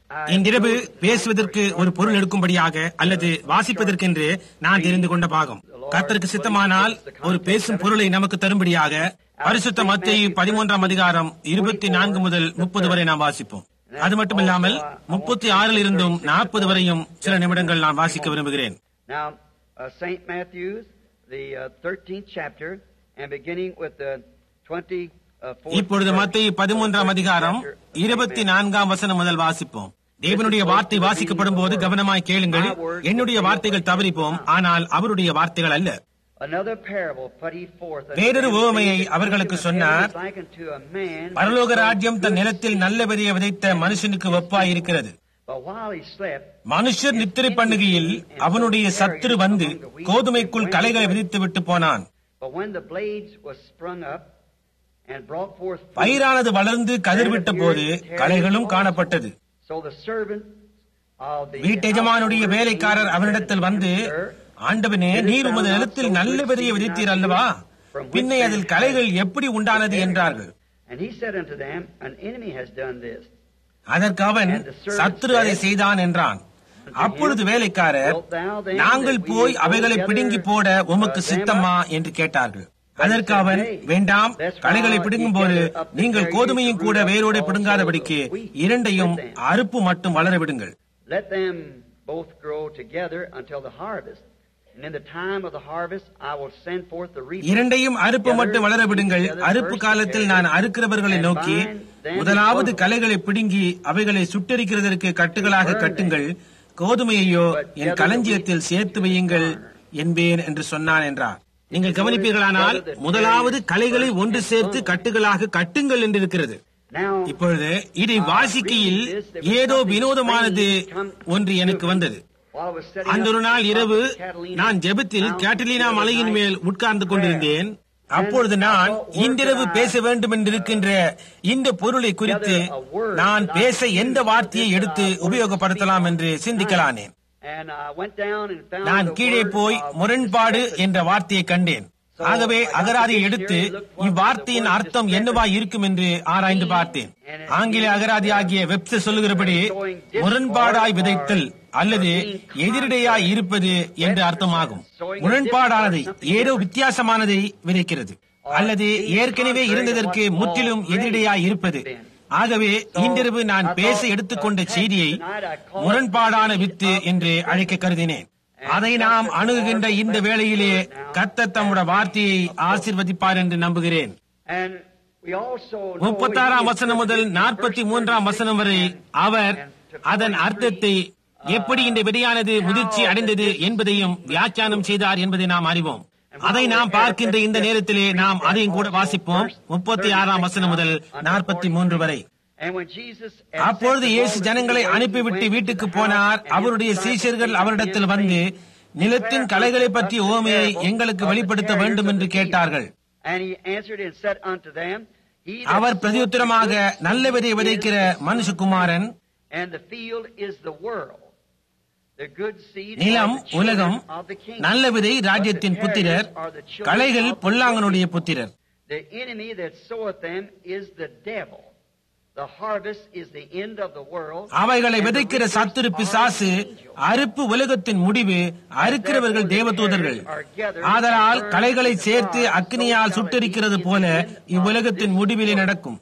இன்றிரவு பேசுவதற்கு ஒரு பொருள் எடுக்கும்படியாக அல்லது வாசிப்பதற்கென்று நான் தெரிந்து கொண்ட பாகம். கர்த்தருக்கு சித்தமானால் ஒரு பேசும் பொருளை நமக்கு தரும்படியாக பரிசுத்த மத்தேயு 13ஆம் அதிகாரம் 24 முதல் 30 வரை நாம் வாசிப்போம். அது மட்டுமில்லாமல் 36 இருந்தும் 40 வரையும் சில நிமிடங்கள் நான் வாசிக்க விரும்புகிறேன். St. Matthew's, the 13th chapter, and beginning with the 24th. இப்பொழுது மத்தேயு 13ஆம் அதிகாரம் 24ஆம் வசனம் முதல் வாசிப்போம். தேவனுடைய வார்த்தை வாசிக்கப்படும் போது கவனமாய் கேளுங்கள். என்னுடைய வார்த்தைகள் தவறிப்போம், ஆனால் அவருடைய வார்த்தைகள் அல்ல. வேறொரு உவமையை அவர்களுக்கு சொன்னார். பரலோக ராஜ்யம் தன் நிலத்தில் நல்ல விதையை விதைத்த மனுஷனுக்கு ஒப்பாய் இருக்கிறது. மனுஷர் நித்திரை பண்ணுகையில் அவனுடைய சத்துரு வந்து கோதுமைக்குள் களைகளை விதித்து விட்டு போனான். பயிரானது வளர்ந்து கதிர்விட்ட போது களைகளும் காணப்பட்டது. வீட்டெஜமானுடைய வேலைக்காரர் அவனிடத்தில் வந்து, ஆண்டவனே, நீர் உமது நிலத்தில் நல்ல விதையை விதைத்தீர் அல்லவா? பின்னை அதில் களைகள் எப்படி உண்டானது என்றார்கள். அதற்கு அவன், சத்துரு அதை செய்தான் என்றான். அப்பொழுது வேலைக்காரர், நாங்கள் போய் அவைகளை பிடுங்கி போட உமக்கு சித்தமா என்று கேட்டார்கள். அதற்கு அவன், வேண்டாம், களைகளை பிடுங்கும் போது நீங்கள் கோதுமையும் கூட வேரோட பிடுங்காதபடிக்கு இரண்டையும் அறுப்பு மட்டும் வளர விடுங்கள். இரண்டையும் அறுப்பு மட்டும் வளர விடுங்கள். அறுப்பு காலத்தில் நான் அறுக்கிறவர்களை நோக்கி, முதலாவது களைகளை பிடுங்கி அவைகளை சுட்டெரிக்கிறதற்கு கட்டுகளாக கட்டுங்கள், கோதுமையையோ என் களஞ்சியத்தில் சேர்த்து வையுங்கள் என்பேன் என்று சொன்னான் என்றார். நீங்கள் கவனிப்பீர்களானால் முதலாவது களைகளை ஒன்று சேர்த்து கட்டுகளாக கட்டுங்கள் என்று இருக்கிறது. இப்பொழுது இதை வாசிக்கையில் ஏதோ வினோதமானது ஒன்று எனக்கு வந்தது. அந்த ஒரு நாள் இரவு நான் ஜெபத்தில் கேட்டலினா மலையின் மேல் உட்கார்ந்து கொண்டிருந்தேன். அப்பொழுது நான் இன்றிரவு பேச வேண்டும் என்றிருக்கின்ற இந்த பொருளை குறித்து நான் பேச எந்த வார்த்தையை எடுத்து உபயோகப்படுத்தலாம் என்று சிந்திக்கலானேன். நான் கீழே போய் முரண்பாடு என்ற வார்த்தையை கண்டேன். ஆகவே அகராதியை எடுத்து இவ்வார்த்தையின் அர்த்தம் என்னவா இருக்கும் என்று ஆராய்ந்து பார்த்தேன். ஆங்கில அகராதி ஆகிய வெப்சைட் சொல்லுகிறபடி முரண்பாடாய் விதைத்தல் அல்லது எதிரிடையாய் இருப்பது என்று அர்த்தமாகும். முரண்பாடானதை, ஏதோ வித்தியாசமானதை விதைக்கிறது அல்லது ஏற்கனவே இருந்ததற்கு முற்றிலும் எதிரிடையாய் இருப்பது. ஆகவே இன்றிரவு நான் பேச எடுத்துக்கொண்ட செய்தியை முரண்பாடான வித்து என்று அழைக்க கருதினேன். அதை நாம் அணுகுகின்ற இந்த வேளையிலே கர்த்தர் தம்முடைய வார்த்தையை ஆசீர்வதிப்பார் என்று நம்புகிறேன். 36ஆம் வசனம் முதல் 43ஆம் வசனம் வரை அவர் அதன் அர்த்தத்தை, எப்படி இந்த விதையானது முதிர்ச்சி அடைந்தது என்பதையும் வியாக்கியானம் செய்தார் என்பதை நாம் அறிவோம். அதை நாம் பார்க்கின்ற இந்த நேரத்திலே நாம் அதையும் கூட வாசிப்போம். 36ஆம் வசனம் முதல் 43 வரை. அப்பொழுது இயேசு ஜனங்களை அனுப்பிவிட்டு வீட்டுக்கு போனார். அவருடைய சீஷர்கள் அவரிடத்தில் வந்து, நிலத்தின் களைகளை பற்றிய உவமையை எங்களுக்கு வெளிப்படுத்த வேண்டும் என்று கேட்டார்கள். அவர் பிரதியுத்தரமாக, நல்ல விதை விதைக்கிற மனுஷகுமாரன், நிலம் உலகம், நல்ல விதை ராஜ்யத்தின் புத்திரர், களைகள் பொல்லாங்கனுடைய புத்திரர். அவைகளை விதைக்கிற சத்துரு பிசாசு, அறுப்பு உலகத்தின் முடிவு, அறுக்கிறவர்கள் தேவதூதர்கள். ஆதலால் களைகளை சேர்த்து அக்னியால் சுட்டெரிக்கிறது போல இவ்வுலகத்தின் முடிவிலே நடக்கும்.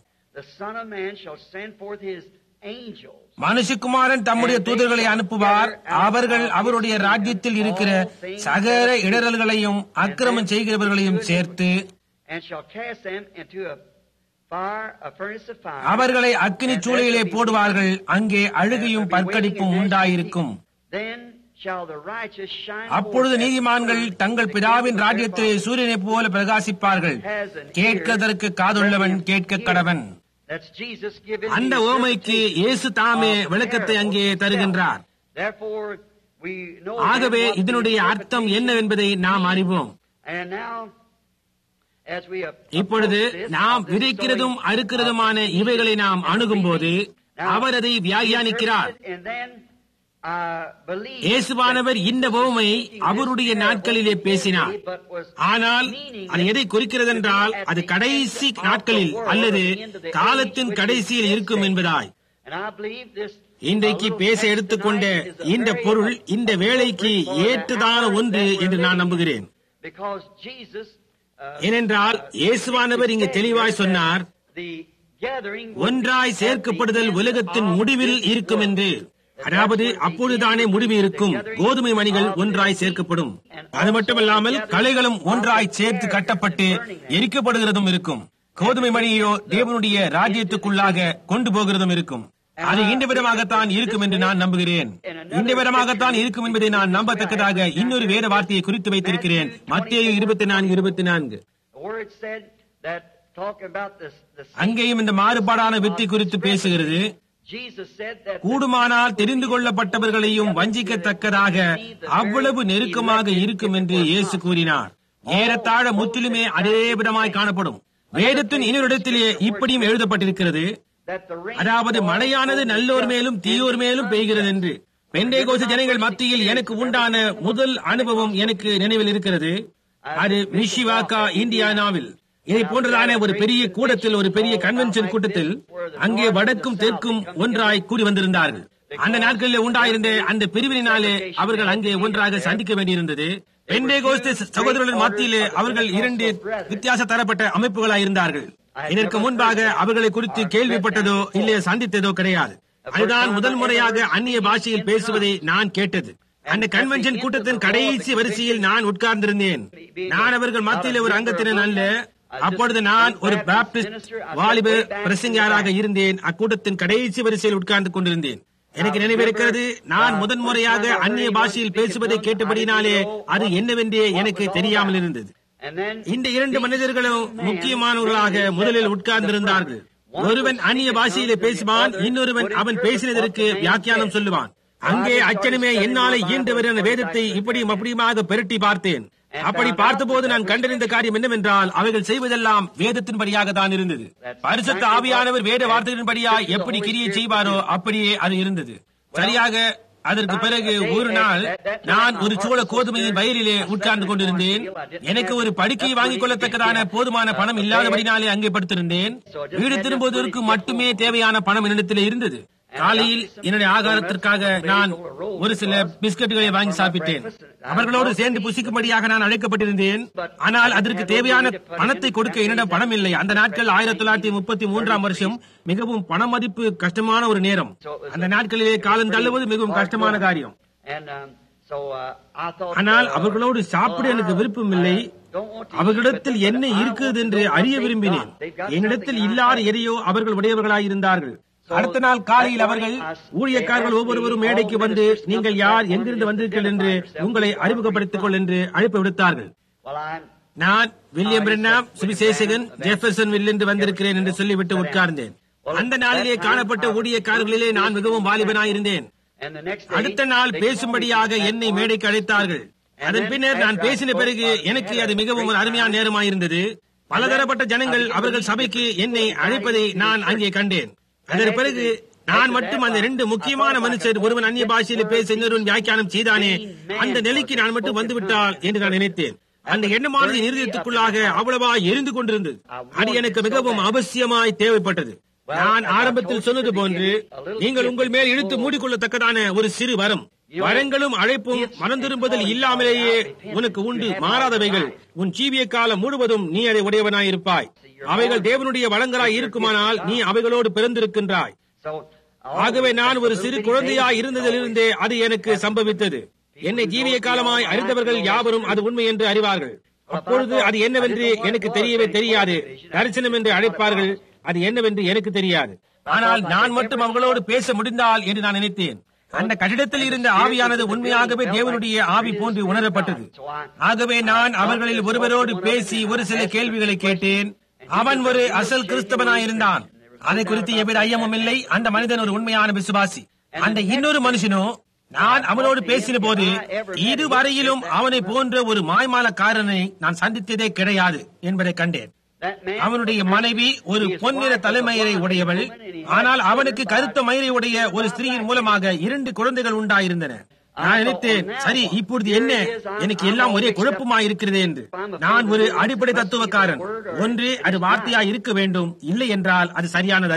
மனுஷகுமாரன் தம்முடைய தூதர்களை அனுப்புவார். அவர்கள் அவருடைய ராஜ்யத்தில் இருக்கிற சகல இடரல்களையும் அக்கிரமம் செய்கிறவர்களையும் சேர்த்து அவர்களை அக்கினி சூளையிலே போடுவார்கள். அங்கே அழுகையும் பற்கடிப்பும் உண்டாயிருக்கும். அப்பொழுது நீதிமான்கள் தங்கள் பிதாவின் ராஜ்யத்திலே சூரியனை போல பிரகாசிப்பார்கள். கேட்கதற்கு காதுள்ளவன் கேட்க கடவன். அந்த ஓமைக்கு இயேசு தாமே விளக்கத்தை அங்கே தருகின்றார். ஆகவே இதனுடைய அர்த்தம் என்னவென்பதை நாம் அறிவோம். இப்பொழுது நாம் விதைக்கிறதும் அறுக்கிறதுமான இவைகளை நாம் அணுகும் போது அவர் அதை வியாக்கியானிக்கிறார். இயேசுவானவர் இந்த உவமையை அவருடைய நாட்களிலே பேசினார். ஆனால் அது எதை குறிக்கிறது என்றால், அது கடைசி நாட்களில் அல்லது காலத்தின் கடைசியில் இருக்கும் என்பதாய். இன்றைக்கு பேச எடுத்துக்கொண்ட இந்த பொருள் இந்த வேளைக்கு ஏற்றதான ஒன்று என்று நான் நம்புகிறேன். ஏனென்றால் இயேசுவானவர் இங்கு தெளிவாய் சொன்னார், ஒன்றாய் சேர்க்கப்படுதல் உலகத்தின் முடிவில் இருக்கும் என்று. அதாவது அப்பொழுதுதானே முடிவு இருக்கும். கோதுமை மணிகள் ஒன்றாய் சேர்க்கப்படும். அது மட்டுமல்லாமல் களைகளும் ஒன்றாய் சேர்த்து கட்டப்பட்டு எரிக்கப்படுகிறதும் இருக்கும். கோதுமை மணியோ தேவனுடைய ராஜ்யத்துக்குள்ளாக கொண்டு போகிறதும் இருக்கும். அது இந்த விதமாகத்தான் இருக்கும் என்று நான் நம்புகிறேன். இந்த விதமாகத்தான் இருக்கும் என்பதை நான் நம்பத்தக்கதாக இன்னொரு வேத வார்த்தையை குறித்து வைத்திருக்கிறேன். மத்தேயு 24:24. அங்கேயும் இந்த மாறுபாடான வித்தை குறித்து பேசுகிறது. கூடுமானால் தெரிந்து கொள்ளப்பட்டவர்களையும் வஞ்சிக்கத்தக்கதாக அவ்வளவு நெருக்கமாக இருக்கும் என்று இயேசு கூறினார். ஏறத்தாழ முற்றிலுமே அதே விதமாய் காணப்படும். வேதத்தின் இன்னொரு இடத்திலே இப்படியும் எழுதப்பட்டிருக்கிறது, அதாவது மழையானது நல்லோர் மேலும் தீயோர் மேலும் பெய்கிறது என்று. பெந்தேகோஸ்து ஜனங்கள் மத்தியில் எனக்கு உண்டான முதல் அனுபவம் எனக்கு நினைவில் இருக்கிறது. அது மிஷிவாகா, இந்தியானாவில். இதை போன்றதான ஒரு பெரிய கூடத்தில், ஒரு பெரிய கன்வென்ஷன் கூட்டத்தில் அங்கே வடக்கும் தெற்கும் ஒன்றாய் கூடி வந்திருந்தார்கள். அந்த நாட்களில் உண்டாயிருந்த அந்த பிரிவினாலே அவர்கள் அங்கே ஒன்றாக சந்திக்க வேண்டியிருந்தது. பெந்தேகோஸ்து சகோதரர்கள் மத்தியிலே அவர்கள் 2 வித்தியாச தரப்பட்ட அமைப்புகளாய் இருந்தார்கள். இதற்கு முன்பாக அவர்களை குறித்து கேள்விப்பட்டதோ இல்லையோ சந்தித்ததோ கிடையாது. அதுதான் முதல் முறையாக அந்நிய பாஷையில் பேசுவதை நான் கேட்டது. அந்த கன்வென்ஷன் கூட்டத்தின் கடைசி வரிசையில் நான் உட்கார்ந்திருந்தேன். நான் அவர்கள் மத்தியில் ஒரு அங்கத்தினர் அல்ல. அப்பொழுது நான் ஒரு பாப்டிஸ்ட் வாலிப பிரசங்கியாராக இருந்தேன். அக்கூட்டத்தின் கடைசி வரிசையில் உட்கார்ந்து கொண்டிருந்தேன். எனக்கு நினைவிருக்கிறது, நான் முதன்முறையாக அந்நிய பாஷையில் பேசுவதை கேட்டபடினாலே அது என்னவென்றே எனக்கு தெரியாமல் இருந்தது. இந்த 2 மனிதர்களும் முக்கியமானவர்களாக முதலில் உட்கார்ந்திருந்தார்கள். ஒருவன் அந்நிய பாஷையிலே பேசுவான், இன்னொருவன் அவன் பேசினதற்கு வியாக்கியானம் சொல்லுவான். அங்கே அச்சனமே என்னாலே இயன்றவர் என வேதத்தை இப்படியும் அப்படியுமாக பெருட்டி பார்த்தேன். அப்படி பார்த்தபோது நான் கண்டறிந்த காரியம் என்னவென்றால், அவைகள் செய்வதெல்லாம் வேதத்தின்படியாக தான் இருந்தது. பரிசுத்த ஆவியானவர் வேத வார்த்தைகளின்படியா எப்படி கிரியை செய்வாரோ அப்படியே அது இருந்தது. சரியாக அதற்கு பிறகு ஒரு நாள் நான் ஒரு சோள கோதுமையின் வயலிலே உட்கார்ந்து கொண்டிருந்தேன். எனக்கு ஒரு படுக்கையை வாங்கிக் கொள்ளத்தக்கதான போதுமான பணம் இல்லாதபடினாலே அங்கே படுத்திருந்தேன். வீடு திரும்புவதற்கு மட்டுமே தேவையான பணம் என்னிடத்திலே இருந்தது. காலையில் என்னுடைய ஆகாரத்திற்காக நான் ஒரு சில பிஸ்கட்டுகளை வாங்கி சாப்பிட்டேன். அவர்களோடு சேர்ந்து புசிக்கும்படியாக நான் அழைக்கப்பட்டிருந்தேன். ஆனால் அதற்கு தேவையான பணத்தை கொடுக்க என்னிடம் பணம் இல்லை. அந்த நாட்கள் 1933ஆம் வருஷம். மிகவும் பண மதிப்பு கஷ்டமான ஒரு நேரம். அந்த நாட்களிலே காலம் தள்ளுவது மிகவும் கஷ்டமான காரியம். ஆனால் அவர்களோடு சாப்பிட எனக்கு விருப்பம் இல்லை. அவர்களிடத்தில் என்ன இருக்கிறது என்று அறிய விரும்பினேன். என்னிடத்தில் இல்லாத எதையோ அவர்கள் உடையவர்களாயிருந்தார்கள். அடுத்த நாள் காலையில் அவர்கள் ஊழியக்காரர்கள் ஒவ்வொருவரும் மேடைக்கு வந்து, நீங்கள் யார், எங்கிருந்து வந்தீர்கள் என்று உங்களை அறிமுகப்படுத்திக் கொள் என்று அழைப்பு விடுத்தார்கள். நான் வில்லியம் பிரென்னாம், சுவிசேஷகன், ஜெஃபர்சன் வில்லிருந்து வந்திருக்கிறேன் என்று சொல்லிவிட்டு உட்கார்ந்தேன். அந்த நாளிலே காணப்பட்ட ஊழியக்காரர்களிலே நான் மிகவும் வாலிபனாயிருந்தேன். அடுத்த நாள் பேசும்படியாக என்னை மேடைக்கு அழைத்தார்கள். அதன் பின்னர் நான் பேசின பிறகு எனக்கு அது மிகவும் ஒரு அருமையான நேரமாயிருந்தது. பலதரப்பட்ட ஜனங்கள் அவர்கள் சபைக்கு என்னை அழைப்பதை நான் அங்கே கண்டேன். அதன் பிறகு நான் மட்டும் அந்த 2 முக்கியமான மனுஷர், ஒருவன் அந்நிய பாஷையில் பேச இன்னொருவன் வியாக்கியானம் செய்தானே, அந்த நிலைக்கு நான் மட்டும் வந்துவிட்டால் என்று நான் நினைத்தேன். அந்த எண்ணமானது இருதயத்துக்குள்ளாக அவ்வளவா எரிந்து கொண்டிருந்தது. அது எனக்கு மிகவும் அவசியமாய் தேவைப்பட்டது. நான் ஆரம்பத்தில் சொன்னது போன்று, நீங்கள் உங்கள் மேல் இழுத்து மூடிக்கொள்ளத்தக்கதான ஒரு சிறு வரம். வரங்களும் அழைப்பும் மனம் திரும்புதல் இல்லாமலேயே உனக்கு உண்டு. மாறாதவைகள் உன் ஜீவிய காலம் முழுவதும் நீ அதை உடையவனாயிருப்பாய். அவைகள் தேவனுடைய வளங்களாய் இருக்குமானால் நீ அவைகளோடு பிறந்திருக்கின்றாய். ஆகவே நான் ஒரு சிறு குழந்தையாய் இருந்ததிலிருந்தே அது எனக்கு சம்பவித்தது. என்னை ஜீவிய காலமாய் அறிந்தவர்கள் யாவரும் அது உண்மை என்று அறிவார்கள். அப்பொழுது அது என்னவென்று எனக்கு தெரியவே தெரியாது. தரிசனம் என்று அழைப்பார்கள், அது என்னவென்று எனக்கு தெரியாது. ஆனால் நான் மட்டும் அவர்களோடு பேச முடிந்தால் என்று நான் நினைத்தேன். அந்த கட்டிடத்தில் இருந்த ஆவியானது உண்மையாகவே தேவனுடைய ஆவி போன்று உணரப்பட்டது. ஆகவே நான் அவர்களில் ஒருவரோடு பேசி ஒரு சில கேள்விகளை கேட்டேன். அவன் ஒரு அசல் கிறிஸ்தவனாயிருந்தான். அதை குறித்து எவ்வித ஐயமும் இல்லை. அந்த மனிதன் ஒரு உண்மையான விசுவாசி. அந்த இன்னொரு மனுஷனோ, நான் அவனோடு பேசின போது இதுவரையிலும் அவனை போன்ற ஒரு மாய்மாலக்காரனை நான் சந்தித்ததே கிடையாது என்பதை கண்டேன். அவனுடைய மனைவி ஒரு பொன்னிற தலைமயிரை உடையவள். ஆனால் அவனுக்கு கருத்த மயிரை உடைய ஒரு ஸ்திரீயின் மூலமாக 2 குழந்தைகள் உண்டாயிருந்தன. நான் நினைத்தேன், சரி, இப்பொழுது என்ன, எனக்கு எல்லாம் ஒரே குழப்பமாய் இருக்கிறது என்று. நான் ஒரு அடிப்படை தத்துவக்காரன். ஒன்று அது வார்த்தையாய் இருக்க வேண்டும், இல்லை என்றால் அது சரியானதல்ல.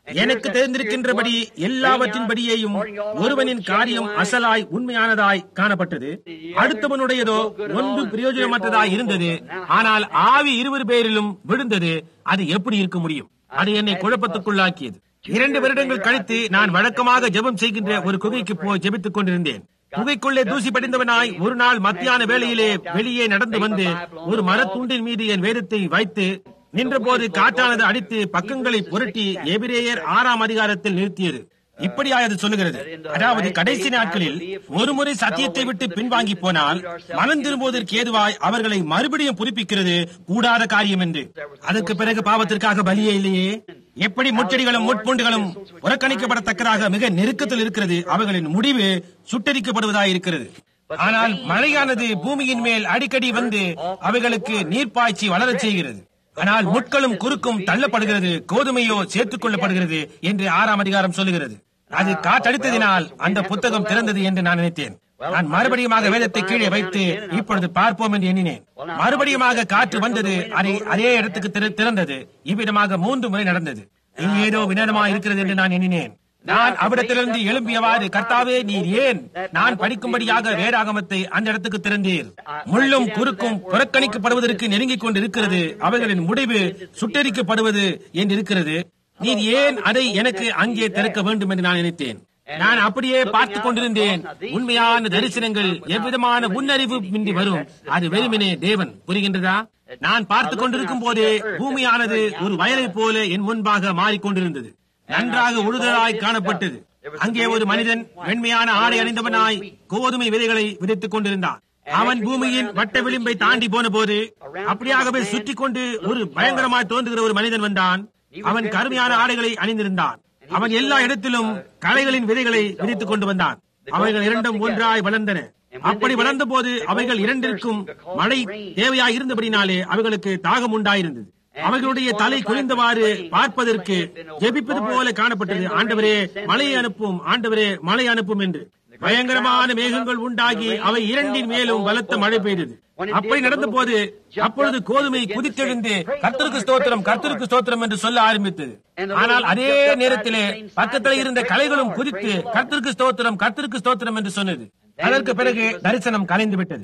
எனக்கு தெரிந்திருக்கின்றபடி எல்லாவற்றின்படியேயும் ஒருவனின் காரியம் அசலாய் உண்மையானதாய் காணப்பட்டது, அடுத்தவனுடையதோ ஒன்று பிரயோஜனமற்றதாய் இருந்தது. ஆனால் ஆவி 20 பேரிலும் விழுந்தது. அது எப்படி இருக்க முடியும்? அது என்னை குழப்பத்துக்குள்ளாக்கியது. 2 வருடங்கள் கழித்து நான் வழக்கமாக ஜெபம் செய்கின்ற ஒரு குகைக்கு போய் ஜெபித்துக் கொண்டிருந்தேன். குகைக்குள்ளே தூசி படிந்தவனாய் ஒரு நாள் மத்தியான வேளையிலே வெளியே நடந்து வந்து ஒரு மரத்துண்டின் மீது என் வேதத்தை வைத்து நின்றபோது காற்றானது அடித்து பக்கங்களை புரட்டி எபிரேயர் 6ஆம் அதிகாரத்தில் நிறுத்தியது. இப்படியாய் அது சொல்லுகிறது, அதாவது கடைசி நாட்களில் ஒருமுறை சத்தியத்தை விட்டு பின்வாங்கி போனால் மனம் திரும்புவதற்கு ஏதுவாய் அவர்களை மறுபடியும் புதுப்பிக்கிறது கூடாத காரியம் என்று. அதற்கு பிறகு பாவத்திற்காக பலியே இல்லையே. எப்படி முச்செடிகளும் முட்பூண்டுகளும் புறக்கணிக்கப்படத்தக்கதாக மிக நெருக்கத்தில் இருக்கிறது, அவைகளின் முடிவு சுட்டரிக்கப்படுவதாய் இருக்கிறது. ஆனால் மழையானது பூமியின் மேல் அடிக்கடி வந்து அவைகளுக்கு நீர்ப்பாய்ச்சி வளரச் செய்கிறது. ஆனால் முட்களும் குறுக்கும் தள்ளப்படுகிறது, கோதுமையோ சேர்த்துக் கொள்ளப்படுகிறது என்று 6ஆம் அதிகாரம் சொல்லுகிறது. அது காற்றடித்ததினால் அந்த புத்தகம் திறந்தது என்று நான் நினைத்தேன். நான் மறுபடியுமாக வேதத்தை கீழே வைத்து இப்பொழுது பார்ப்போம் என்று எண்ணினேன். மறுபடியுமாக காற்று வந்தது, அதே இடத்துக்கு திறந்தது. இவ்விதமாக 3 முறை நடந்தது. இங்கு ஏதோ வினோதமாக இருக்கிறது என்று நான் எண்ணினேன். நான் அவ்விடத்திலிருந்து எழும்பியவாறு, கர்த்தாவே நீர் ஏன் நான் படிக்கும்படியாக வேதாகமத்தை அந்த இடத்துக்கு திறந்தீர்? முள்ளும் குறுக்கும் புறக்கணிக்கப்படுவதற்கு நெருங்கிக் கொண்டு இருக்கிறது, அவைகளின் முடிவு சுட்டரிக்கப்படுவது என்று இருக்கிறது. நீர் ஏன் அதை எனக்கு அங்கே திறக்க வேண்டும் என்று நான் நினைத்தேன். நான் அப்படியே பார்த்துக் கொண்டிருந்தேன். உண்மையான தரிசனங்கள் எவ்விதமான முன்னறிவு இன்றி வரும். அது வெறுமனே தேவன். புரிகின்றதா? நான் பார்த்துக் கொண்டிருக்கும் போதே பூமியானது ஒரு வயலை போல என் முன்பாக மாறிக்கொண்டிருந்தது. நன்றாக உழுதலாய் காணப்பட்டது. அங்கே ஒரு மனிதன் வெண்மையான ஆடை அணிந்தவனாய் கோதுமை விதைகளை விதைத்துக் கொண்டிருந்தான். அவன் பூமியின் வட்ட விளிம்பை தாண்டி போன போது அப்படியாகவே சுற்றி கொண்டு ஒரு பயங்கரமாய் தோன்றுகிற ஒரு மனிதன் வந்தான். அவன் கருமையான ஆடைகளை அணிந்திருந்தான். அவன் எல்லா இடத்திலும் களைகளின் விதைகளை விதைத்துக் கொண்டு வந்தான். அவைகள் இரண்டும் ஒன்றாய் வளர்ந்தன. அப்படி வளர்ந்த போது அவைகள் இரண்டிற்கும் மழை தேவையாய் இருந்தபடினாலே அவைகளுக்கு தாகம் உண்டாயிருந்தது. அவர்களுடைய தலை குனிந்தவாறு பார்ப்பதற்கு ஜெபிப்பது போல காணப்பட்டது. ஆண்டவரே மழையை அனுப்பும், ஆண்டவரே மழை அனுப்பும் என்று. பயங்கரமான மேகங்கள் உண்டாகி அவை இரண்டின் மேலும் பலத்த மழை பெய்தது. அப்படி நடந்த போது அப்பொழுது கோதுமை குதித்தெழுந்து கர்த்தருக்கு ஸ்தோத்திரம், கர்த்தருக்கு ஸ்தோத்திரம் என்று சொல்ல ஆரம்பித்தது. ஆனால் அதே நேரத்திலே பக்கத்தில் இருந்த களைகளும் குதித்து கர்த்தருக்கு ஸ்தோத்திரம், கர்த்தருக்கு ஸ்தோத்திரம் என்று சொன்னது. அதற்கு பிறகு தரிசனம் கலைந்து விட்டது.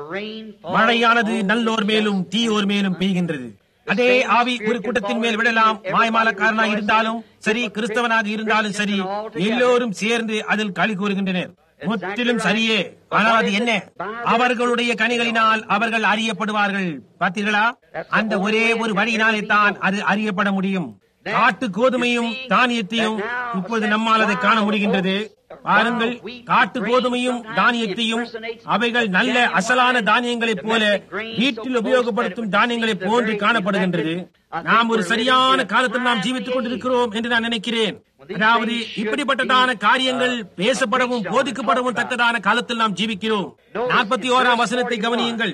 மழையானது நல்லோர் மேலும் தீயோர் மேலும் பெய்கின்றது. அதே ஆவி ஒரு கூட்டத்தின் மேல் விடலாம். மாய்மாலக்காரனாக இருந்தாலும் சரி, கிறிஸ்தவனாக இருந்தாலும் சரி, எல்லோரும் சேர்ந்து அதில் களி கூறுகின்றனர். முற்றிலும் சரியே. ஆனால் அது என்ன? அவர்களுடைய கனிகளினால் அவர்கள் அறியப்படுவார்கள். பார்த்தீர்களா? அந்த ஒரே ஒரு வழியினாலே தான் அது அறியப்பட முடியும். காட்டு கோதுமையும் தானியத்தையும் இப்பொழுது நம்மால் அதை காண முடிகின்றது. பாருங்கள், காட்டு கோதுமையும் தானியத்தையும் அவைகள் நல்ல அசலான தானியங்களைப் போல வீட்டில் உபயோகப்படுத்தும் தானியங்களைப் போன்று காணப்படுகின்றது. நாம் ஒரு சரியான காலத்தில் நாம் ஜீவித்துக் கொண்டிருக்கிறோம் என்று நான் நினைக்கிறேன். அதாவது இப்படிப்பட்டதான காரியங்கள் பேசப்படவும் போதிக்கப்படவும் தக்கதான காலத்தில் நாம் ஜீவிக்கிறோம். 41ஆம் வசனத்தை கவனியுங்கள்.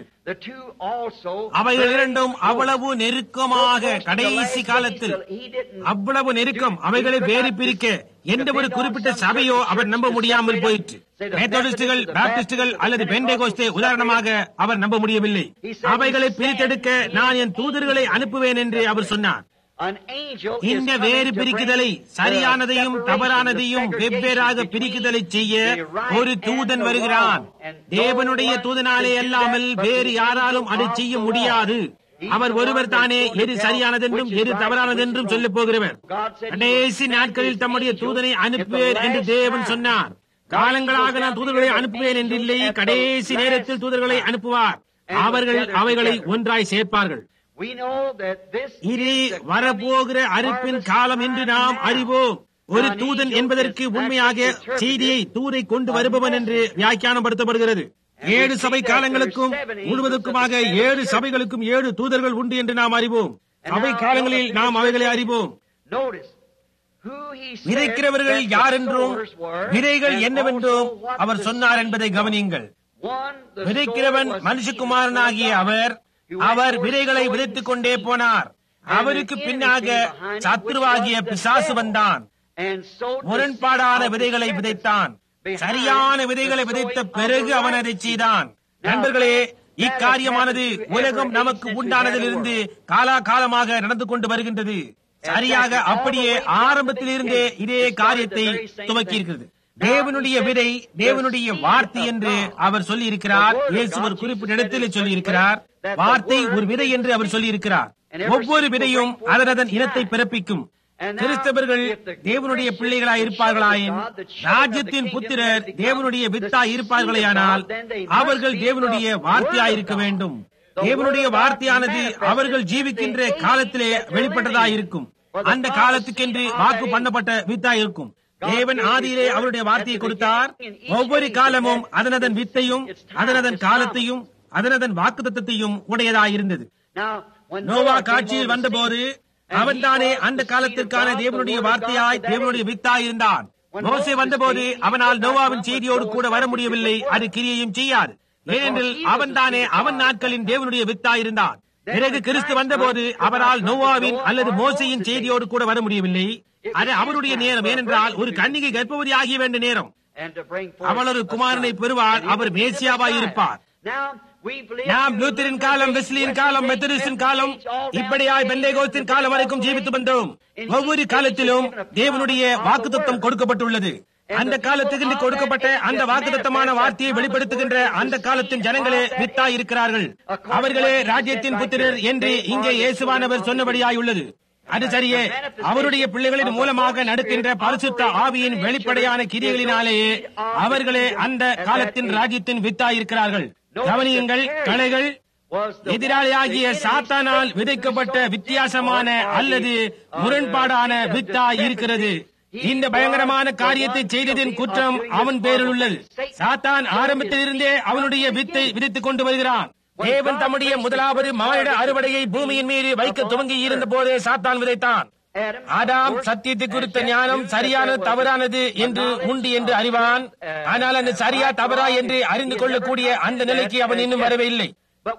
அவைகள் இரண்டும் அவ்வளவு நெருக்கமாக கடைசி காலத்தில் அவ்வளவு நெருக்கம். அவைகளை வேறு பிரிக்க எந்த ஒரு குறிப்பிட்ட சபையோ அவர் நம்ப முடியாமல் போயிற்று. மெத்தடிஸ்டுகள், பாப்டிஸ்டுகள் அல்லது பெண்டேகோஸ்தே உதாரணமாக அவர் நம்ப முடியவில்லை. அவைகளை பிரித்தெடுக்க நான் என் தூதர்களை அனுப்புவேன் என்று அவர் சொன்னார். இந்த வேறு பிரிக்குதலை, சரியானதையும் தவறானதையும் வெவ்வேறாக பிரிக்குதலை செய்ய ஒரு தூதன் வருகிறான். தேவனுடைய தூதனாலே அல்லாமல் வேறு யாராலும் அதை செய்ய முடியாது. அவர் ஒருவர் தானே எது சரியானதென்றும் எது தவறானதென்றும் சொல்ல போகிறவர். கடைசி நாட்களில் தம்முடைய தூதனை அனுப்புவேன் என்று தேவன் சொன்னார். காலங்களாக நான் தூதர்களை அனுப்புவேன் என்றில்லை, கடைசி நேரத்தில் தூதர்களை அனுப்புவார். அவர்கள் அவைகளை ஒன்றாய் சேர்ப்பார்கள். இது வரப்போகிற அறுப்பின் காலம் என்று நாம் அறிவோம். ஒரு தூதன் என்பதற்கு உண்மையாக செய்தியை தூரை கொண்டு வருபவன் என்று வியாக்கியானப்படுத்தப்படுகிறது. 7 சபை காலங்களுக்கும் முழுவதற்குமாக 7 சபைகளுக்கும் 7 தூதர்கள் உண்டு என்று நாம் அறிவோம். சபை காலங்களில் நாம் அவைகளை அறிவோம். விதைக்கிறவர்கள் யார் என்றும் விதைகள் என்னவென்றும் அவர் சொன்னார் என்பதை கவனியுங்கள். விதைக்கிறவன் மனுஷகுமாரனாகிய அவர் விதைகளை விதைத்துக் கொண்டே போனார். அவருக்கு பின்னாக சத்ருவாகிய பிசாசு வந்தான். முரண்பாடான விதைகளை விதைத்தான். சரியான விதைகளை விதைத்த பிறகு அவன் அதை செய்தான். நண்பர்களே, இக்காரியமானது உலகம் நமக்கு உண்டானதிலிருந்து காலாகாலமாக நடந்து கொண்டு வருகின்றது. சரியாக அப்படியே ஆரம்பத்திலிருந்தே இதே காரியத்தை துவக்கி இருக்கிறது. தேவனுடைய விதை தேவனுடைய வார்த்தை என்று அவர் சொல்லி இருக்கிறார். இயேசு ஒரு குறிப்பிட்ட இடத்தில் சொல்லி இருக்கிறார், வார்த்தை ஒரு விதை என்று அவர் சொல்லி இருக்கிறார். ஒவ்வொரு விதையும் அதனதன் இனத்தை பிறப்பிக்கும். கிறிஸ்தவர்கள் தேவனுடைய பிள்ளைகளாய் இருப்பார்களாயின், ராஜ்யத்தின் புத்திரர் தேவனுடைய வித்தாய் இருப்பார்களேயானால் அவர்கள் தேவனுடைய வார்த்தையாய் இருக்க வேண்டும். தேவனுடைய வார்த்தையானது அவர்கள் ஜீவிக்கின்ற காலத்திலே வெளிப்பட்டதாய் இருக்கும். அந்த காலத்துக்கென்று வாக்கு பண்ணப்பட்ட வித்தாய் இருக்கும். தேவன் ஆதியிலே அவருடைய வார்த்தையை கொடுத்தார். ஒவ்வொரு காலமும் அதனதன் வித்தையும் அதனதன் காலத்தையும் அதனதன் வாக்குத்தத்தத்தையும் உடையதாயிருந்தது. நோவா காட்சியில் வந்தபோது அவன் தானே அந்த காலத்திற்கான தேவனுடைய வார்த்தையாய் தேவனுடைய வித்தாய் இருந்தான். மோசே வந்தபோது அவனால் நோவாவின் செய்தியோடு கூட வர முடியவில்லை, அது கிரியையும் செய்யாது. ஏனென்றால் அவன் தானே அவன் நாட்களின் தேவனுடைய வித்தாய் இருந்தான். பிறகு கிறிஸ்து வந்தபோது அவரால் நோவாவின் அல்லது மோசையின் செய்தியோடு கூட வர முடியவில்லை, அது அவருடைய நேரம். ஏனென்றால் ஒரு கன்னிகை கர்ப்பவதி ஆகிய வேண்டிய நேரம். அவள் ஒரு குமாரனை பெறுவாள், அவர் மேசியாவாய் இருப்பார். நாம் லூத்தரின் காலம், வெஸ்லியின் காலம், மெத்தடிஸ்டின் காலம், இப்படியாய் பெந்தேகோஸ்தின் காலம் வரைக்கும் ஜீவித்து வந்தோம். ஒவ்வொரு காலத்திலும் தேவனுடைய வாக்குத்தத்தம் கொடுக்கப்பட்டுள்ளது. அந்த காலத்துக்கு கொடுக்கப்பட்ட அந்த வாக்குத்தத்தமான வார்த்தையை வெளிப்படுத்துகின்ற அந்த காலத்தின் ஜனங்களே வித்தாய் இருக்கிறார்கள். அவர்களே ராஜ்யத்தின் புத்திரர் என்று இங்கே இயேசுவானவர் சொன்னபடியாயுள்ளது. அது சரியே. அவருடைய பிள்ளைகளின் மூலமாக நடக்கின்ற பரிசுத்த ஆவியின் வெளிப்படையான கிரியைகளினாலேயே அவர்களே அந்த காலத்தின் ராஜ்யத்தின் வித்தாய் இருக்கிறார்கள். கவனியுங்கள், களைகள் எதிராளியாகிய சாத்தானால் விதைக்கப்பட்ட வித்தியாசமான அல்லது முரண்பாடான வித்தாய் இருக்கிறது. இந்த பயங்கரமான காரியத்தை செய்ததின் குற்றம் அவன் பேரில் உள்ளது. சாத்தான் ஆரம்பத்திலிருந்தே அவனுடைய வித்தை விதைத்துக் கொண்டு வருகிறான். தேவன் தம்முடைய முதலாவது மானிட அறுவடையை பூமியின் மீது வைக்க துவங்கி இருந்த போதே சாத்தான் விதைத்தான். ஆதாம் சத்தியத்தை குறித்த ஞானம் சரியானது தவறானது என்று உண்டு என்று அறிவான். ஆனால் அந்த சரியா தவறா என்று அறிந்து கொள்ளக்கூடிய அந்த நிலைக்கு அவன் இன்னும் வரவே இல்லை.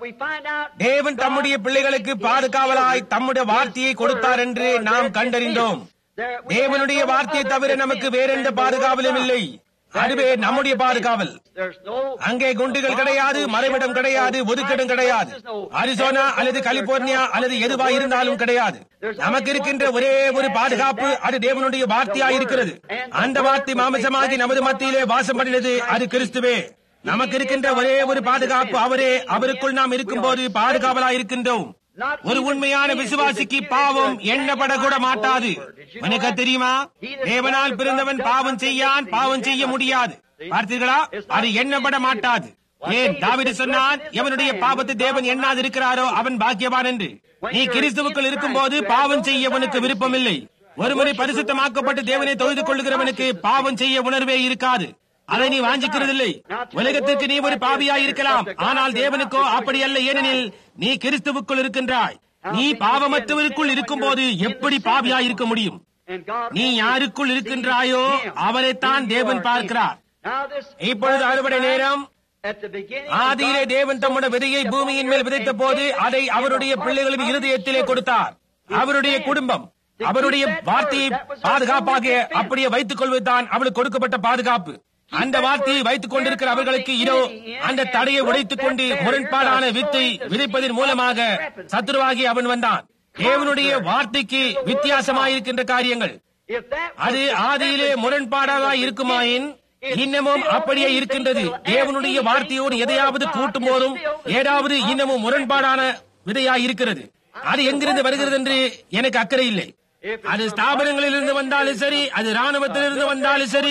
தேவன் தம்முடைய பிள்ளைகளுக்கு பாதுகாவலாய் தம்முடைய வார்த்தையை கொடுத்தார் என்று நாம் கண்டறிந்தோம். தேவனுடைய வார்த்தையை தவிர நமக்கு வேறெந்த பாதுகாவலும் இல்லை. அதுவே நம்முடைய பாதுகாவல். அங்கே குண்டுகள் கிடையாது, மறைவிடம் கிடையாது, ஒதுக்கிடம் கிடையாது. அரிசோனா அல்லது கலிபோர்னியா அல்லது எதுவா இருந்தாலும் கிடையாது. நமக்கு இருக்கின்ற ஒரே ஒரு பாதுகாப்பு அது தேவனுடைய வார்த்தையாய் இருக்கிறது. அந்த வார்த்தை மாமிசமாகி நமது மத்தியிலே வாசம் பண்ணினது, அது கிறிஸ்துவே. நமக்கு இருக்கின்ற ஒரே ஒரு பாதுகாப்பு அவரே. அவருக்குள் நாம் இருக்கும் போது பாதுகாவலாய் இருக்கின்றோம். ஒரு உண்மையான விசுவாசிக்கு பாவம் எண்ணப்படக்கூட மாட்டாது. உனக்கு தெரியுமா, தேவனால் பிறந்தவன் பாவம் செய்ய முடியாது. பார்த்தீர்களா, அது எண்ணப்பட மாட்டாது. ஏன் தாவீது சொன்னான், எவனுடைய பாவத்தை தேவன் எண்ணாது இருக்கிறாரோ அவன் பாக்கியவான் என்று. நீ கிறிஸ்துவுக்குள் இருக்கும் போது பாவம் செய்ய உனக்கு விருப்பம் இல்லை. ஒருமுறை பரிசுத்தமாக்கப்பட்டு தேவனை தொழுது கொள்ளுகிறவனுக்கு பாவம் செய்ய உணர்வே இருக்காது. அதை நீ வாஞ்சிக்கிறதில்லை. உலகத்திற்கு நீ ஒரு பாவியாய் இருக்கலாம், ஆனால் தேவனுக்கோ அப்படி அல்ல. ஏனெனில் நீ கிறிஸ்துவுக்குள் இருக்கின்றாய். நீ பாவமற்றவருக்குள் இருக்கும் போது எப்படி பாவியாய் இருக்க முடியும்? நீ யாருக்குள் இருக்கின்றாயோ அவரைத்தான் தேவன் பார்க்கிறார். இப்பொழுது அறுவடை நேரம். ஆதியிலே தேவன் தம்முடைய விதையை பூமியின் மேல் விதைத்த போது அதை அவருடைய பிள்ளைகளின் இருதயத்திலே கொடுத்தார். அவருடைய குடும்பம் அவருடைய வார்த்தையை பாதுகாப்பாக அப்படியே வைத்துக் கொள்வதுதான் அவளுக்கு கொடுக்கப்பட்ட பாதுகாப்பு. அந்த வார்த்தையை வைத்துக் கொண்டிருக்கிற அவர்களுக்கு இதோ அந்த தடையை உடைத்துக் கொண்டு முரண்பாடான வித்தை விதைப்பதன் மூலமாக சத்துருவாகி அவன் வந்தான். தேவனுடைய வார்த்தைக்கு வித்தியாசமாயிருக்கின்ற காரியங்கள் அது ஆதியிலே முரண்பாடாக இருக்குமாயின் இன்னமும் அப்படியே இருக்கின்றது. தேவனுடைய வார்த்தையோடு எதையாவது கூட்டும் போதும் ஏதாவது இன்னமும் முரண்பாடான விதையாய் இருக்கிறது. அது எங்கிருந்து வருகிறது என்று எனக்கு அக்கறை இல்லை. அது ஸ்தாபனங்களிலிருந்து வந்தாலும் சரி, அது ராணுவத்திலிருந்து வந்தாலும் சரி,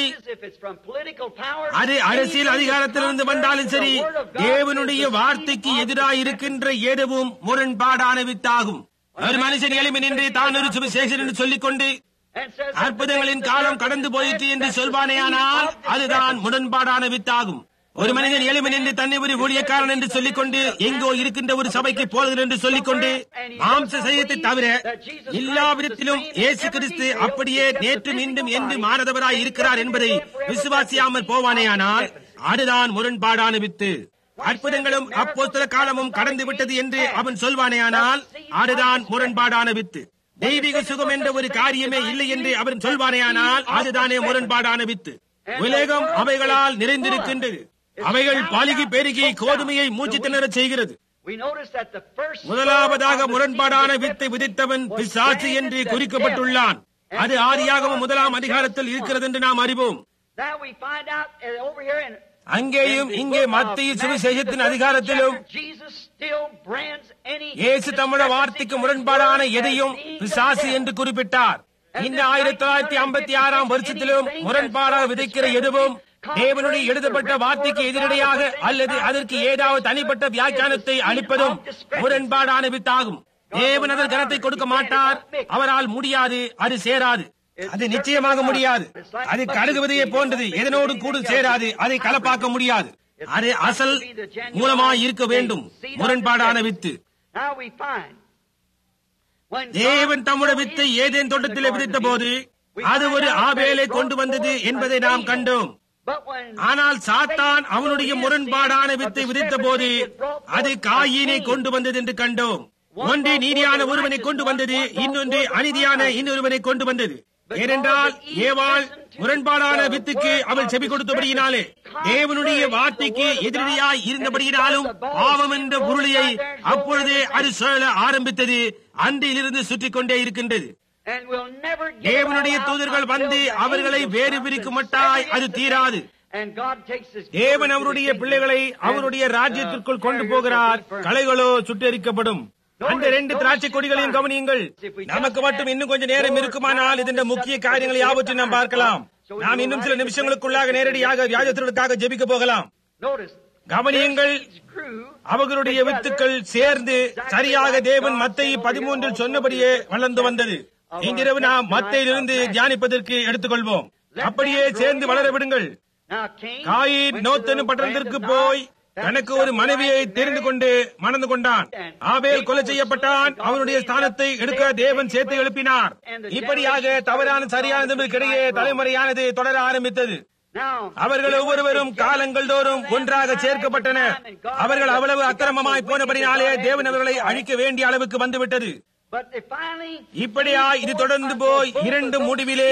அது அரசியல் அதிகாரத்திலிருந்து வந்தாலும் சரி, தேவனுடைய வார்த்தைக்கு எதிராக இருக்கின்ற எதுவும் முரண்பாடான வித்தாகும். ஒரு மனுஷன் எளிமை நின்று தான் ஒரு சுவிசேஷன் என்று சொல்லிக் கொண்டு அற்புதங்களின் காலம் கடந்து போயிற்று என்று சொல்வானேயானால் அதுதான் முரண்பாடான வித்தாகும். ஒரு மனிதன் எளிமை நின்று தன்னை ஒரு ஊழியக்காரன் என்று சொல்லிக் கொண்டு எங்கோ இருக்கின்ற ஒரு சபைக்கு போகிறது என்று சொல்லிக் கொண்டு மாம்ச சரீரத்தை தவிர எல்லா விதத்திலும் இயேசு கிறிஸ்து அப்படியே நேற்றும் இன்றும் என்று மாறதவராய் இருக்கிறார் என்பதை விசுவாசியாமல் போவானேயானால் அதுதான் முரண்பாடான வித்து. அற்புதங்களும் அப்போஸ்தல காலமும் கடந்து விட்டது என்று அவன் சொல்வானேயானால் அதுதான் முரண்பாடான வித்து. தெய்வீக சுகம் என்ற ஒரு காரியமே இல்லை என்று அவன் சொல்வானேயானால் அதுதானே முரண்பாடான வித்து. உலகம் அவைகளால் நிறைந்திருக்கின்றது. அவைகள் பாலிகி பெருகி கோதுமையை மூச்சு திணறச் செய்கிறது. முதலாவதாக முரண்பாடான வித்தை விதைத்தவன் பிசாசு என்று குறிக்கப்பட்டுள்ளான். அது ஆதியாகமம் 1ஆம் அதிகாரத்தில் இருக்கிறது என்று நாம் அறிவோம். அங்கேயும் இங்கே மத்திய சுவிசேஷத்தின் அதிகாரத்திலும் இயேசு தம்முடைய வார்த்தைக்கு முரண்பாடான எதையும் பிசாசு என்று குறிப்பிட்டார். இந்த 1956ஆம் வருஷத்திலும் முரண்பாடாக விதைக்கிற எதுவும் தேவனுடைய எழுதப்பட்ட வார்த்தைக்கு எதிரடையாக அல்லது அதற்கு ஏதாவது தனிப்பட்ட வியாக்கியானத்தை அளிப்பதும் முரண்பாடான வித்தாகும். தேவன் அதன் கனத்தை கொடுக்க மாட்டார். அவரால் முடியாது. அது சேராது. அது நிச்சயமாக முடியாது. அது கடுகு விதையை போன்றது. எதனோடு கூட சேராது. அதை கலப்பாக்க முடியாது. அது அசல் மூலமாய் இருக்க வேண்டும். முரண்பாடான வித்து. தேவன் தம்முடைய வித்தை ஏதேன் தோட்டத்திலே விதைத்த போது அது ஒரு ஆபேலை கொண்டு வந்தது என்பதை நாம் கண்டோம். ஆனால் சாத்தான் அவனுடைய முரண்பாடான வித்தை விதைத்த போது அது காயினை கொண்டு வந்தது என்று கண்டோம். ஒன்று நீதியான ஒருவனை கொண்டு வந்தது, இன்னொன்று அநீதியான இன்னொருவனை கொண்டு வந்தது. ஏனென்றால் ஏவாள் முரண்பாடான வித்துக்கு அவள் செவி கொடுத்தபடியினாலே, தேவனுடைய வார்த்தைக்கு எதிரியாய் இருந்தபடியினாலும் பாவம் என்ற உருளையை அப்பொழுதே அது சுழல ஆரம்பித்தது. அன்றிலிருந்து சுற்றி கொண்டே இருக்கின்றது. தேவனுடைய தூதர்கள் வந்து அவர்களை வேறு பிரிக்கும் மட்டாய் அது தீராது. தேவன் அவருடைய பிள்ளைகளை அவருடைய ராஜ்யத்திற்குள் கொண்டு போகிறார். களைகளோ சுட்டெரிக்கப்படும். அந்த 2 திராட்சை கொடிகளையும் கவனியுங்கள். நமக்கு மட்டும் இன்னும் கொஞ்சம் நேரம் இருக்குமானால் இதன் முக்கிய காரியங்களை யாவற்றையும் நாம் பார்க்கலாம். நாம் இன்னும் சில நிமிஷங்களுக்குள்ளாக நேரடியாக வியாஜத்திற்காக ஜெபிக்க போகலாம். கவனியுங்கள், அவர்களுடைய வித்துக்கள் சேர்ந்து சரியாக தேவன் மத்தேயு 13 சொன்னபடியே வளர்ந்து வந்தது. இன்றிரவு நாம் மத்தேயிலிருந்து தியானிப்பதற்கு எடுத்துக்கொள்வோம். அப்படியே சேர்ந்து வளர விடுங்கள். காயின் நோத்தனு பட்டணத்திற்கு போய் தனக்கு ஒரு மனைவியை தெரிந்து கொண்டு மணந்து கொண்டான். ஆபேல் கொலை செய்யப்பட்டான். அவனுடைய ஸ்தானத்தை எடுக்க தேவன் சேர்த்து எழுப்பினார். இப்படியாக தவறான சரியானதுக்கிடையே தலைமுறையானது தொடர ஆரம்பித்தது. அவர்கள் ஒவ்வொருவரும் காலங்கள் தோறும் ஒன்றாக சேர்க்கப்பட்டனர். அவர்கள் அவ்வளவு அக்கிரமமாய் போனபடினாலே தேவன் அவர்களை அழிக்க வேண்டிய அளவுக்கு வந்துவிட்டது. இப்படியா இது தொடர்ந்து போய் 2 முடிவிலே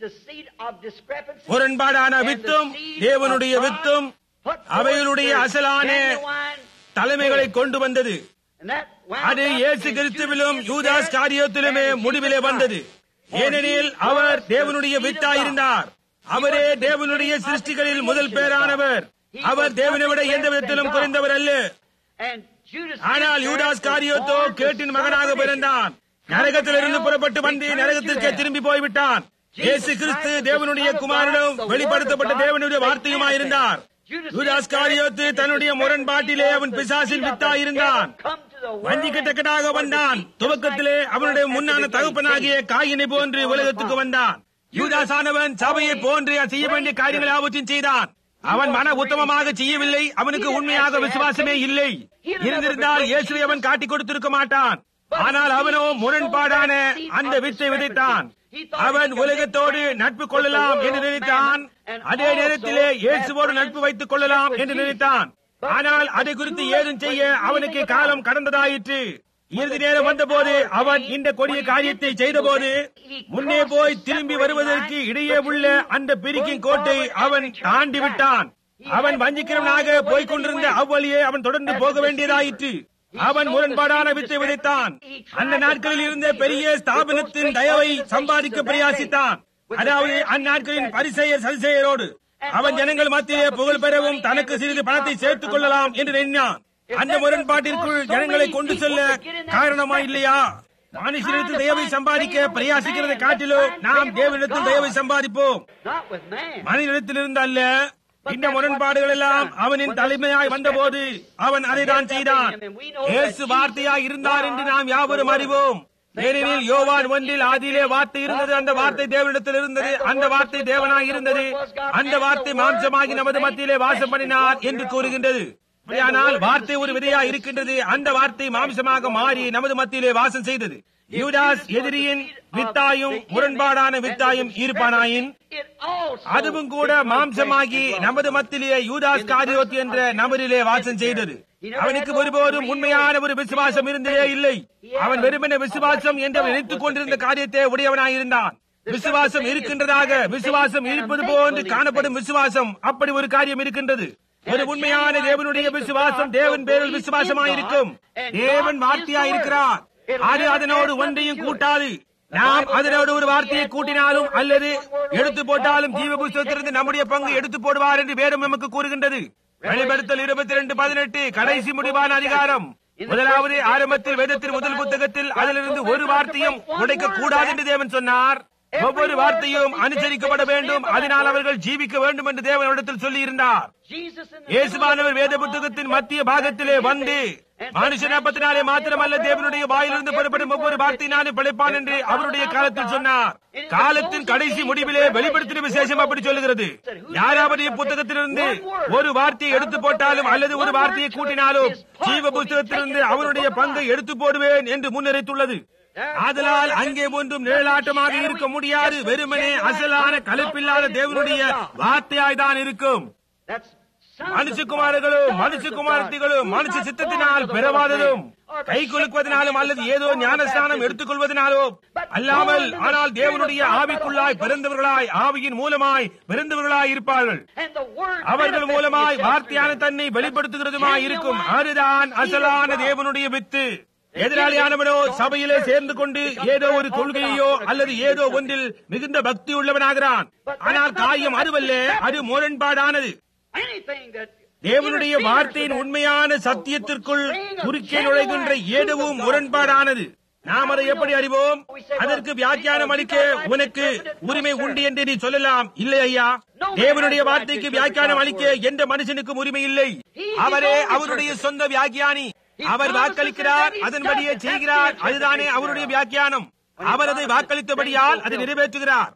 முரண்பாடான வித்தும் தேவனுடைய வித்தும் அவைகளுடைய அசலான தலைமைகளை கொண்டு வந்தது. அது இயேசு கிறிஸ்துவிலும் யூதாஸ் காரியத்திலுமே முடிவிலே வந்தது. ஏனெனில் அவர் தேவனுடைய வித்தாயிருந்தார். அவரே தேவனுடைய சிருஷ்டிகளில் முதல் பேரானவர். அவர் தேவனை விட எந்த விதத்திலும் குறைந்தவர் அல்ல. ஆனால் யூதாஸ் காரியோத்தோ கேட்டின் மகனாக பிறந்தான். நரகத்திலிருந்து புறப்பட்டு வந்து நரகத்திற்கு திரும்பி போய்விட்டான். இயேசு கிறிஸ்து தேவனுடைய குமாரனும் வெளிப்படுத்தப்பட்ட தேவனுடைய வார்த்தையுமாயிருந்தார். யூதாஸ் காரியோத்து தன்னுடைய முரண்பாட்டிலே அவன் பிசாசின் வித்தாயிருந்தான். வஞ்சிக்கத்தக்கதாக வந்தான். துவக்கத்திலே அவனுடைய முன்னான தகப்பனாகிய காயினை போன்று உலகத்துக்கு வந்தான். யூதாசானவன் சபையை போன்று செய்ய வேண்டிய காரியங்களை யாவற்றையும் செய்தான். அவன் மன உத்தமமாக செய்யவில்லை. அவனுக்கு உண்மையாக விசுவாசமே இல்லை. இருந்திருந்தால் இயேசுவை அவன் காட்டிக் கொடுத்திருக்க மாட்டான். ஆனால் அவனோ முரண்பாடான அந்த வித்தை விதைத்தான். அவன் உலகத்தோடு நட்பு கொள்ளலாம் என்று நினைத்தான். அதே நேரத்திலே இயேசுவோடு நட்பு வைத்துக் கொள்ளலாம் என்று நினைத்தான். ஆனால் அதை குறித்து ஏதும் செய்ய அவனுக்கு காலம் கடந்ததாயிற்று. இறுதி நேரம் வந்தபோது அவன் இந்த கொடிய காரியத்தை செய்தபோது முன்னே போய் திரும்பி வருவதற்கு இடையே உள்ள அந்த பிரிக்கும் கோட்டை அவன் தாண்டி விட்டான். அவன் வஞ்சிக்கிறவனாக போய்கொண்டிருந்த அவ்வழியே அவன் தொடர்ந்து போக வேண்டியதாயிற்று. அவன் முரண்பாடான வித்தை விதைத்தான். அந்த நாட்களில் இருந்த பெரிய ஸ்தாபனத்தின் தயவை சம்பாதிக்க பிரயாசித்தான். அதாவது அந்நாட்களின் பரிசெயர் சதிசெயரோடு அவன் ஜனங்கள் மத்தியிலே புகழ் பெறவும் தனக்கு சிறிது பணத்தை சேர்த்துக் கொள்ளலாம் என்று எண்ணினான். அந்த முரண்பாட்டிற்குள் ஜனங்களை கொண்டு செல்ல காரணமா இல்லையா? மனுஷனிடத்தில் தயவை சம்பாதிக்க பிரயாசிக்கிறதை காட்டிலும் நாம் தேவனிடத்தில் தயவை சம்பாதிப்போம். மனிதனிடத்திலிருந்து அல்ல. இந்த முரண்பாடுகள் எல்லாம் அவனின் தலைமையாய் வந்தபோது அவன் அதைதான் செய்தான். இயேசு வார்த்தையாய் இருந்தார் என்று நாம் யாவரும் அறிவோம். ஏனெனில் யோவான் 1 ஆதியிலே வார்த்தை இருந்தது, அந்த வார்த்தை தேவனிடத்தில் இருந்தது, அந்த வார்த்தை தேவனாய் இருந்தது, அந்த வார்த்தை மாம்சமாகி நமது மத்தியிலே வாசம் பண்ணினார் என்று கூறுகின்றது. ஆனால் வார்த்தை ஒரு விதையா இருக்கின்றது. அந்த வார்த்தை மாம்சமாக மாறி நமது மத்தியிலே வாசம் செய்தது. யூதாஸ் எதிரியின் வித்தாயும் முரண்பாடான வித்தாயும் இருப்பானாயின் அதுவும் கூட மாம்சமாகி நமது மத்தியிலே யூதாஸ் காரியோத் என்ற நபரிலே வாசம் செய்தது. அவனுக்கு ஒருபோதும் உண்மையான ஒரு விசுவாசம் இருந்ததே இல்லை. அவன் வெறுமனே விசுவாசம் என்று நினைத்துக் கொண்டிருந்த காரியத்தை உடையவனாயிருந்தான். விசுவாசம் இருக்கின்றதாக, விசுவாசம் இருப்பது போன்று காணப்படும் விசுவாசம், அப்படி ஒரு காரியம் இருக்கின்றது. ஒரு உண்மையான தேவனுடைய விசுவாசம் தேவன் பேரில் விசுவாசமாயிருக்கும். தேவன் வார்த்தையாயிருக்கிறார். அது அதனோடு ஒன்றையும் கூட்டாது. நாம் அதனோடு ஒரு வார்த்தையை கூட்டினாலும் அல்லது எடுத்து போட்டாலும் ஜீவ புஸ்தகத்திலிருந்து நம்முடைய பங்கு எடுத்து போடுவார் என்று வேதம் நமக்கு கூறுகின்றது. வெளிப்படுத்தல் 22:18 கடைசி முடிவான அதிகாரம். முதலாவது ஆரம்பத்தில் வேதத்தின் முதல் புத்தகத்தில் அதிலிருந்து ஒரு வார்த்தையும் உடைக்க கூடாது என்று தேவன் சொன்னார். ஒவ்வொரு வார்த்தையும் அனுசரிக்கப்பட வேண்டும், அதனால் அவர்கள் ஜீவிக்க வேண்டும் என்று தேவனிடத்தில் சொல்லி இருந்தார். இயேசுவானவர் வேத புத்தகத்தின் மத்திய பாகத்திலே வந்து மனுஷன் அப்பத்தினாலே மாத்திரமல்ல தேவனுடைய வாயிலிருந்து புறப்படும் ஒவ்வொரு வார்த்தையினாலும் பிழைப்பான் என்று அவருடைய காலத்தில் சொன்னார். காலத்தின் கடைசி முடிவிலே வெளிப்படுத்தின விசேஷம் அப்படி சொல்லுகிறது. யாராவது புத்தகத்திலிருந்து ஒரு வார்த்தையை எடுத்து போட்டாலும் அல்லது ஒரு வார்த்தையை கூட்டினாலும் ஜீவ புத்தகத்திலிருந்து அவருடைய பங்கை எடுத்து போடுவேன் என்று முன்னறித்துள்ளது. ஆதலால் அங்கே ஒன்றும் நிழலாட்டமாக இருக்க முடியாது. வெறுமனே அசலான கலப்பில்லாத தேவனுடைய வார்த்தையாய்தான் இருக்கும். மனுஷகுமாரர்களும் மனுஷகுமாரத்திகளும் மனுஷ சித்தத்தினால் பெறவாததும் கை குலுக்குவதனாலும் அல்லது ஏதோ ஞானஸ்தானம் எடுத்துக் கொள்வதனாலோ அல்லாமல், ஆனால் தேவனுடைய ஆவிக்குள்ளாய் பிறந்தவர்களாய் ஆவியின் மூலமாய் பிறந்தவர்களாய் இருப்பார்கள். அவர்கள் மூலமாய் வார்த்தையான தன்னை வெளிப்படுத்துகிறதுமாய் இருக்கும். அதுதான் அசலான தேவனுடைய வித்து. எதிராளியானவனோ சபையிலே சேர்ந்து கொண்டு ஏதோ ஒரு கொள்கையோ அல்லது ஏதோ ஒன்றில் மிகுந்த பக்தி உள்ளவனாகிறான். ஆனால் காரியம் அதுவல்ல, அது முரண்பாடானது. தேவனுடைய வார்த்தையின் உண்மையான சத்தியத்திற்குள் குறுக்கே நுழைகின்ற ஏதுவும் முரண்பாடானது. நாம் அதை எப்படி அறிவோம்? அதற்கு வியாக்கியானம் அளிக்க உனக்கு உரிமை உண்டு என்று நீ சொல்லலாம். இல்லை ஐயா, தேவனுடைய வார்த்தைக்கு வியாக்கியானம் அளிக்க எந்த மனுஷனுக்கும் உரிமை இல்லை. அவரே அவருடைய சொந்த வியாக்கியானி. அவர் வாக்களிக்கிறார், அதன்படியே செய்கிறார். அதுதானே அவருடைய வியாக்கியானம். அவர் அதை வாக்களித்தபடியால் அதை நிறைவேற்றுகிறார்.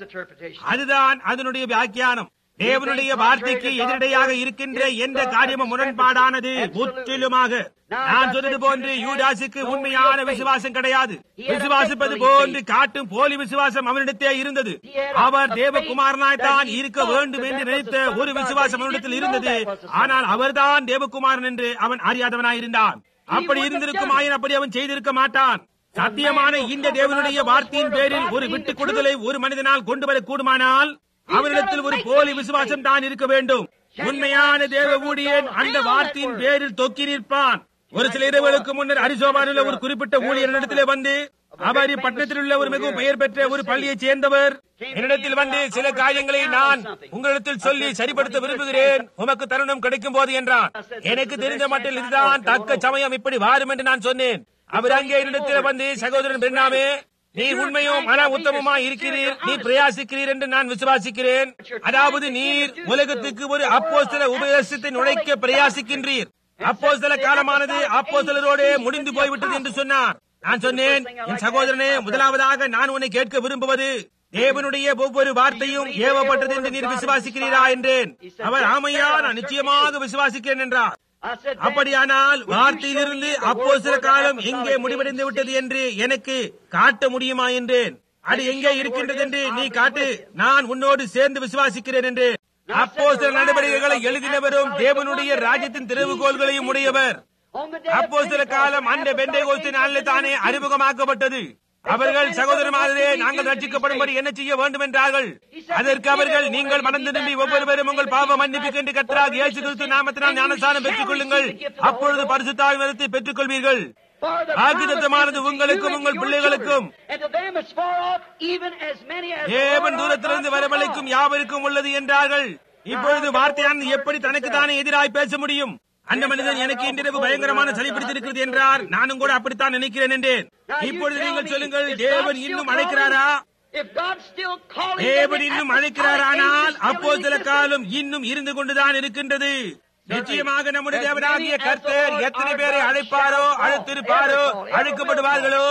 அதுதான் அதனுடைய வியாக்கியானம். தேவனுடைய வார்த்தைக்கு எதிரடையாக இருக்கின்ற எந்த காரியமும் முரண்பாடானது முற்றிலுமாக. நான் சொன்னது போன்று யூதாசுக்கு உண்மையான விசுவாசம் கிடையாது. விசுவாசிப்பது போன்று காட்டும் போலி விசுவாசம் அவனிடத்தே இருந்தது. அவர் தேவகுமாரனாய் தான் இருக்க வேண்டும் என்று நினைத்த ஒரு விசுவாசம் அவனிடத்தில் இருந்தது. ஆனால் அவர்தான் தேவகுமாரன் என்று அவன் அறியாதவனாயிருந்தான். அப்படி இருந்திருக்கும் ஆயின் அப்படி அவன் செய்திருக்க மாட்டான். சத்தியமான இந்த தேவனுடைய வார்த்தையின் பேரில் ஒரு விட்டுக் கொடுதலை ஒரு மனிதனால் கொண்டு வர கூடுமானால் அவரிடத்தில் ஒரு போலி விசுவாசம் தான் இருக்க வேண்டும். உண்மையான தேவ ஊழியன் அந்த வார்த்தையின் பேரில் தொக்கி நிற்பான். ஒரு சில இரவுகளுக்கு முன்னர் அரிசோபானில் ஒரு குறிப்பிட்ட ஊழியரிடத்திலே வந்து, அவர் பட்டணத்தில் உள்ள ஒரு மிகவும் பெயர் பெற்ற ஒரு பள்ளியைச் சேர்ந்தவர், என்னிடத்தில் வந்து சில காரியங்களை நான் உங்களிடத்தில் சொல்லி சரிப்படுத்த விரும்புகிறேன், உமக்கு தருணம் கிடைக்கும் போது என்றான். எனக்கு தெரிந்த மட்டில் இதுதான் தக்க சமயம், இப்படி வாரும் என்று நான் சொன்னேன். அவர் அங்கே என்னிடத்தில் வந்து, சகோதரன் பிரணாமே, நீர் உண்மையும் மன உத்தமமாய் இருக்கிறீர், நீ பிரயாசிக்கிறீர் என்று நான் விசுவாசிக்கிறேன். அதாவது நீர் உலகத்துக்கு ஒரு அப்போஸ்தல உபதேசத்தை நுழைக்க பிரயாசிக்கின்றீர். அப்போஸ்தல காலமானது அப்போஸ்தலரோடு முடிந்து போய்விட்டது என்று சொன்னார். நான் சொன்னேன், என் சகோதரனே, முதலாவதாக நான் உன்னை கேட்க விரும்புவது தேவனுடைய ஒவ்வொரு வார்த்தையும் ஏவப்பட்டது என்று நீர் விசுவாசிக்கிறீரா என்றேன். அவர் ஆமையா, நான் நிச்சயமாக விசுவாசிக்கிறேன் என்றார். அப்படியானால் வார்த்தையிலிருந்து அப்போஸ்தல காலம் எங்கே முடிவடைந்து விட்டது என்று எனக்கு காட்ட முடியுமா என்றேன். அது எங்கே இருக்கின்றது என்று நீ காட்டு, நான் உன்னோடு சேர்ந்து விசுவாசிக்கிறேன் என்று. அப்போஸ்தல நடவடிக்கைகளை எழுதினவரும் தேவனுடைய ராஜ்யத்தின் திறவுகோள்களையும் உடையவர். அப்போஸ்தல காலம் அந்த பெந்தேகோஸ்து நாளில் தானே அறிமுகமாக்கப்பட்டது. அவர்கள் சகோதரமாகவே நாங்கள் ரட்சிக்கப்படும்படி என்ன செய்ய வேண்டும் என்றார்கள். அதற்கு அவர்கள், நீங்கள் மனம் திரும்பி ஒவ்வொருவரும் உங்கள் பாவ மன்னிப்புக்கென்று கர்த்தராகிய இயேசு கிறிஸ்து நாமத்தினால் ஞானஸ்நானம் பெற்றுக் கொள்ளுங்கள், அப்பொழுது பரிசுத்த ஆவியானவரை பெற்றுக் கொள்வீர்கள். வாக்குத்தத்தமானது உங்களுக்கும் உங்கள் பிள்ளைகளுக்கும் தேவன் தூரத்திலிருந்து வரவழைக்கும் யாவருக்கும் உள்ளது என்றார்கள். இப்பொழுது வார்த்தையானது எப்படி தனக்குத்தானே எதிராய் பேச முடியும்? அந்த மனிதன், எனக்கு இன்றிரவு பயங்கரமான சளி பிடித்திருக்கிறது என்றார். நானும் கூட அப்படித்தான் நினைக்கிறேன் என்றேன். இப்பொழுது நீங்கள் சொல்லுங்கள், தேவன் இன்னும் அழைக்கிறாரா? தேவன் இன்னும் அழைக்கிறாரானால் அப்போஸ்தல காலம் இன்னும் இருந்து கொண்டுதான் இருக்கின்றது. நிச்சயமாக நம்முடைய தேவனாகிய கர்த்தர் எத்தனை பேரை அழைப்பாரோ, அழைத்திருப்பாரோ, அழைக்கப்படுவார்களோ,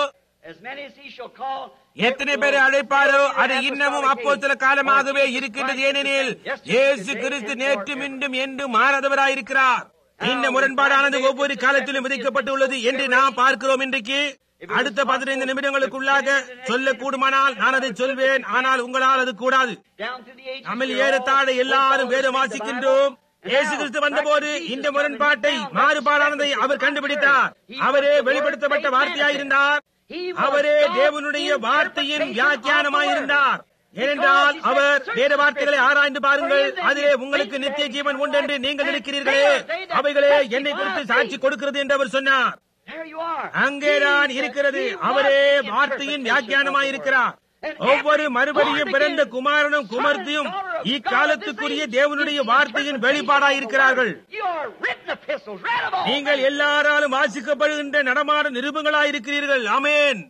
எத்தனை பேரை அழைப்பாரோ அது இன்னமும் அப்போஸ்தல காலமாகவே இருக்கின்றது. ஏனெனில் இயேசு கிறிஸ்து நேற்றும் இன்றும் என்றும் மாறாதவராயிருக்கிறார். இந்த முரண்பாடானது ஒவ்வொரு காலத்திலும் விதைக்கப்பட்டுள்ளது என்று நாம் பார்க்கிறோம். இன்றைக்கு அடுத்த 15 நிமிடங்களுக்குள்ளாக சொல்லக்கூடுமானால் நான் அதை சொல்வேன், ஆனால் உங்களால் அது கூடாது. நம்மில் ஏறத்தாழ எல்லாரும் வேதம் வாசிக்கின்றோம். இயேசு கிறிஸ்து வந்தபோது இந்த முரண்பாட்டை, மாறுபாடானதை அவர் கண்டுபிடித்தார். அவரே வெளிப்படுத்தப்பட்ட வார்த்தையாயிருந்தார். அவரே தேவனுடைய வார்த்தையின் வியாக்கியானமாயிருந்தார். ஏனென்றால் அவர் வேத வார்த்தைகளை ஆராய்ந்து பாருங்கள், அதிலே உங்களுக்கு நித்திய ஜீவன் உண்டு என்று நீங்கள் நினைக்கிறீர்களே, அவைகளே என்னை குறித்து சாட்சி கொடுக்கிறது என்று அவர் சொன்னார். அங்கேதான் இருக்கிறது. அவரே வார்த்தையின் வியாக்கியானமாய் இருக்கிறார். ஒவ்வொரு மறுபடியும் பிறந்த குமாரனும் குமார்த்தியும் இக்காலத்துக்குரிய தேவனுடைய வார்த்தையின் வெளிப்பாடாய் இருக்கிறார்கள். நீங்கள் எல்லாராலும் வாசிக்கப்படுகின்ற நடமாடும் நிருபங்களாய் இருக்கிறீர்கள். ஆமென்.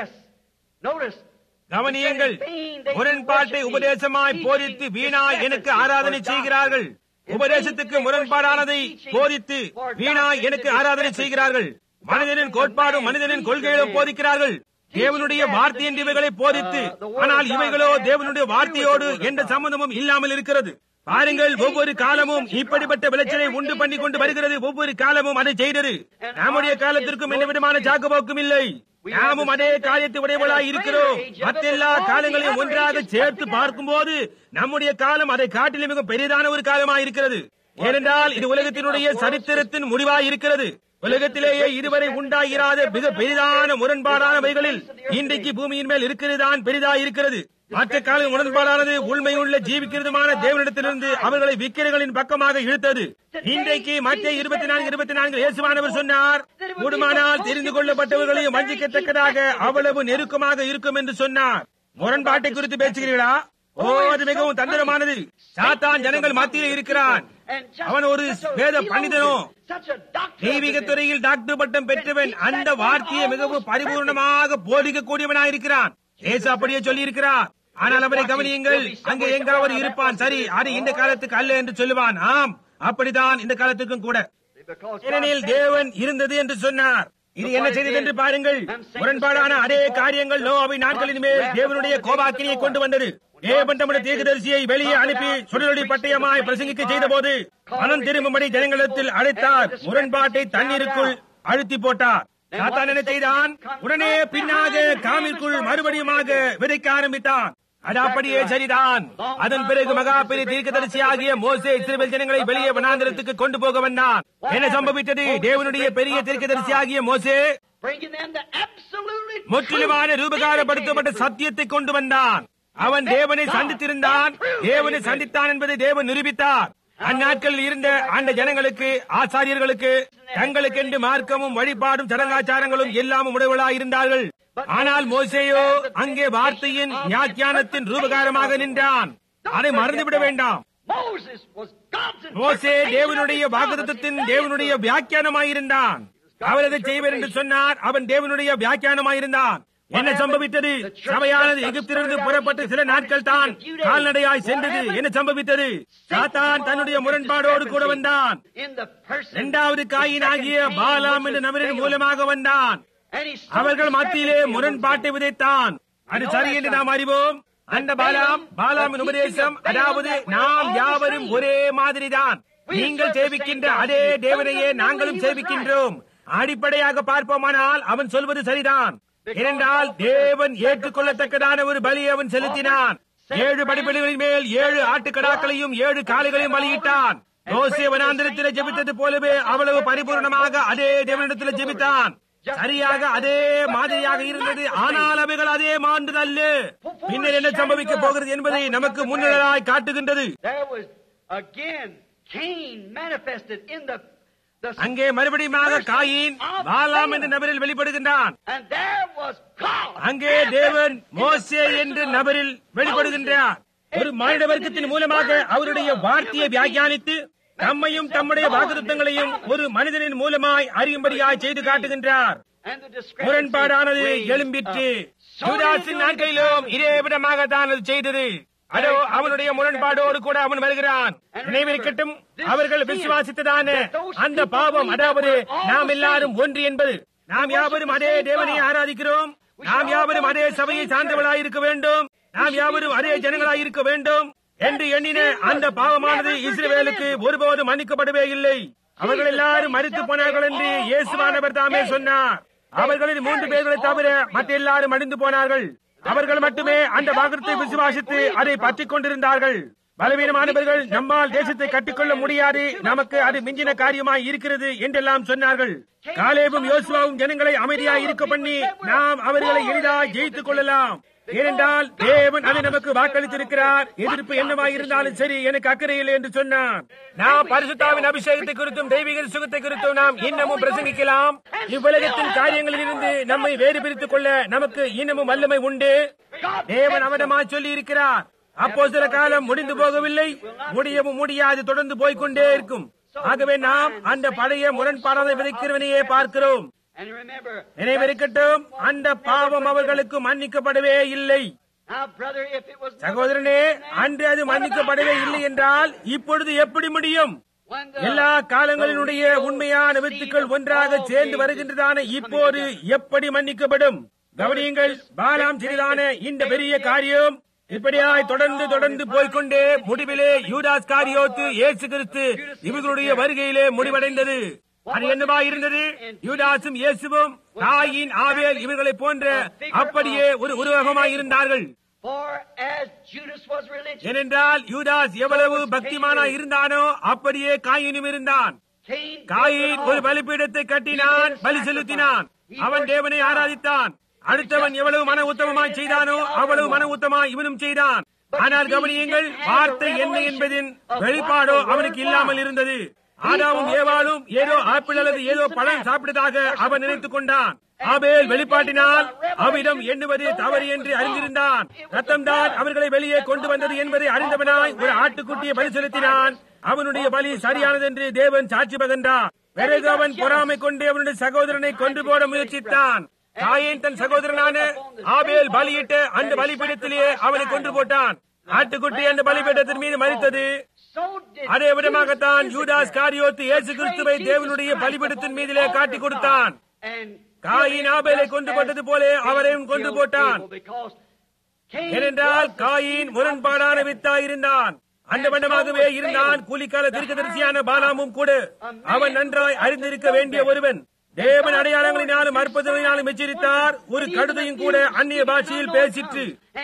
கவனியுங்கள், முரண்பாட்டை உபதேசமாய் போதித்து வீணாய் எனக்கு ஆராதனை செய்கிறார்கள். உபதேசத்துக்கு முரண்பாடானதை போதித்து வீணாய் எனக்கு ஆராதனை செய்கிறார்கள். மனிதனின் கோட்பாடும் மனிதனின் கொள்கைகளும் போதிக்கிறார்கள். தேவனுடைய வார்த்தை என்று இவைகளை போதித்து, ஆனால் இவைகளோ தேவனுடைய வார்த்தையோடு எந்த சம்பந்தமும் இல்லாமல் இருக்கிறது. பாருங்கள், ஒவ்வொரு காலமும் இப்படிப்பட்ட விளைச்சலை உண்டு பண்ணி கொண்டு வருகிறது. ஒவ்வொரு காலமும் அதை செய்தது. நம்முடைய காலத்திற்கும் எந்த விதமான சாக்குப்போக்கும் இல்லை. நாமும் அதே காரியத்தை உடையவளாய் இருக்கிறோம். மற்றெல்லா காலங்களையும் ஒன்றாக சேர்த்து பார்க்கும்போது நம்முடைய காலம் அதை காட்டிலும் மிக பெரிதான ஒரு காலமாய் இருக்கிறது. ஏனென்றால் இது உலகத்தினுடைய சரித்திரத்தின் முடிவாய் இருக்கிறது. உலகத்திலேயே இதுவரை உண்டாகிறாத மிக பெரிதான முரண்பாடானவைகளில் இன்றைக்கு பூமியின் மேல் இருக்கிறதுதான் பெரிதாய் இருக்கிறது. மற்ற கால முரண்பாடானது உண்மையுள்ள ஜீவிக்கிறதுமான தேவனிடத்திலிருந்து அவர்களை விக்கிரகளின் பக்கமாக இழுத்தது. இன்றைக்கு மற்ற 24 இயேசுவானவர் சொன்னார், கூடுமானால் தெரிந்து கொள்ளப்பட்டவர்களையும் வஞ்சிக்கத்தக்கதாக அவ்வளவு நெருக்கமாக இருக்கும் என்று சொன்னார். முரண்பாட்டை குறித்து பேசுகிறீர்களா? ஓ, அது மிகவும் தந்திரமானது. சாத்தான் ஜனங்கள் மத்தியில் இருக்கிறான். அவன் ஒரு வேத பண்டிதனோ, தெய்வீக துறையில் டாக்டர் பட்டம் பெற்றவன். அந்த வார்த்தையை மிகவும் பரிபூர்ணமாக போதிக்கக்கூடியவனாயிருக்கிறான். இயேசு அப்படியே சொல்லி இருக்கிறார். ஆனால் அவரை கவனியுங்கள், அங்கே எங்காவது இருப்பான். சரி, அது இந்த காலத்துக்கு அல்ல என்று சொல்லுவான். ஆம், அப்படித்தான் இந்த காலத்துக்கும் கூட. ஏனெனில் தேவன் இருந்தது என்று சொன்னார். இது என்ன செய்தது என்று பாருங்கள். முரண்பாடான அதே காரியங்கள் நோவாவின் நாட்களின் மேல் தேவனுடைய கோபாக்கினியை கொண்டு வந்தது. தேவன் தம்முடைய தீர்க்கதரிசியை வெளியே அனுப்பி சுடரொளி பட்டயமாய் பிரசங்கிக்க செய்த போது மனம் திரும்பும்படி ஜனங்களிடத்தில் அழைத்தார். முரண்பாட்டை தண்ணீருக்குள் அழுத்தி போட்டார். சாத்தான் என்ன செய்தான்? உடனே பின்னாக காமிற்குள் மறுபடியுமாக விதைக்க ஆரம்பித்தான். அது அப்படியே சரிதான். அதன் பிறகு மகா பெரிய தீர்க்கதரிசி ஆகிய மோசே இஸ்ரவேல் ஜனங்களை வெளியே வனாந்திரத்துக்கு கொண்டு போக வந்தான். என்ன சம்பவித்தது? தேவனுடைய பெரிய தீர்க்கதரிசி ஆகிய மோசே முற்றிலுமான ரூபகாரப்படுத்தப்பட்ட சத்தியத்தை கொண்டு வந்தான். அவன் தேவனை சந்தித்திருந்தான். தேவனை சந்தித்தான் என்பதை தேவன் நிரூபித்தார். அந்நாட்களில் இருந்த அந்த ஜனங்களுக்கு, ஆசாரியர்களுக்கு தங்களுக்கென்று மார்க்கமும் வழிபாடும் சடங்காச்சாரங்களும் எல்லாமும் உடையவர்களாய் இருந்தார்கள். ஆனால் மோசேயோ அங்கே வார்த்தையின் வியாக்கியானத்தின் ரூபகாரமாக நின்றான். அதை மறந்துவிட வேண்டாம். மோசே தேவனுடைய வாக்குத்தத்தத்தின் தேவனுடைய வியாக்கியானமாயிருந்தான். அவர் அதை செய்வார் என்று சொன்னார். அவன் தேவனுடைய வியாக்கியானமாயிருந்தான். என்ன சம்பவித்தது? சபையானது எகிப்திலிருந்து புறப்பட்டு சில நாட்கள் தான் கால்நடையாய் சென்றது. என்ன சம்பவித்தது? சாத்தான் தன்னுடைய முரண்பாடோடு கூட வந்தான். இரண்டாவது காயின் ஆகிய பாலாம் என்ற நபரின் மூலமாக வந்தான். அவர்கள் மத்தியிலே முரண்பாட்டை விதைத்தான். அது சரி என்று நாம் அறிவோம். அந்த பாலாமின் உபதேசம், அதாவது நாம் யாவரும் ஒரே மாதிரிதான், நீங்கள் சேவிக்கின்ற அதே தேவனையே நாங்களும் சேவிக்கின்றோம். அடிப்படையாக பார்ப்போமானால் அவன் சொல்வது சரிதான். ஏனென்றால் தேவன் ஏற்றுக்கொள்ளத்தக்கதான ஒரு பலி அவன் செலுத்தினான். 7 பலிபீடங்களின் மேல் 7 ஆட்டுக்கடாக்களையும் 7 காளைகளையும் பலியிட்டான். மோசே வனாந்திரத்தில் ஜெபித்தது போலவே அவ்வளவு பரிபூர்ணமாக அதே தேவனிடத்தில் ஜெபித்தான். சரியாக அதே மாதிரியாக இருந்தது. ஆனால் அவைகள் அதே மாண்டது அல்ல. பின்னர் என்ன சம்பவிக்க போகிறது என்பதை நமக்கு முன்னிழலாய் காட்டுகின்றது. அங்கே மறுபடியும் காயின் பாலாம் என்ற நபரில் வெளிப்படுகின்றான். அங்கே தேவன் மோசே என்ற நபரில் வெளிப்படுகின்றார். ஒரு மனித வர்க்கத்தின் மூலமாக அவருடைய வார்த்தையை வியாக்கியானித்து தம்மையும் தம்முடைய வாக்குத்தத்தங்களையும் ஒரு மனிதனின் மூலமாய் அறியும்படியாய் செய்து காட்டுகின்றார். முரண்பாடானது எழும்பிற்று. யூதாசின் நாட்களிலும் இதே விதமாக தான் அது செய்தது. அதோ அவனுடைய முரண்பாடோடு கூட அவன் வருகிறான். நினைவிருக்கட்டும், அவர்கள் விசுவாசித்ததான அந்த பாவம், அதாவது நாம் எல்லாரும் ஒன்று என்பது. நாம் யாவரும் அதே தேவனை ஆராதிக்கிறோம். நாம் யாவரும் அதே சபையை சார்ந்தவர்களாயிருக்க வேண்டும். நாம் யாவரும் அதே ஜனங்களாயிருக்க வேண்டும் என்று எண்ணின அந்த பாவமானது இஸ்ரவேலுக்கு ஒருபோதும் மன்னிக்கப்படவே இல்லை. அவர்கள் எல்லாரும் மரித்து போனார்கள் என்று இயேசுவானவர் தாமே சொன்னார். அவர்களில் 3 பேர்களை தவிர மற்ற எல்லாரும் அழிந்து போனார்கள். அவர்கள் மட்டுமே அந்த வாக்குத்தத்தை விசுவாசித்து அதை பற்றிக் கொண்டிருந்தார்கள். பலவீனமானவர்கள் நம்மால் தேசத்தை கட்டிக்கொள்ள முடியாது, நமக்கு அது மிஞ்சின காரியமாய் இருக்கிறது என்றெல்லாம் சொன்னார்கள். காலேபும் யோசுவாவும் ஜனங்களை அமைதியாய் இருக்க பண்ணி நாம் அவர்களை எளிதாய் ஜெயித்துக் கொள்ளலாம். ஏனென்றால் தேவன் அதை நமக்கு வாக்களித்திருக்கிறார். எதிர்ப்பு என்னவாய் இருந்தாலும் சரி, எனக்கு அக்கறை இல்லை என்று சொன்னார். நாம் பரிசுத்தாவின் அபிஷேகத்தை குறித்தும் தெய்வீக சுகத்தை குறித்தும் நாம் இன்னமும் பிரசங்கிக்கலாம். இவ்வுலகத்தின் காரியங்களில் இருந்து நம்மை வேறு பிரித்துக் கொள்ள நமக்கு இன்னமும் வல்லமை உண்டு. தேவன் அவனமாய் சொல்லி இருக்கிறார். அப்போ சில காலம் முடிந்து போகவில்லை, முடியவும் முடியாது, தொடர்ந்து போய்கொண்டே இருக்கும். ஆகவே நாம் அந்த பழைய முரண்பாடான விதைக்கிறவனையே பார்க்கிறோம். நினைவிருக்கட்டும், அந்த பாவம் அவர்களுக்கு மன்னிக்கப்படவே இல்லை. சகோதரனே, அன்று அது மன்னிக்கப்படவே இல்லை என்றால் இப்பொழுது எப்படி முடியும்? எல்லா காலங்களினுடைய உண்மையான வித்துக்கள் ஒன்றாக சேர்ந்து வருகின்றதான இப்போது எப்படி மன்னிக்கப்படும்? கவனியுங்கள், பாலாம் சிறிதான இந்த பெரிய காரியம் இப்படியாய் தொடர்ந்து போய்கொண்டே முடிவிலே யூதாஸ் காரியோத்து இயேசு கிறிஸ்து இவர்களுடைய வருகையிலே முடிவடைந்தது. அது என்னவா இருந்தது? யூதாசும் இயேசுவும் காயின் ஆபேல் இவர்களை போன்ற அப்படியே ஒரு உருவகமாய் இருந்தார்கள். ஏனென்றால் யூதாஸ் எவ்வளவு பக்திமானாய் இருந்தானோ அப்படியே காயினும் இருந்தான். காயின் ஒரு பலிபீடத்தை கட்டினான், பலி செலுத்தினான், அவன் தேவனை ஆராதித்தான். அடுத்தவன் எவ்வளவு மன உத்தமமாய் செய்தானோ அவ்வளவு மன உத்தமாய் இவனும் செய்தான். ஆனால் கவனியுங்கள், வார்த்தை என்ன என்பதின் வெளிப்பாடோ அவனுக்கு இல்லாமல் இருந்தது. ஆதாமும் ஏவாளும் ஏதோ ஆப்பிள் அல்லது ஏதோ பழம் சாப்பிட்டதாக அவன் நினைத்துக் கொண்டான். ஆபேல் வெளிப்பாட்டினால் அவ்விடம் எண்ணுவது தவறு என்று அறிந்திருந்தான். ரத்தம்தான் அவர்களை வெளியே கொண்டு வந்தது என்பதை அறிந்தவனாய் ஒரு ஆட்டுக்குட்டியை பலி செலுத்தினான். அவனுடைய பலி சரியானது என்று தேவன் சாட்சி பகர்ந்தார். பிறகு அவன் பொறாமை கொண்டு அவனுடைய சகோதரனை கொன்று போட முயற்சித்தான். காயின் தன் சகோதரனான ஆபேல் பலியிட்ட அந்த பலிபீடத்திலேயே அவனை கொன்று போட்டான். ஆட்டுக்குட்டி அந்த பலிபீடத்தின் மீது மரித்தது. அதே விதமாகத்தான் யூதாஸ் காரியோத்து இயேசு கிறிஸ்துவை தேவனுடைய பலிபீடத்தின் மீதிலே காட்டிக் கொடுத்தான். காயின் ஆபேலை கொண்டு போட்டது போல அவரையும் கொண்டு போட்டான். ஏனென்றால் காயின் முரண்பாடான வித்தாயிருந்தான். அந்த வண்ணமாகவே இருந்தான் கூலிக்கால தீர்க்கதரிசியான பாலாமும் கூட. அவன் நன்றாய் அறிந்திருக்க வேண்டிய ஒருவன். தேவன் அடையாளங்களினாலும் அற்புதங்களினாலும் எச்சரித்தார். ஒரு கழுதையும் கூட அந்நிய பாஷையில் பேசிற்று.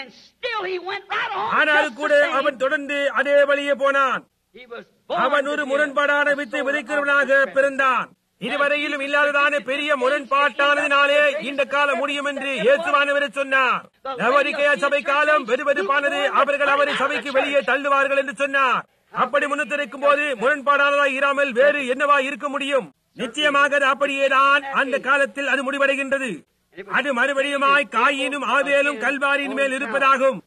ஆனாலும் கூட அவன் தொடர்ந்து அதே வழியே போனான். அவன் ஒரு முரண்பாடான வித்தை விதைக்கிறவனாக பிறந்தான். இதுவரையிலும் இல்லாததான பெரிய முரண்பாட்டானதினாலே இந்த காலம் முடியும் என்று இயேசுவானவரை சொன்னார். நவரிக்கையா சபை காலம் வெறுவெறுப்பானது, அவர்கள் அவரை சபைக்கு வெளியே தள்ளுவார்கள் என்று சொன்னார். அப்படி முன்னுரைக்கும் போது முரண்பாடானதாய் இராமல் வேறு என்னவா இருக்க முடியும்? நிச்சயமாக அது அப்படியேதான் அந்த காலத்தில் அது முடிவடைகின்றது. அது மறுபடியுமாய் காயினும் ஆபேலும் கல்வாரியின் மேல் இருப்பதாகும்.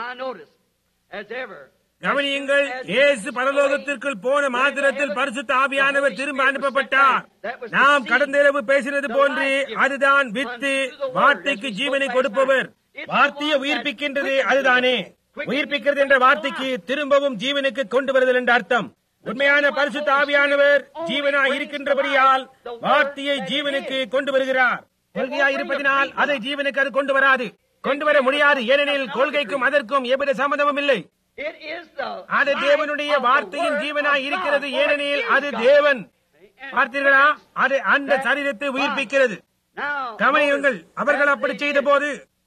கவனியுங்கள், இயேசு பரலோகத்திற்குள் போன மாத்திரத்தில் பரிசுத்த ஆவியானவர் திரும்ப அனுப்பப்பட்டார். நாம் கடந்த இரவு பேசினது போன்று அதுதான் வித்து, வார்த்தைக்கு ஜீவனை கொடுப்பவர். வார்த்தையை உயிர்ப்பிக்கின்றது அதுதானே. உயிர்ப்பிக்கிறது என்ற வார்த்தைக்கு திரும்பவும் ஜீவனுக்கு கொண்டு வருதல் என்ற அர்த்தம். உண்மையான பரிசுத்த ஆவியானவர் ஜீவனாய் இருக்கின்றபடியால் வார்த்தையை ஜீவனுக்கு கொண்டு வருகிறார். கொள்கையாய் இருப்பதினால் அதை ஜீவனுக்கு அது கொண்டு வராது, கொண்டு வர முடியாது. ஏனெனில் கொள்கைக்கும் அதற்கும் எவ்வித சம்பந்தமும் இல்லை. அது தேவனுடைய வார்த்தையின் ஜீவனாய் இருக்கிறது. ஏனெனில் அது தேவன். பார்த்தீர்களா? அது அந்த சரீரத்தை உயிர்ப்பிக்கிறது. கவனியுங்கள், அவர்கள் அப்படி செய்த போது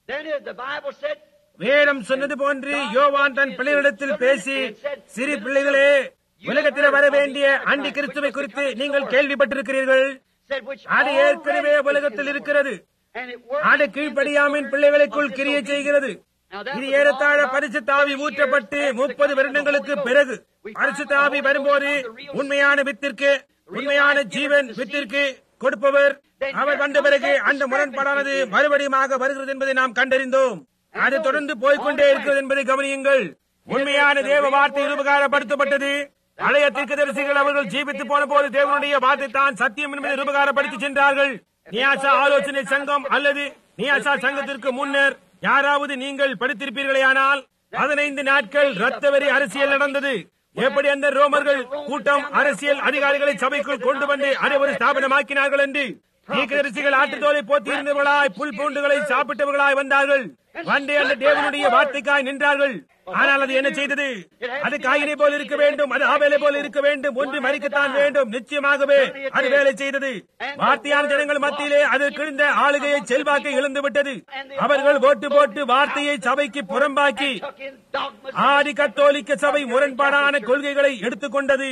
வேதம் சொன்னது போன்று யோவான் தன் பிள்ளைகளிடத்தில் பேசி, சிறு பிள்ளைகளே, உலகத்தில் வர வேண்டிய அண்டி கிறிஸ்துவை குறித்து நீங்கள் கேள்விப்பட்டிருக்கிறீர்கள். அது ஏற்கனவே உலகத்தில் இருக்கிறது. அது கீழ்ப்படியாமின் பிள்ளைகளுக்குள் கிரியை செய்கிறது. இது ஏறத்தாழ பரிசுத்த ஆவி ஊற்றப்பட்டு 30 வருடங்களுக்கு பிறகு பரிசுத்த ஆவி வரும்போது உண்மையான வித்திற்கு, உண்மையான ஜீவன் வித்திற்கு கொடுப்பவர் அவர் வந்த பிறகு அந்த முரண்பாடானது மறுபடியும் வருகிறது என்பதை நாம் கண்டறிந்தோம். அது தொடர்ந்து போய்கொண்டே இருக்கிறது என்பதை கவனியுங்கள். உண்மையான தேவ வார்த்தை உபகாரப்படுத்தப்பட்டது. பழைய தீர்க்கதரிசிகள் அவர்கள் ஜீவித்து போன போது தேவனுடைய வார்த்தை தான் சத்தியம் என்பதை உபகாரப்படுத்தி சென்றார்கள். நியாசா ஆலோசனை சங்கம் அல்லது நியாசா சங்கத்திற்கு முன்னர் யாராவது நீங்கள் படித்திருப்பீர்களேயானால் 15 நாட்கள் இரத்த வெறி அரசியல் நடந்தது. எப்படி அந்த ரோமர்கள் கூட்டம் அரசியல் அதிகாரிகளை சபைக்குள் கொண்டு வந்து அதை ஒரு ஸ்தாபனமாக்கினார்கள் என்று. தீர்க்கதரிசிகள் ஆட்டுத்தோலை போத்தியிருந்தவர்களாய் புல் பூண்டுகளை சாப்பிட்டவர்களாய் வந்தார்கள். வந்து அந்த தேவனுடைய வார்த்தைக்காய் நின்றார்கள். ஆனால் அது என்ன செய்தது? அது காயினை போல் இருக்க வேண்டும், அது ஆபேலை போல் இருக்க வேண்டும், ஒன்று மறிக்கத்தான் வேண்டும். நிச்சயமாகவே அது வேலை செய்தது. வார்த்தையான ஜனங்கள் மத்தியிலே அது கிழிந்த ஆளுகையை செல்வாக்கை இழந்து விட்டது. அவர்கள் ஓட்டு போட்டு வார்த்தையை சபைக்கு புறம்பாக்கி ஆதி கத்தோலிக்க சபை முரண்பாடான கொள்கைகளை எடுத்துக்கொண்டது.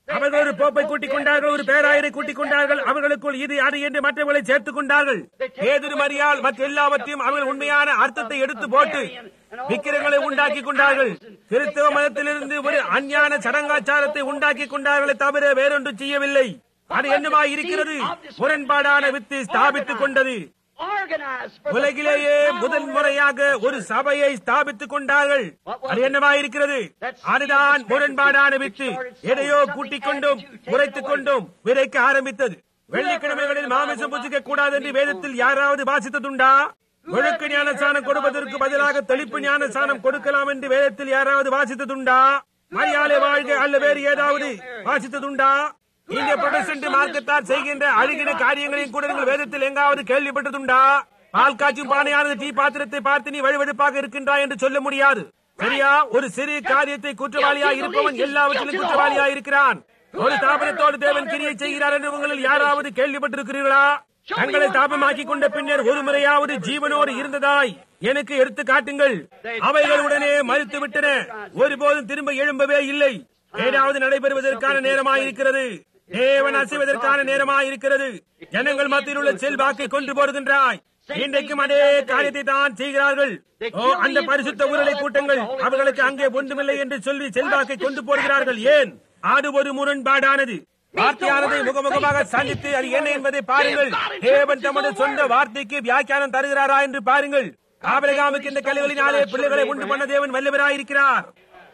அவர்கள் ஒரு போப்பை கூட்டிக் கொண்டார்கள், ஒரு பேராயரை கூட்டிக் கொண்டார்கள். அவர்களுக்குள் இது அது என்று மற்றவர்களை சேர்த்துக் கொண்டார்கள். பேதுரு மரியாள் மற்ற எல்லாவற்றையும் அவர்கள் உண்மையான அர்த்தத்தை எடுத்து போட்டு விக்கிரங்களை உண்டாக்கி கொண்டார்கள். கிறிஸ்தவ மதத்திலிருந்து ஒரு அஞ்ஞான சடங்காச்சாரத்தை உண்டாக்கி கொண்டார்களே தவிர வேறொன்று செய்யவில்லை. அது என்னவாய் இருக்கிறது? முரண்பாடான வித்து ஸ்தாபித்துக் கொண்டது. உலகிலேயே முதல் முறையாக ஒரு சபையை ஸ்தாபித்துக் கொண்டார்கள். அது என்னவாயிருக்கிறது? அதுதான் முரண்பாடான வித்து. எதையோ கூட்டிக் கொண்டும் குறைத்துக் கொண்டும் விதைக்க ஆரம்பித்தது. வெள்ளிக்கிழமைகளில் மாமிசம் புசிக்க கூடாது என்று வேதத்தில் யாராவது வாசித்ததுண்டா? ஒழுக்க ஞானஸ்நானம் கொடுப்பதற்கு பதிலாக தெளிப்பு ஞானஸ்நானம் கொடுக்கலாம் என்று வேதத்தில் யாராவது வாசித்ததுண்டா? மரியாதை வாழ்க அல்ல வேறு ஏதாவது வாசித்ததுண்டா? இந்த புரொட்டஸ்டன்ட் மார்க்கத்தார் செய்கின்ற அழுகின காரியங்களையும் கூட நீங்கள் வேதத்தில் எங்காவது கேள்விப்பட்டதுண்டா? பால் காய்ச்சும் பானையானது டீ பாத்திரத்தை பார்த்து நீ வழிவெடுப்பாக இருக்கின்றாய் என்று சொல்ல முடியாது. சரியா? ஒரு சிறிய காரியத்தை குற்றவாளியாய் இருப்பவன் எல்லாவற்றிலும் குற்றவாளியாய் இருக்கிறான். ஒரு தாபனத்தோடு தேவன் கிரியை செய்கிறார் என்று உங்களில் யாராவது கேள்விப்பட்டிருக்கிறீர்களா? தங்களை தாபமாக்கிக் கொண்ட பின்னர் ஒரு முறையாவது ஜீவனோடு இருந்ததாய் எனக்கு எடுத்து காட்டுங்கள். அவைகள் உடனே மறுத்து விட்டன, ஒருபோதும் திரும்ப எழும்பவே இல்லை. ஏதாவது நடைபெறுவதற்கான நேரமாயிருக்கிறது. தேவன் அசைவதற்கான நேரமாயிருக்கிறது. ஜனங்கள் மத்தியில் உள்ள செல்வாக்கை கொண்டு போடுகின்றாய். இன்றைக்கும் அதே காரியத்தை தான் செய்கிறார்கள். அந்த பரிசுத்த ஊரலை கூட்டங்கள் அவர்களுக்கு அங்கே ஒன்றுமில்லை என்று சொல்லி செல்வாக்கை கொண்டு போடுகிறார்கள். ஏன்? அது ஒரு முரண்பாடானது. வார்த்தையானதை முகமுகமாக சந்தித்து அது என்ன என்பதை பாருங்கள். தேவன் தமது சொந்த வார்த்தைக்கு வியாக்கியானம் தருகிறாரா என்று பாருங்கள். ஆபிரகாமுக்கு இந்த கல்லுகளினாலே பிள்ளைகளை உண்டு பண்ண தேவன் வல்லவராயிருக்கிறார்.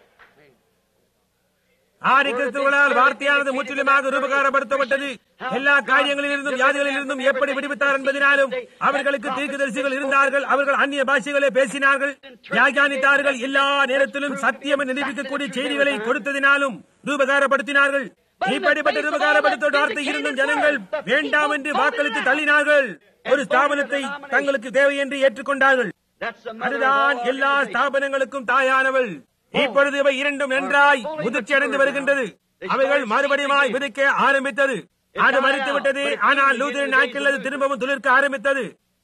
ஆதி கிறிஸ்துவர்களால் வார்த்தையானது முற்றிலுமாக ரூபகாரப்படுத்தப்பட்டது. எல்லா காரியங்களிலிருந்தும் வியாதிகளிலிருந்தும் எப்படி விடுவித்தார் என்பதனாலும் அவர்களுக்கு தீர்க்கதரிசிகள் இருந்தார்கள். அவர்கள் அந்நிய பாஷைகளை பேசினார்கள், வியாக்கியானித்தார்கள். எல்லா நேரத்திலும் சத்தியம் நிரூபிக்கக்கூடிய செய்திகளை கொடுத்ததினாலும் ரூபகாரப்படுத்தினார்கள். இப்படிப்பட்ட ரூபகாரப்படுத்த வார்த்தை இருந்தும் ஜனங்கள் வேண்டாம் என்று வாக்களித்து தள்ளினார்கள். ஒரு ஸ்தாபனத்தை தங்களுக்கு தேவை என்று ஏற்றுக்கொண்டார்கள். அதுதான் எல்லா ஸ்தாபனங்களுக்கும் தாயானவள். இப்பொழுது இவை இரண்டும் நன்றாய் முதிர்ச்சி அடைந்து வருகின்றது. அவைகள் மறுபடியும் விதைக்க ஆரம்பித்தது. அது மறித்து விட்டது. ஆனால் லூதரின் நாட்களில் அது திரும்பவும் துளிர்க்க ஆரம்பித்தது.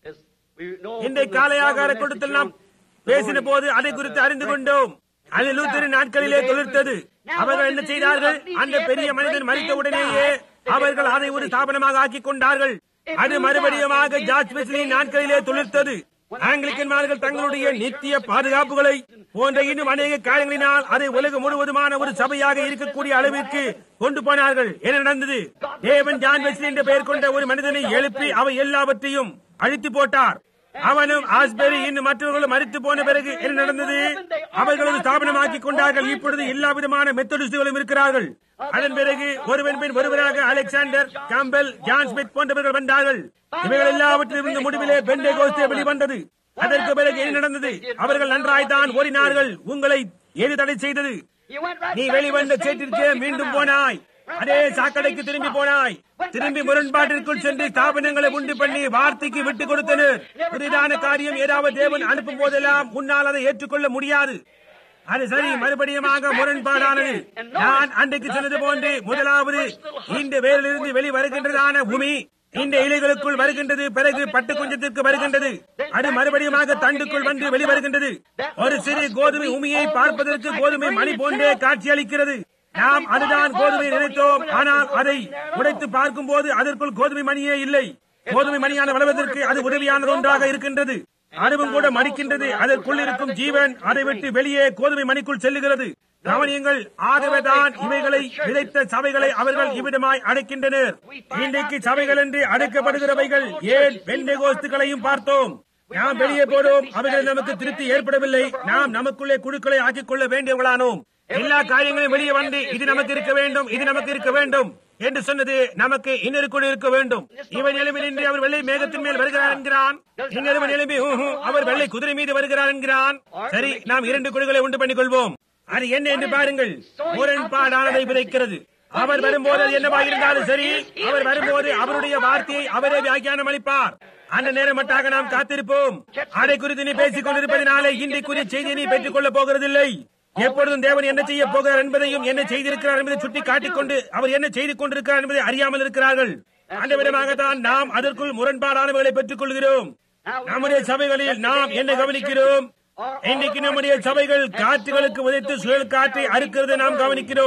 இன்றைய காலை ஆகார கூட்டத்தில் நாம் பேசின போது அதை குறித்து அறிந்து கொண்டோம். அது லூதரின் நாட்களிலே துளிர்த்தது. அவர்கள் என்ன செய்தார்கள்? அந்த பெரிய மனிதன் மறித்தவுடனேயே அவர்கள் அதை ஒரு ஸ்தாபனமாக ஆக்கிக் கொண்டார்கள். அது மறுபடியும் ஜார்ஜ் வெஸ்லியின் நாட்களிலே துளிர்த்தது. ஆங்கிலிக்கன்மார்கள் தங்களுடைய நித்திய பாதுகாப்புகளை போன்ற இன்னும் அநேக காரியங்களினால் அதை உலகம் முழுவதுமான ஒரு சபையாக இருக்கக்கூடிய அளவிற்கு கொண்டு போனார்கள். என்ன நடந்தது? தேவன் ஜான் வெஸ்லி என்ற பெயர் கொண்ட ஒரு மனிதனை எழுப்பி அவை எல்லாவற்றையும் அழித்து போட்டார். அவனும் ஆஸ்பெரி இன்னும் மற்றவர்களும் மறித்து போன பிறகு என்ன நடந்தது? அவர்களும் ஸ்தாபனமாக்கிக் கொண்டார்கள். இப்பொழுது எல்லா விதமான மெத்தடிஸ்டுகளும் இருக்கிறார்கள். அதன் பிறகு ஒருவன் பின் ஒருவராக அலெக்சாண்டர் கேம்பல், ஜான் ஸ்மித் போன்றவர்கள் வந்தார்கள். இவைகள் எல்லாவற்றிலிருந்து முடிவிலே பெண்டேகோஸ்தே வெளிவந்தது. அதற்கு பிறகு என்ன நடந்தது? அவர்கள் நன்றாய்தான் ஓடினார்கள். உங்களை எது தடை செய்தது? நீ வெளிவந்த சேற்றிற்கே மீண்டும் போனாய். அதே சாக்கடைக்கு திரும்பி போனாய். திரும்பி முரண்பாட்டிற்குள் சென்று ஸ்தாபனங்களை உண்டு பண்ணி வார்த்தைக்கு விட்டுக் கொடுத்தனர். புதிதான காரியம் ஏதாவது தேவன் அனுப்பும் போதெல்லாம் உன்னால் அதை ஏற்றுக்கொள்ள முடியாது. அது சரி, மறுபடியும் முரண்பாடானது. நான் அன்றைக்கு சொன்னது போன்று முதலாவது இந்த வேரிலிருந்து வெளி வருகின்றதான பூமி இந்த இலைகளுக்குள் வருகின்றது. பிறகு பட்டு குஞ்சத்திற்கு வருகின்றது. அது மறுபடியும் தண்டுக்குள் வந்து வெளிவருகின்றது. ஒரு சிறு கோதுமை உமியை பார்ப்பதற்கு கோதுமை மணி போன்றே காட்சி அளிக்கிறது. நாம் அதுதான் கோதுமை நினைத்தோம். ஆனால் அதை உடைத்து பார்க்கும் போது அதற்குள் கோதுமை மணியே இல்லை. கோதுமை மணியான வளர்வதற்கு அது உதவியானது ஒன்றாக இருக்கின்றது. அதுவும் கூட மடிக்கின்றது. அதற்குள் இருக்கும் ஜீவன் அதை விட்டு வெளியே கோதுமை மணிக்குள் செல்லுகிறது. கவனியங்கள். ஆகவேதான் இவைகளை விதைத்த சபைகளை அவர்கள் இவ்விடமாய் அடைக்கின்றனர். இன்றைக்கு சபைகள் என்று அடைக்கப்படுகிறவைகள் ஏன் பெந்தேகோஸ்துக்களையும் பார்த்தோம். நாம் வெளியே போனோம். அவைகள் நமக்கு திருப்தி ஏற்படவில்லை. நாம் நமக்குள்ளே குழுக்களை ஆக்கிக் கொள்ள வேண்டியவர்களானோம். எல்லா காரியங்களையும் வெளியே வந்து இது நமக்கு இருக்க வேண்டும், இது நமக்கு இருக்க வேண்டும் என்று சொன்னது நமக்கு இன்னொரு குழு இருக்க வேண்டும். இவன் எழுப்பினின்றி அவர் வெள்ளை மேகத்தின் மேல் வருகிறார் என்கிறான். இன்னொருவன் எழுப்பி அவர் வெள்ளை குதிரை மீது வருகிறார் என்கிறான். சரி, நாம் இரண்டு குழுக்களை உண்டு பண்ணிக் கொள்வோம். அது என்ன என்று பாருங்கள். முரண்பாடானதை விதைக்கிறது. அவர் வரும்போது என்னவாக இருந்தாலும் சரி, அவர் வரும்போது அவருடைய வார்த்தையை அவரே வியாக்கியானம் அளிப்பார். அந்த நேரம் மட்டாக நாம் காத்திருப்போம். அதை குறித்து நீ பேசிக் கொண்டிருப்பதனாலே இன்றைக்குரிய செய்தியை நீ பெற்றுக் கொள்ளப் போகிறதில்லை. எப்பொழுதும் தேவன் என்ன செய்ய போகிறார் என்பதையும் என்ன செய்திருக்கிறார் என்பதை சுட்டி காட்டிக் கொண்டு அவர் என்ன செய்து கொண்டிருக்கிறார் என்பதை அறியாமல் இருக்கிறார்கள். அந்த விதமாகத்தான் நாம் அதற்குள் முரண்பாடானவர்களை பெற்றுக் கொள்கிறோம். நம்முடைய சபைகளில் நாம் என்ன கவனிக்கிறோம்? இன்றைக்கு நம்முடைய சபைகள் காற்றுகளுக்கு உதைத்து சுழல் காற்றை அறுக்கிறதை நாம் கவனிக்கிறோம்.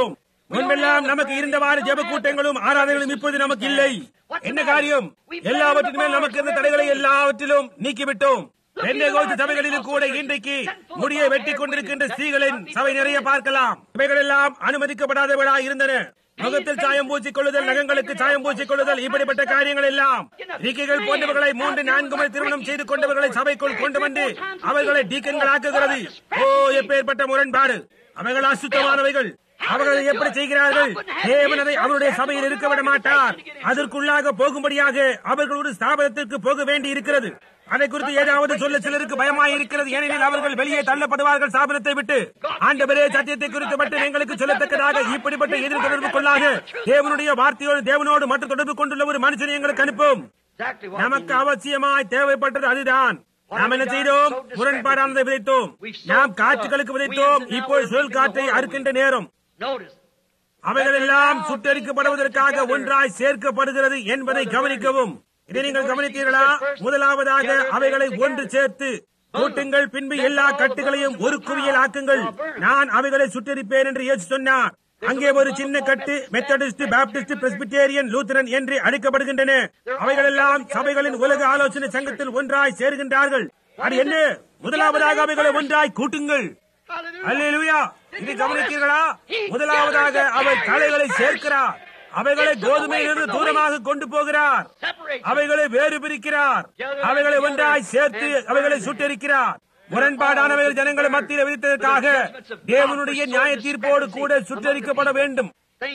முன்பெல்லாம் நமக்கு இருந்தவாறு ஜெப கூட்டங்களும் ஆராதனைகளும் இப்போது நமக்கு இல்லை. என்ன காரியம்? எல்லாவற்றின் மேல் நமக்கு இருந்த தடைகளை எல்லாவற்றிலும் நீக்கிவிட்டோம். பெந்தேகோஸ்து சபைகளிலும் கூட இன்றைக்கு முடியை வெட்டி கொண்டிருக்கின்ற ஸ்திரீகளின் சபை நிறைய பார்க்கலாம். இவைகள் எல்லாம் அனுமதிக்கப்படாதவர்களாய் இருந்தன. முகத்தில் சாயம் பூசிக் கொள்ளுதல், நகங்களுக்கு சாயம் பூசிக் கொள்ளுதல், இப்படிப்பட்ட காரியங்கள் எல்லாம் டீக்கைகள் போன்றவர்களை 3-4 முறை திருமணம் செய்து கொண்டவர்களை சபைக்குள் கொண்டு வந்து அவர்களை டீக்கன்கள் ஆக்குகிறது. ஓ, எப்பேற்பட்ட முரண்பாடு! அவைகள் அசுத்தமானவைகள். அவர்கள் எப்படி செய்கிறார்கள்? தேவன் அதை அவருடைய சபையில் இருக்க விட மாட்டார். அதற்குள்ளாக போகும்படியாக அவர்கள் ஒரு ஸ்தாபனத்திற்கு போக வேண்டி இருக்கிறது. அதை குறித்து ஏதாவது சொல்ல சிலருக்கு பயமாய் இருக்கிறது. ஏனெனில் அவர்கள் வெளியே தள்ளப்படுவார்கள் ஸ்தாபனத்தை விட்டு. ஆண்டவரே, சத்தியத்தை குறித்து மட்டும் எங்களுக்கு சொல்லத்தக்கதாக இப்படிப்பட்ட எதிர் தொடர்புக்குள்ளாக தேவனுடைய வார்த்தையோடு தேவனோடு மட்டும் தொடர்பு கொண்டுள்ள ஒரு மனுஷனை எங்களுக்கு அனுப்பும். நமக்கு அவசியமாய் தேவைப்பட்டது அதுதான். நாம் என்ன செய்தோம்? முரண்பாடானதை விதைத்தோம். நாம் காற்றுகளுக்கு விதைத்தோம். இப்போது சுழல் காற்றை அறுக்கின்ற நேரம். அவைகள் எல்லாம் சுட்டரிக்கப்படுவதற்காக ஒன்றாய் சேர்க்கப்படுகிறது என்பதை கவனிக்கவும். இதை நீங்கள் கவனித்தீர்களா? முதலாவதாக அவைகளை ஒன்று சேர்த்து கூட்டுங்கள், பின்பு எல்லா கட்டுகளையும் ஒரு குவியல் ஆக்குங்கள். நான் அவைகளை சுட்டரிப்பேன் என்று இயேசு சொன்னார். அங்கே ஒரு சின்ன கட்டு மெத்தடிஸ்ட், பாப்டிஸ்ட், பிரெஸ்பிட்டேரியன், லூத்தரன் என்று அழைக்கப்படுகின்றன. அவைகள் எல்லாம் சபைகளின் உலக ஆலோசனை சங்கத்தில் ஒன்றாய் சேர்கின்றார்கள். அது என்ன? முதலாவதாக அவைகளை ஒன்றாய் கூட்டுங்கள். அல்லேலூயா! இதை கவனித்தீர்களா? முதலாவதாக அவர் தலைகளை சேர்க்கிறார். அவைகளை கோதுமையிலிருந்து தூரமாக கொண்டு போகிறார். அவைகளை வேறு பிரிக்கிறார். அவைகளை ஒன்றாய் சேர்த்து அவைகளை சுட்டரிக்கிறார். முரண்பாடானவைகள் ஜனங்களை மத்தியில் விதித்ததற்காக தேவனுடைய நியாய தீர்ப்போடு கூட சுட்டரிக்கப்பட வேண்டும்.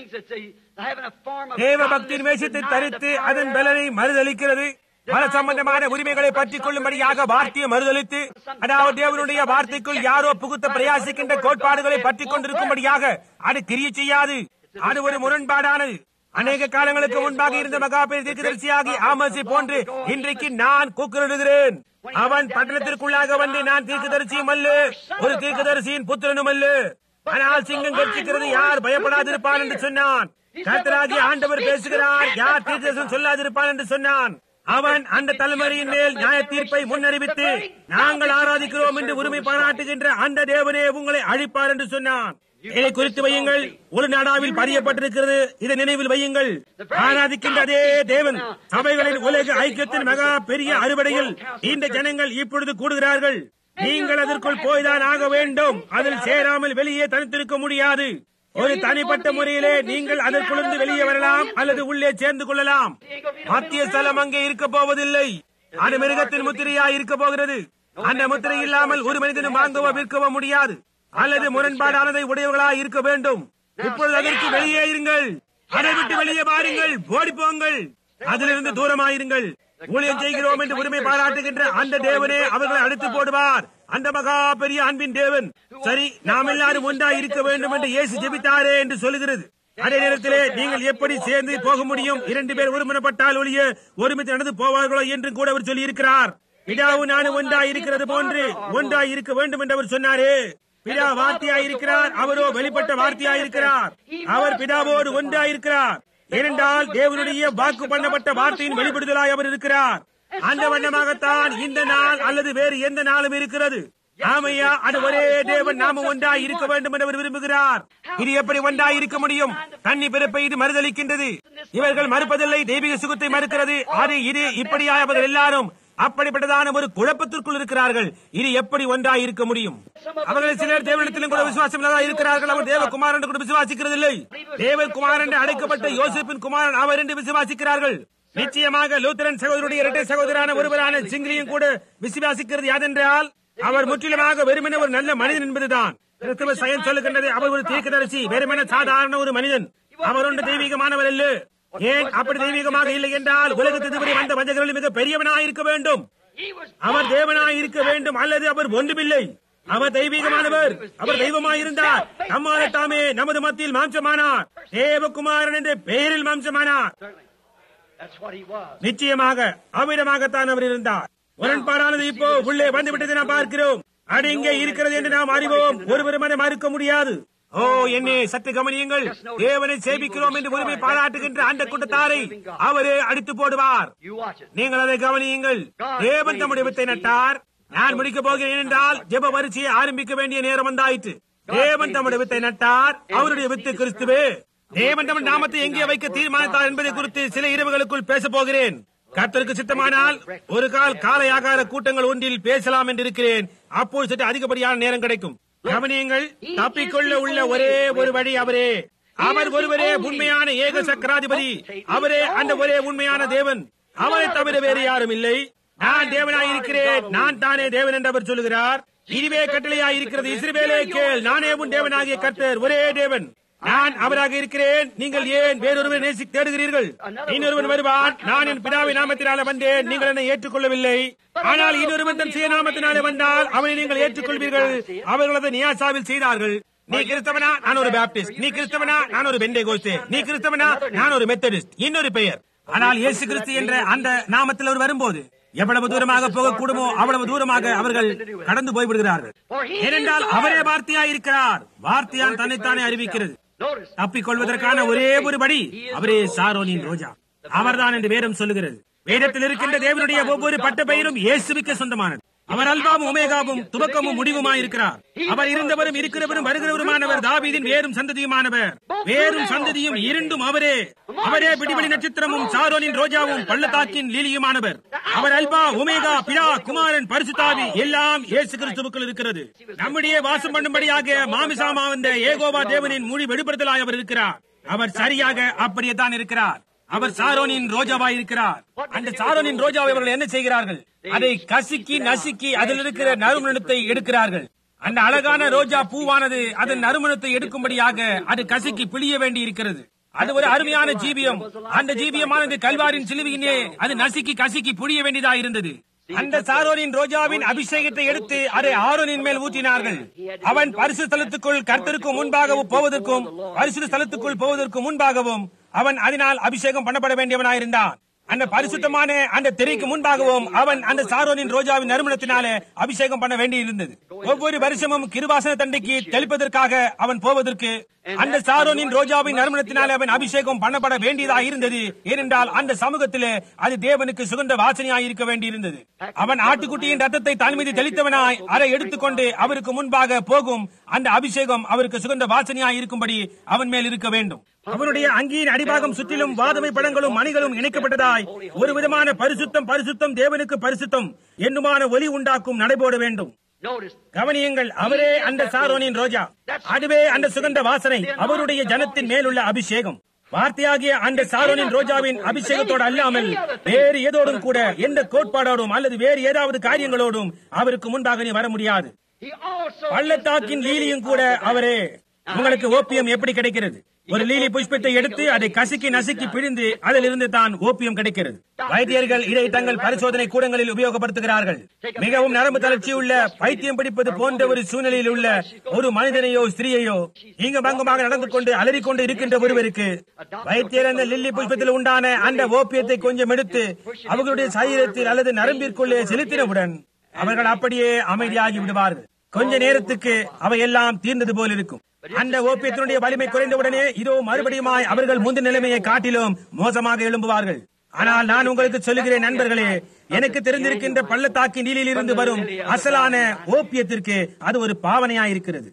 தேவ பக்தியின் வேஷத்தை தரித்து அதன் பலனை மறுதளிக்கிறது. மன சம்பந்தமான உரிமைகளை பற்றிக் கொள்ளும்படியாக வார்த்தையை மறுதளித்து, அதாவது தேவனுடைய வார்த்தைக்குள் யாரோ புகுத்த பிரயாசிக்கின்ற கோட்பாடுகளை பற்றிக் கொண்டிருக்கும்படியாக அது கிரியை செய்யாது. அது ஒரு முரண்பாடானது. அநேக காலங்களுக்கு முன்பாக இருந்த மகாபெரிய தீர்க்கதரிசியாகி ஆமோஸை போன்று இன்றைக்கு நான் கூக்குரலிடுகிறேன். அவன் பட்டணத்திற்குள்ளாக வந்து, நான் தீர்க்கதரிசியும் அல்ல, ஒரு தீர்க்கதரிசியின் புத்திரனும் அல்ல, ஆனால் சிங்கம் கர்ச்சிக்கிறது, யார் பயப்படாதிருப்பான் என்று சொன்னான். கர்த்தராகிய ஆண்டவர் பேசுகிறார், யார் தீர்க்கதரிசனம் சொல்லாதிருப்பான் என்று சொன்னான். அவன் அந்த தலைமுறையின் மேல் நியாய தீர்ப்பை முன்னறிவித்து, நாங்கள் ஆராதிக்கிறோம் என்று உரிமை பாராட்டுகின்ற அந்த தேவனே உங்களை அழிப்பார் என்று சொன்னான். இதை குறித்து வையுங்கள். ஒரு நாடாவில் பதியப்பட்டிருக்கிறது. இதை நினைவில் வையுங்கள். ஆராதிக்கின்ற அதே தேவன் சபைகளின் உலக ஐக்கியத்தின் மகா பெரிய அறுவடையில் இந்த ஜனங்கள் இப்பொழுது கூடுகிறார்கள். நீங்கள் அதற்குள் போய்தான் ஆக வேண்டும். அதில் சேராமல் வெளியே தனித்திருக்க முடியாது. ஒரு தனிப்பட்ட முறையிலே நீங்கள் அதற்குள்ளிருந்து வெளியே வரலாம் அல்லது உள்ளே சேர்ந்து கொள்ளலாம். மத்திய ஸ்தலம் அங்கே இருக்க போவதில்லை. அது மிருகத்தின் முத்திரையா இருக்க போகிறது. அந்த முத்திரை இல்லாமல் ஒரு மனிதனும் வாங்கவோ விற்கவோ முடியாது. அல்லது முரண்பாடானதை உடையவர்களாக இருக்க வேண்டும். இப்பொழுது அதற்கு வெளியே இருங்கள். அதை விட்டு வெளியே பாருங்கள். ஓடிப்போங்கள். அதிலிருந்து தூரமாயிருங்கள். ஊழியம் செய்கிறோம் என்று உரிமை பாராட்டுகின்ற அந்த தேவனே அவர்களை அழைத்து போடுவார். அந்த மகா பெரிய அன்பின் தேவன். சரி, நாம் எல்லாரும் ஒன்றாய் இருக்க வேண்டும் என்று இயேசு ஜெபித்தாரே என்று சொல்லுகிறது. அதே நேரத்திலே நீங்கள் எப்படி சேர்ந்து போக முடியும்? 2 பேர் ஒருமனப்பட்டால் ஒழிய ஒருமித்து நடந்து போவார்களோ என்று கூட அவர் சொல்லி இருக்கிறார். பிதாவும் நானும் ஒன்றாய் இருக்கிறது போன்று ஒன்றாய் இருக்க வேண்டும் என்று அவர் சொன்னாரே. பிதா வார்த்தையாயிருக்கிறார், அவரோ வெளிப்பட்ட வார்த்தையாயிருக்கிறார். அவர் பிதாவோடு ஒன்றாயிருக்கிறார். ஏனென்றால் தேவனுடைய வாக்கு பண்ணப்பட்ட வார்த்தையின் வெளிப்படுதலாய் அவர் இருக்கிறார். அந்த வண்ணமாகத்தான் இந்த நாள் அல்லது வேறு எந்த நாளும் இருக்கிறது. ஆமையா, அது ஒரே தேவன் நாம ஒன்றாய் இருக்க வேண்டும் என்று அவர் விரும்புகிறார். இது எப்படி ஒன்றாய் இருக்க முடியும்? தண்ணி பிறப்பை இது மறுதளிக்கின்றது. இவர்கள் மறுப்பதில்லை, தெய்வீக சுகத்தை மறுக்கிறது. அது இது இப்படியாக அவர்கள் எல்லாரும் அப்படிப்பட்டதான ஒரு குழப்பத்திற்குள் இருக்கிறார்கள். இது எப்படி ஒன்றாய் இருக்க முடியும்? அவர்கள் சிலர் தேவனிடத்திலும் கூட விசுவாசம் இருக்கிறார்கள். அவர் தேவகுமாரன் கூட விசுவாசிக்கிறதில்லை. தேவகுமாரன் என்று அழைக்கப்பட்ட யோசேப்பின் குமாரன் அவர் என்று விசுவாசிக்கிறார்கள். நிச்சயமாக லூத்தரன் சகோதரருடைய இரட்டை சகோதரான ஒருவரான சிங்கிரியும் கூட விசுவாசிக்கிறது. யாதென்றால் அவர் முற்றிலுமாக வெறுமனே ஒரு நல்ல மனிதன் என்பதுதான். கிறிஸ்தவ சயம் சொல்லுகின்றது, அவர் ஒரு தீர்க்கதரிசி, வெறுமனே சாதாரண ஒரு மனிதன். அவர் ஒன்று தெய்வீகமானவர் அல்ல. ஏன் அப்படி தெய்வீகமாக இல்லை என்றால் உலகத்தில் வந்த வஞ்சகர்கள் மிக பெரியவனாய் இருக்க வேண்டும். அவர் தேவனாய் இருக்க வேண்டும், அல்லது அவர் ஒன்றுமில்லை. அவர் தெய்வீகமானவர். அவர் தெய்வமாயிருந்தார். நம்மால் தாமே நமது மத்தியில் மாம்சமானார். தேவகுமாரன் என்ற பெயரில் மாம்சமானார். நிச்சயமாக அவ்விதமாகத்தான் அவர் இருந்தார். முரண்பாடானது இப்போ உள்ளே வந்துவிட்டதை நாம் பார்க்கிறோம். அது இங்கே இருக்கிறது என்று நாம் அறிவோம். ஒருவரும் அதை மறுக்க முடியாது. ஓ, என்னை சற்று கவனியுங்கள். தேவனை சேவிக்கிறோம் என்று உரிமை பாராட்டுகின்ற அந்த கூட்டத்தாரை அவரே அடித்து போடுவார். நீங்கள் அதை கவனியுங்கள். தேவன் தம்முடைய வித்தை நட்டார். நான் முடிக்கப் போகிறேன் என்றால் ஜெப வரிசையை ஆரம்பிக்க வேண்டிய நேரம் வந்தாயிற்று. தேவன் தம்முடைய வித்தை நட்டார், அவருடைய வித்து கிறிஸ்துவே. தேவன் தம் நாமத்தை எங்கே வைக்க தீர்மானித்தார் என்பதை குறித்து சில இரவுகளுக்குள் பேச போகிறேன். கர்த்தருக்கு சித்தமானால் ஒரு காலை ஆகார கூட்டங்கள் ஒன்றில் பேசலாம் என்று இருக்கிறேன். அப்போது சற்று அதிகப்படியான நேரம் கிடைக்கும். கவனியங்கள், தப்பிக்கொள்ள உள்ள ஒரே ஒரு வழி அவரே. அவர் ஒருவரே உண்மையான ஏக சக்கராதிபதி. அவரே அந்த ஒரே உண்மையான தேவன். அவரை தவிர வேறு யாரும் இல்லை. நான் தேவனாயிருக்கிறேன், நான் தானே தேவன் என்று அவர் சொல்லுகிறார். இதுவே கட்டளையாயிருக்கிறது, இஸ்ரவேலே கேள், நானே உன் தேவனாகிய கர்த்தர், ஒரே தேவன். நான் அவராக இருக்கிறேன், நீங்கள் ஏன் வேறொருவர் தேடுகிறீர்கள்? இன்னொருவன் வருவான், நான் என் பிதாவின் நாமத்தினாலே வந்தேன், நீங்கள் என்னை ஏற்றுக்கொள்ளவில்லை. ஆனால் இன்னொருவன் தன் சுயநாமத்தினாலே வந்தால் அவனை நீங்கள் ஏற்றுக்கொள்வீர்கள். அவர்கள் அதை நியாசாவில் செய்தார்கள். நீ கிறிஸ்தவனா, நான் ஒரு பாப்டிஸ்ட். நீ கிறிஸ்தவனா, நான் ஒரு பெந்தேகோஸ்தே. நீ கிறிஸ்தவனா, நான் ஒரு மெத்தடிஸ்ட். இன்னொரு பெயர். ஆனால் இயேசு கிறிஸ்து என்ற அந்த நாமத்தில் அவர் வரும்போது எவ்வளவு தூரமாக போகக்கூடுமோ அவ்வளவு தூரமாக அவர்கள் கடந்து போய்விடுகிறார்கள். ஏனென்றால் அவரே வார்த்தையாயிருக்கிறார். வார்த்தையால் தன்னைத்தானே அறிவிக்கிறது. தப்பிக்கொள்வதற்கான ஒரே ஒரு படி அவரே சாரோனின் ரோஜா. அவர்தான் என்று வேதம் சொல்லுகிறது. வேதத்தில் இருக்கின்ற தேவனுடைய ஒவ்வொரு பட்ட பெயரும் இயேசுவுக்கு சொந்தமானது. அவர் அல்பாவும் ஒமேகாவும் துவக்கமும் முடிவுமாயிருக்கிறார். அவர் இருந்தவரும் இருக்கிறவரும் வருகிறவருமானவர். தாவீதின் வேறும் சந்ததியுமானவர். வேறும் சந்ததியும் இருண்டும் அவரே. அவரே பிடிபடி நட்சத்திரமும் சாரோனின் ரோஜாவும் பள்ளத்தாக்கின் லீலியுமானவர். அவர் அல்பா ஒமேகா, பிதா, குமாரன், பரிசுத்தாவி எல்லாம் இயேசு கிறிஸ்துவுக்குள் இருக்கிறது. நம்முடைய வாசம் பண்ணும்படியாக மாமிசாமா வந்த ஏகோவா தேவனின் மொழி வெளிப்படுத்தலாய் அவர் இருக்கிறார். அவர் சரியாக அப்படியே தான் இருக்கிறார். அவர் சாரோனின் ரோஜாவாய் இருக்கிறார். அந்த சாரோனின் ரோஜாவை அவர்கள் என்ன செய்கிறார்கள்? அதை கசுக்கி நசுக்கி அதில் இருக்கிற நறுமணத்தை எடுக்கிறார்கள். அந்த அழகான ரோஜா பூவானது அதன் நறுமணத்தை எடுக்கும்படியாக அது கசுக்கி பிழிய வேண்டி இருக்கிறது. அது ஒரு அருமையான ஜீவியம். அந்த ஜீவியமானது கல்வாரின் சிலுவையினே அது நசுக்கி கசுக்கி புழிய வேண்டியதாக இருந்தது. அந்த சாரோனின் ரோஜாவின் அபிஷேகத்தை எடுத்து அதை ஆரோனின் மேல் ஊற்றினார்கள். அவன் பரிசுத்த ஸ்தலத்துக்குள் கர்த்தருக்கு முன்பாகவும் போவதற்கும் பரிசுத்த ஸ்தலத்துக்குள் போவதற்கு முன்பாகவும் அவன் அதனால் அபிஷேகம் பண்ணப்பட வேண்டியவனாயிருந்தான். அந்த பரிசுத்தமான அந்த திரைக்கு முன்பாகவும் அவன் அந்த சாரோனின் ரோஜாவின் நறுமணத்தினாலே அபிஷேகம் பண்ண வேண்டியிருந்தது. ஒவ்வொரு வருஷமும் கிருபாசன தண்டைக்கு தெளிப்பதற்காக அவன் போவதற்கு அந்த சாரோனின் ரோஜாவின் நறுமணத்தினாலே அவன் அபிஷேகம் பண்ணப்பட வேண்டியதாக இருந்தது. ஏனென்றால் அந்த சமூகத்திலே அது தேவனுக்கு சுகந்த வாசனையாய் இருக்க வேண்டியிருந்தது. அவன் ஆட்டுக்குட்டியின் ரத்தத்தை தன் மீது தெளித்தவனாய் அதை எடுத்துக்கொண்டு அவருக்கு முன்பாக போகும் அந்த அபிஷேகம் அவருக்கு சுகந்த வாசனையாய் இருக்கும்படி அவன் மேல் இருக்க வேண்டும். அவனுடைய அங்கியின் அடிபாகம் சுற்றிலும் வாதமை படங்களும் மணிகளும் இணைக்கப்பட்டதாய் ஒரு விதமான பரிசுத்தம் பரிசுத்தம் தேவனுக்கு பரிசுத்தம் என்னுமான ஒலி உண்டாக்கும் நடைபோட வேண்டும். கவனியுங்கள், அவரே அந்த சாரோனின் ரோஜா. அதுவே அந்த சுகந்த வாசனை, அவருடைய ஜனத்தின் மேலுள்ள அபிஷேகம். வார்த்தையாகிய அந்த சாரோனின் ரோஜாவின் அபிஷேகத்தோடு அல்லாமல் வேறு ஏதோடும் கூட எந்த கோட்பாடோடும் அல்லது வேறு ஏதாவது காரியங்களோடும் அவருக்கு முன்பாக நீ வர முடியாது. பள்ளத்தாக்கின் லீலியும் கூட அவரே. உங்களுக்கு ஓப்பியம் எப்படி கிடைக்கிறது? ஒரு லீலி புஷ்பத்தை எடுத்து அதை கசுக்கி நசுக்கி பிழிந்து அதிலிருந்து தான் ஓப்பியம் கிடைக்கிறது. வைத்தியர்கள் இதை தங்கள் பரிசோதனை கூடங்களில் உபயோகப்படுத்துகிறார்கள். மிகவும் நரம்பு தளர்ச்சியுள்ள பைத்தியம் பிடிப்பது போன்ற ஒரு சூழ்நிலையில் உள்ள ஒரு மனிதனையோ ஸ்திரீயையோ இங்கு பங்கமாக நடந்து கொண்டு அலறிக்கொண்டு இருக்கின்ற ஒருவருக்கு வைத்தியர் அந்த லில்லி புஷ்பத்தில் உண்டான அந்த ஓப்பியத்தை கொஞ்சம் எடுத்து அவர்களுடைய சரீரத்தில் அல்லது நரம்பிற்குள்ளே செலுத்தினவுடன் அவர்கள் அப்படியே அமைதியாகி விடுவார்கள். கொஞ்ச நேரத்துக்கு அவையெல்லாம் தீர்ந்தது போல் இருக்கும். அந்த ஓப்பியத்தினுடைய வலிமை குறைந்தவுடனே இதோ மறுபடியுமாய் அவர்கள் முந்தின நிலைமையை காட்டிலும் மோசமாக எழும்புவார்கள். ஆனால் நான் உங்களுக்கு சொல்லுகிறேன் நண்பர்களே, எனக்கு தெரிந்திருக்கின்ற பள்ளத்தாக்கின் நீலிலிருந்து வரும் அசலான ஓப்பியத்திற்கு அது ஒரு பாவனையாயிருக்கிறது.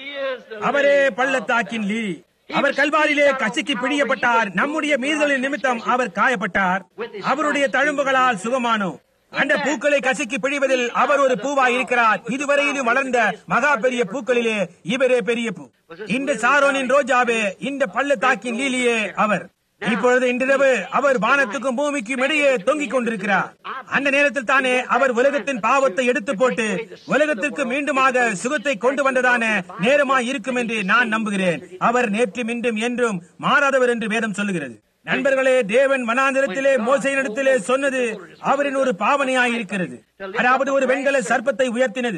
அவரே பள்ளத்தாக்கின் லீலி. அவர் கல்வாரிலே கசிக்கு பிடிக்கப்பட்டார். நம்முடைய மீறுதலின் நிமித்தம் அவர் காயப்பட்டார். அவருடைய தழும்புகளால் சுகமானோம். அந்த பூக்களை கசிக்கு பிடிவதில் அவர் ஒரு பூவாய் இருக்கிறார். இதுவரையிலும் வளர்ந்த மகா பெரிய பூக்களிலே இவரே பெரிய பூ. இந்த சாரோனின் ரோஜாவே, இந்த பள்ளத்தாக்கின் லீலியே அவர். இப்பொழுது இன்றிரவு அவர் வானத்துக்கும் பூமிக்கும் இடையே தொங்கிக் கொண்டிருக்கிறார். அந்த நேரத்தில் தானே அவர் உலகத்தின் பாவத்தை எடுத்து போட்டு உலகத்திற்கு மீண்டுமாக சுகத்தை கொண்டு வந்ததான நேரமாய் இருக்கும் என்று நான் நம்புகிறேன். அவர் நேற்றும் இன்றும் என்றும் மாறாதவர் என்று வேதம் சொல்லுகிறது. நண்பர்களே, தேவன் வனாந்திரத்திலே மோசேயினிடத்திலே சொன்னது அவரின் ஒரு பாவனையாயிருக்கிறது. அதாவது ஒரு வெண்கல சர்ப்பத்தை உயர்த்தினது.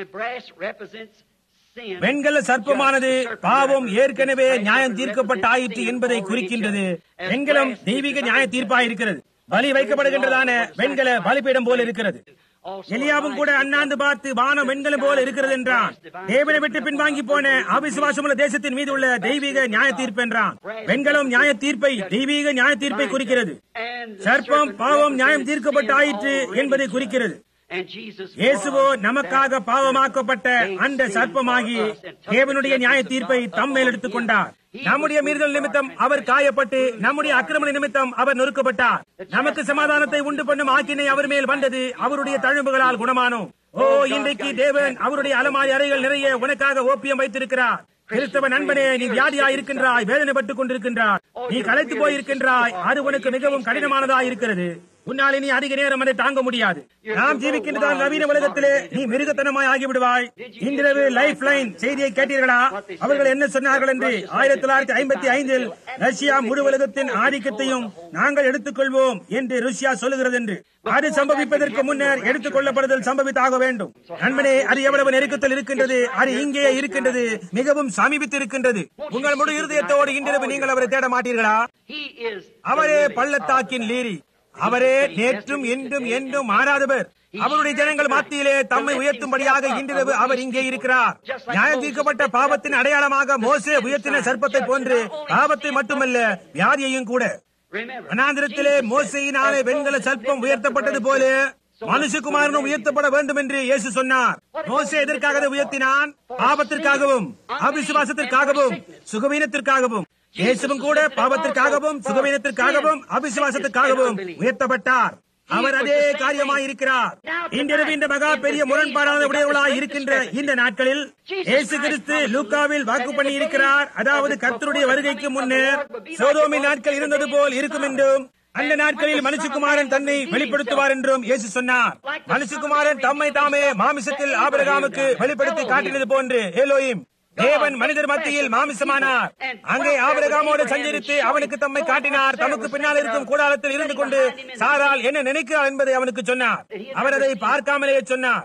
வெண்கல சர்ப்பமானது பாவம் ஏற்கனவே நியாயம் தீர்க்கப்பட்டாயிற்று என்பதை குறிக்கின்றது. வெண்கலம் தெய்வீக நியாய தீர்ப்பாயிருக்கிறது. பலி வைக்கப்படுகின்றதான வெண்கல பலிபீடம் போல இருக்கிறது. எலியாவும் கூட அண்ணாந்து பார்த்து வானம் வெண்கலம் போல இருக்கிறது என்றான். தேவனை விட்டு பின்வாங்கி போன அவிசுவாசமுள்ள தேசத்தின் மீது உள்ள தெய்வீக நியாய தீர்ப்பு என்றான். வெண்கலம் நியாய தீர்ப்பை, தெய்வீக நியாய தீர்ப்பை குறிக்கிறது. சர்ப்பம் பாவம் நியாயம் தீர்க்கப்பட்டு ஆயிற்று என்பதை குறிக்கிறது. இயேசுவோ நமக்காக பாவமாக்கப்பட்ட அந்த சர்ப்பமாகி தேவனுடைய நியாய தீர்ப்பை தம்மேல் எடுத்துக் கொண்டார். நம்முடைய மீறுதல் நிமித்தம் அவர் காயப்பட்டு, நம்முடைய அக்கிரம நிமித்தம் அவர் நொறுக்கப்பட்டார். நமக்கு சமாதானத்தை உண்டு பண்ணும் ஆக்கினை அவர் மேல் வந்தது, அவருடைய தழும்புகளால் குணமானோம். ஓ, இன்றைக்கு தேவன் அவருடைய அலமாரி அறைகள் நிறைய உனக்காக ஓப்பியம் வைத்திருக்கிறார். கிறிஸ்தவ நண்பனே, நீ வியாதியாய் இருக்கின்றாய், வேதனைப்பட்டுக் கொண்டிருக்கின்றாய், நீ களைத்து போயிருக்கின்றாய், அது உனக்கு மிகவும் கடினமானதாய் இருக்கிறது. உன்னால் இனி அதிக நேரம் அதை தாங்க முடியாது. நாம் ஜீவிக்கின்றதால் நவீன உலகத்திலே நீ மிருகத்தனமாய் ஆகிவிடுவாய். இன்றிரவு லைஃப் லைன் செய்தியை கேட்டீர்களா? அவர்கள் என்ன சொன்னார்கள் என்று 1955 ரஷ்யா முழு உலகத்தின் ஆதிக்கத்தையும் நாங்கள் எடுத்துக்கொள்வோம் என்று ருஷ்யா சொல்லுகிறது என்று. அது சம்பவிப்பதற்கு முன்னர் எடுத்துக் கொள்ளப்படுதல் சம்பவித்தாக வேண்டும். நண்பனே, அது எவ்வளவு நெருக்கத்தில் இருக்கின்றது, அது இங்கே இருக்கின்றது, மிகவும் சமீபித்து இருக்கின்றது. உங்கள் முழு இருதயத்தோடு இன்றிரவு நீங்கள் அவரை தேட மாட்டீர்களா? அவரே பள்ளத்தாக்கின் லீரி, அவரே நேற்றும் இன்றும் என்றும் மாறாதவர். அவருடைய ஜனங்கள் மத்தியிலே தம்மை உயர்த்தும்படியாக இன்றிரவு அவர் இங்கே இருக்கிறார். நியாயம் தீர்க்கப்பட்ட பாவத்தின் அடையாளமாக மோசே உயர்த்தின சர்ப்பத்தை போன்று பாவத்தை மட்டுமல்ல, வியாதியையும் கூட. வனாந்திரத்திலே மோசேயினாலே வெண்கல சர்ப்பம் உயர்த்தப்பட்டது போல மனுஷகுமாரனும் உயர்த்தப்பட வேண்டும் என்று இயேசு சொன்னார். மோசே எதற்காக உயர்த்தினான்? பாவத்திற்காகவும், அவிசுவாசத்திற்காகவும், சுகவீனத்திற்காகவும். இயேசுவும் கூட பாவத்திற்காகவும், சுகவீனத்திற்காகவும், அவிசுவாசத்திற்காகவும் உயர்த்தப்பட்டார். அவர் அதே காரியமாயிருக்கிறார். இன்றிரவு இந்த மகா பெரிய முரண்பாடான உடையவர்களாய் இருக்கின்ற இந்த நாட்களில் இயேசு கிறிஸ்து லூக்காவில் வாக்கு பண்ணி இருக்கிறார். அதாவது கர்த்தருடைய வருகைக்கு முன்னர் சோதோமின் நாட்கள் இருந்தது போல் இருக்கும் என்றும், அந்த நாட்களில் மனுஷகுமாரன் தன்னை வெளிப்படுத்துவார் என்றும் இயேசு சொன்னார். மனுஷகுமாரன் தம்மை தாமே மாமிசத்தில் ஆபிரகாமுக்கு வெளிப்படுத்தி காட்டினது போன்று எலோயிம் தேவன் மனிதர் மத்தியில் மாமிசமானார். அங்கே ஆபிரகாமோடு சஞ்சரித்து அவனுக்கு தம்மை காட்டினார். தமக்கு பின்னால் இருக்கும் கூடாரத்தில் இருந்து கொண்டு சாராள் என்ன நினைக்கிறாள் என்பதை அவனுக்கு சொன்னார். அவர் அதை பார்க்காமலேயே சொன்னார்.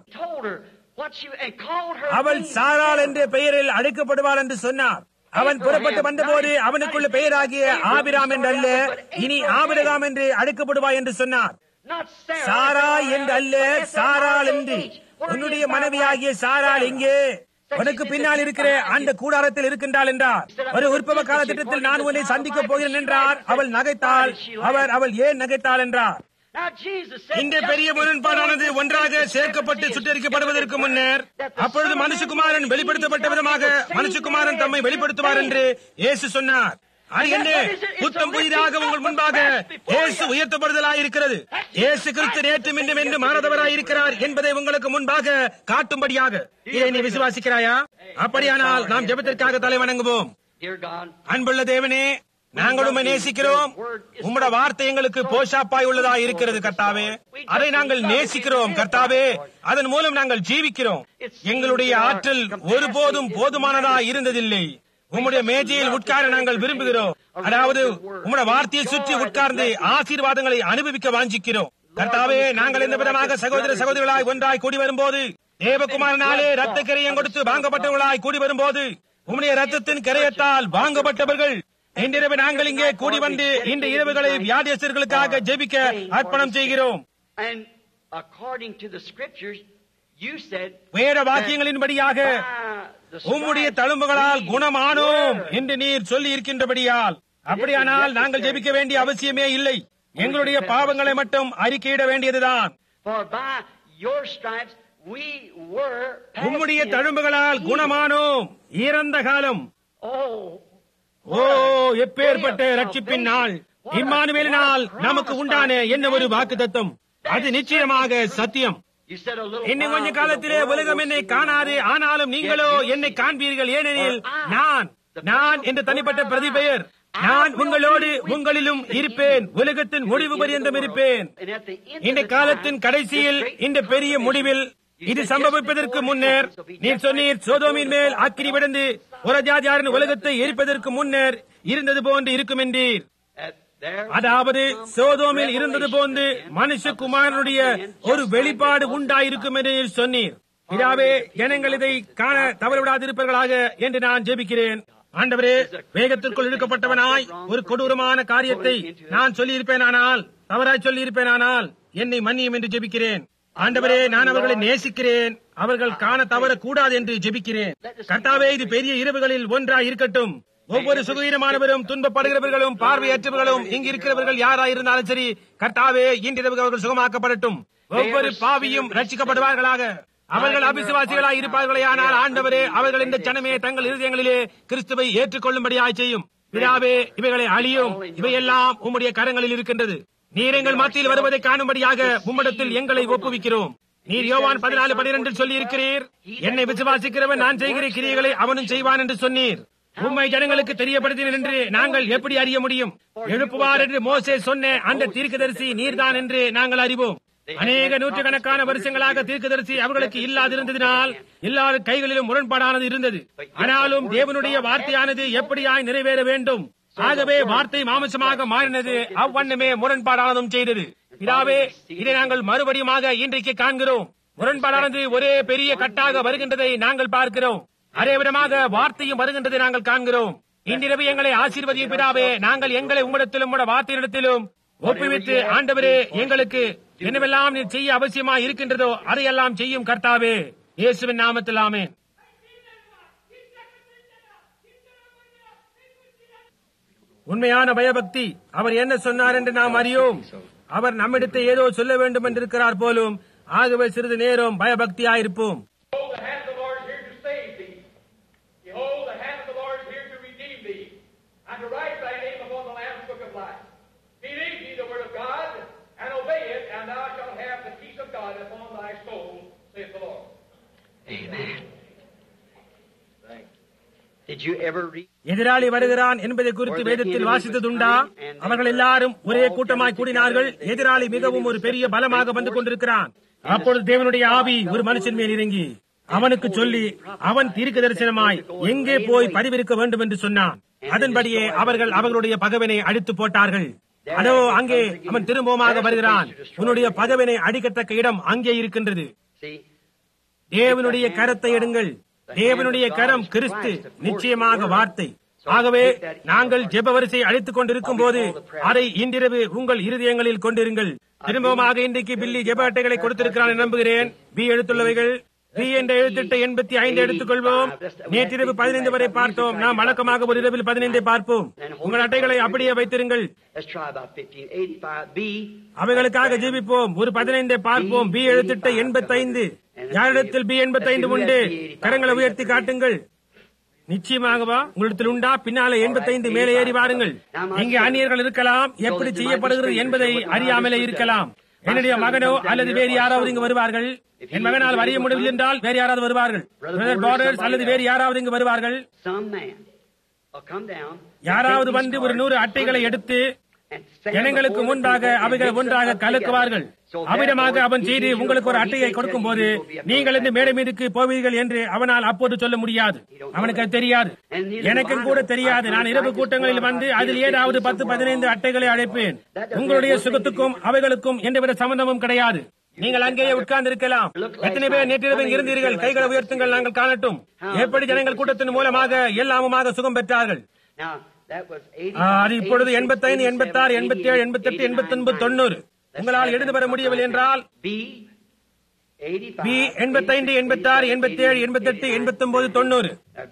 அவள் சாராள் என்ற பெயரில் அழைக்கப்படுவாள் என்று சொன்னார். அவன் புறப்பட்டு வந்தபோது அவனுக்குள்ள பெயராகிய ஆபிராம் என்று அல்ல, இனி ஆபிரகாம் என்று அழைக்கப்படுவாய் என்று சொன்னார். சாரா என்று அல்ல, சாராள் என்று. உன்னுடைய மனைவியாகிய சாராள் எங்கே? உனக்கு பின்னால் இருக்கிற அந்த கூடாரத்தில் இருக்கின்றாள் என்றார். ஒரு உற்பவ கால திட்டத்தில் நான் உன்னை சந்திக்கப் போகிறேன் என்றார். அவள் நகைத்தாள். அவள் ஏன் நகைத்தாள் என்றார். இந்த பெரிய முரண்பாடானது ஒன்றாக சேர்க்கப்பட்டு சுட்டரிக்கப்படுவதற்கு முன்னர், அப்பொழுது மனுஷகுமாரன் வெளிப்படுத்தப்பட்ட விதமாக மனுஷகுமாரன் தம்மை வெளிப்படுத்துவார் என்று இயேசு சொன்னார். அது என்ன? புத்தம் புதிதாக உங்கள் முன்பாக இயேசு உயர்த்தப்படுதலாய் இருக்கிறது. இயேசு கிறிஸ்து நேற்றும் இன்றும் என்று மாறாதவராய் இருக்கிறார் என்பதை உங்களுக்கு முன்பாக காட்டும்படியாக. இதை நீ விசுவாசிக்கிறாயா? அப்படியானால் நாம் ஜெபத்திற்காக தலை வணங்குவோம். அன்புள்ள தேவனே, நாங்கள் உம்மை நேசிக்கிறோம். உம்முடைய வார்த்தை எங்களுக்கு போஷாப்பாய் உள்ளதா இருக்கிறது கர்த்தாவே. அதை நாங்கள் நேசிக்கிறோம் கர்த்தாவே. அதன் மூலம் நாங்கள் ஜீவிக்கிறோம். எங்களுடைய ஆற்றல் ஒருபோதும் போதுமானதா இருந்ததில்லை. உம்முடைய மேஜையில் உட்கார நாங்கள் விரும்புகிறோம். அதாவது உம்முடைய வார்த்தையை சுற்றி உட்கார்ந்து ஆசீர்வாதங்களை அனுபவிக்க வாஞ்சிக்கிறோம் கர்த்தாவே. நாங்கள் இந்த விதமாக சகோதர சகோதரிகளாய் ஒன்றாய் கூடி வரும்போது, தேவகுமாரனாலே ரத்த கரையம் கொடுத்து வாங்கப்பட்டவர்களாய் கூடி வரும்போது, உம்முடைய ரத்தத்தின் கரையத்தால் வாங்கப்பட்டவர்கள் இன்றிரவு நாங்கள் இங்கே கூடி வந்து இந்த இரவுகளை வியாதியஸ்தர்களுக்காக ஜெபிக்க அர்ப்பணம் செய்கிறோம். வேத வாக்கியங்களின்படியாக உம்முடைய தழும்புகளால் குணமானோம் என்று நீர் சொல்லி இருக்கின்றபடியால், அப்படியானால் நாங்கள் ஜெபிக்க வேண்டிய அவசியமே இல்லை. எங்களுடைய பாவங்களை மட்டும் அறிக்கையிட வேண்டியதுதான். உம்முடைய தழும்புகளால் குணமானோம். இறந்த காலம். ஓ, எப்பேற்பட்ட ரட்சிப்பின் நாள்! இம்மானுவேலினால் நமக்கு உண்டான என்ன ஒரு வாக்குத்தத்தம்! அது நிச்சயமாக சத்தியம். இன்னும் கொஞ்ச காலத்திலே உலகம் என்னை காணாது, ஆனாலும் நீங்களோ என்னை காண்பீர்கள். ஏனெனில் நான் என்ற தனிப்பட்ட பிரதிபெயர், நான் உங்களோடு உங்களிலும் இருப்பேன், உலகத்தின் முடிவு பரியந்தம் இருப்பேன். இந்த காலத்தின் கடைசியில், இந்த பெரிய முடிவில், இது சம்பவிப்பதற்கு முன்னர் நீர் சொன்னீர், சோதோமின் மேல் அக்கினி விழுந்து ஒரு ஜாதியாரின் உலகத்தை எரிப்பதற்கு முன்னர் இருந்தது போன்று இருக்கும் என்றீர். அதாவது சோதோமில் இருந்தது போன்று மனுஷகுமாரனுடைய ஒரு வெளிப்பாடு உண்டாயிருக்கும் என்று சொன்னீர். இதாவே ஜனங்கள் இதை காண தவறவிடாதிருப்பார்களாக என்று நான் ஜெபிக்கிறேன். ஆண்டவரே, வேகத்திற்குள் இழுக்கப்பட்டவனாய் ஒரு கொடூரமான காரியத்தை நான் சொல்லியிருப்பேனானால், தவறாய் சொல்லியிருப்பேனானால் என்னை மன்னியும் என்று ஜெபிக்கிறேன். ஆண்டவரே, நான் அவர்களை நேசிக்கிறேன். அவர்கள் காண தவறக்கூடாது என்று ஜெபிக்கிறேன். கர்த்தாவே, இது பெரிய இரவுகளில் ஒன்றாய் இருக்கட்டும். ஒவ்வொரு சுகவீனமானவரும், துன்பப்படுகிறவர்களும், பார்வையற்றவர்களும், இங்கு இருக்கிறவர்கள் யாராயிருந்தாலும் சரி, கர்த்தாவே, இன்றிரவு அவர்கள் சுகமாக்கப்படட்டும். ஒவ்வொரு பாவியும் ரட்சிக்கப்படுவார்களாக. அவர்கள் அவிசுவாசிகளாய் இருப்பார்களேயானால் ஆண்டவரே அவர்கள் இந்த ஜனமே தங்கள் இருதயங்களிலே கிறிஸ்துவை ஏற்றுக்கொள்ளும்படியாய் செய்யும். பிதாவே, இவைகளை அழியும். இவையெல்லாம் உம்முடைய கரங்களில் இருக்கின்றது. நீர் எங்கள் மத்தியில் வருவதை காணும்படியாக உம்மிடத்தில் எங்களை ஒப்புவிக்கிறோம். நீர் யோவான் 14:12 சொல்லி இருக்கிறீர், என்னை விசுவாசிக்கிறவன் நான் செய்கிற கிரியைகளை அவனும் செய்வான் என்று சொன்னீர். உம்மை ஜனங்களுக்கு தெரியப்படுத்தினீர் என்று நாங்கள் எப்படி அறிய முடியும்? எழுப்புவார் என்று மோசே சொன்ன அந்த தீர்க்கதரிசி நீர்தான் என்று நாங்கள் அறிவோம். அநேக நூற்றுக்கணக்கான வருஷங்களாக தீர்க்கதரிசி அவர்களுக்கு இல்லாதிருந்ததினால் எல்லாரும் கைகளிலும் முரண்பாடானது இருந்தது. ஆனாலும் தேவனுடைய வார்த்தையானது எப்படியாய் நிறைவேற வேண்டும். ஆகவே வார்த்தை மாம்சமாக மாறினது, அவ்வண்ணமே முரண்பாடானதும் செய்தது. பிதாவே, இதை நாங்கள் மறுபடியுமாக இன்றைக்கு காண்கிறோம். முரண்பாடானது ஒரே பெரிய கட்டாக வருகின்றதை நாங்கள் பார்க்கிறோம். அதே விதமாக வார்த்தையும் வருகின்றதை நாங்கள் காண்கிறோம். இன்றிரவு எங்களை ஆசீர்வதியும் பிதாவே. நாங்கள் எங்களை உம்மிடத்திலும் உம்முடைய வார்த்தையிடத்திலும் ஒப்புவித்து ஆண்டவரே எங்களுக்கு என்னவெல்லாம் நீர் செய்ய அவசியமாக இருக்கின்றதோ அதையெல்லாம் செய்யும் கர்த்தாவே, இயேசுவின் நாமத்தில் ஆமென். உண்மையான பயபக்தி. அவர் என்ன சொன்னார் என்று நாம் அறியோம். அவர் நம்மிடத்தை ஏதோ சொல்ல வேண்டும் என்றிருக்கிறார் போலும். ஆகவே சிறிது நேரம் பயபக்தியாயிருப்போம். எதிராளி வருகிறான் என்பதை குறித்து வேதத்தில் வாசித்ததுண்டா? அவர்கள் எல்லாரும் ஒரே கூட்டமாய் கூடினார்கள். எதிராளி மிகவும் ஒரு பெரிய பலமாக வந்து கொண்டிருக்கிறான். அப்பொழுது தேவனுடைய ஆவி ஒரு மனுஷன் மேல் இறங்கி அவனுக்கு சொல்லி, அவன் தீர்க்க தரிசனமாய் எங்கே போய் பதிவிருக்க வேண்டும் என்று சொன்னான். அதன்படியே அவர்கள் அவர்களுடைய பகைவனை அடித்து போட்டார்கள். அதோ அங்கே அவன் திரும்பமாக வருகிறான். உன்னுடைய பகைவனை அடிக்கத்தக்க இடம் அங்கே இருக்கின்றது. தேவனுடைய கரத்தை எடுங்கள். தேவனுடைய கரம் கிறிஸ்து, நிச்சயமாக வார்த்தை. ஆகவே நாங்கள் ஜெப வரிசை அழைத்துக் கொண்டிருக்கும் போது அதை இன்றிரவு உங்கள் இருதயங்களில் கொண்டிருங்கள். திரும்பமாக இன்றைக்கு பில்லி ஜெப அட்டைகளை கொடுத்திருக்கிறான் நம்புகிறேன். பி எழுத்துள்ளவைகள். பி என்ற எழுத்திட்ட 85 எடுத்துக் கொள்வோம். நேற்றிரவு 15 வரை பார்த்தோம். நாம் வழக்கமாக ஒரு இரவில் 15 பார்ப்போம். உங்கள் அட்டைகளை அப்படியே வைத்திருங்கள். அவைகளுக்காக ஜீவிப்போம். ஒரு 15 பார்ப்போம். பி எழுத்திட்ட 85. யாரிடத்தில் பி 85 உண்டு? கரங்களை உயர்த்தி காட்டுங்கள். நிச்சயமாகவா உங்களிடத்தில் உண்டா? பின்னாலே 85 மேலே ஏறி வாருங்கள். இங்கே அந்நியர்கள் இருக்கலாம். எப்படி செய்யப்படுகிறது என்பதை அறியாமலே இருக்கலாம். என்னுடைய மகனோ அல்லது வேறு யாராவது இங்கு வருவார்கள். என் மகனால் வரைய முடியவில்லை என்றால் வேறு யாராவது வருவார்கள். அல்லது வேறு யாராவது இங்கு வருவார்கள். யாராவது வந்து ஒரு 100 அட்டைகளை எடுத்து ஜனங்களுக்கு முன்பாக அவைகளை ஒன்றாக கலக்குவார்கள். அவ்விதமாக அவன் செய்து உங்களுக்கு ஒரு அட்டையை கொடுக்கும் போது நீங்கள் இந்த மேடை மீதுக்கு போவீர்கள் என்று அவனால் அப்போது சொல்ல முடியாது. அவனுக்கு தெரியாது, எனக்கும் கூட தெரியாது. நான் இரவு கூட்டங்களில் வந்து அதில் ஏதாவது 10-15 அட்டைகளை அழைப்பேன். உங்களுடைய சுகத்துக்கும் அவைகளுக்கும் எந்தவித சம்பந்தமும் கிடையாது. நீங்கள் அங்கேயே உட்கார்ந்து இருக்கலாம். எத்தனை பேர் நேற்றிரவு இருந்தீர்கள்? கைகளை உயர்த்துங்கள், நாங்கள் காணட்டும். எப்படி ஜனங்கள் கூட்டத்தின் மூலமாக எல்லாமுமாக சுகம் பெற்றார்கள். அது இப்பொழுது 85, 86, 87, 88, 89, 90. உங்களால் எழுந்து வர முடியவில்லை என்றால் பி 85, 86, 87, 88, 89,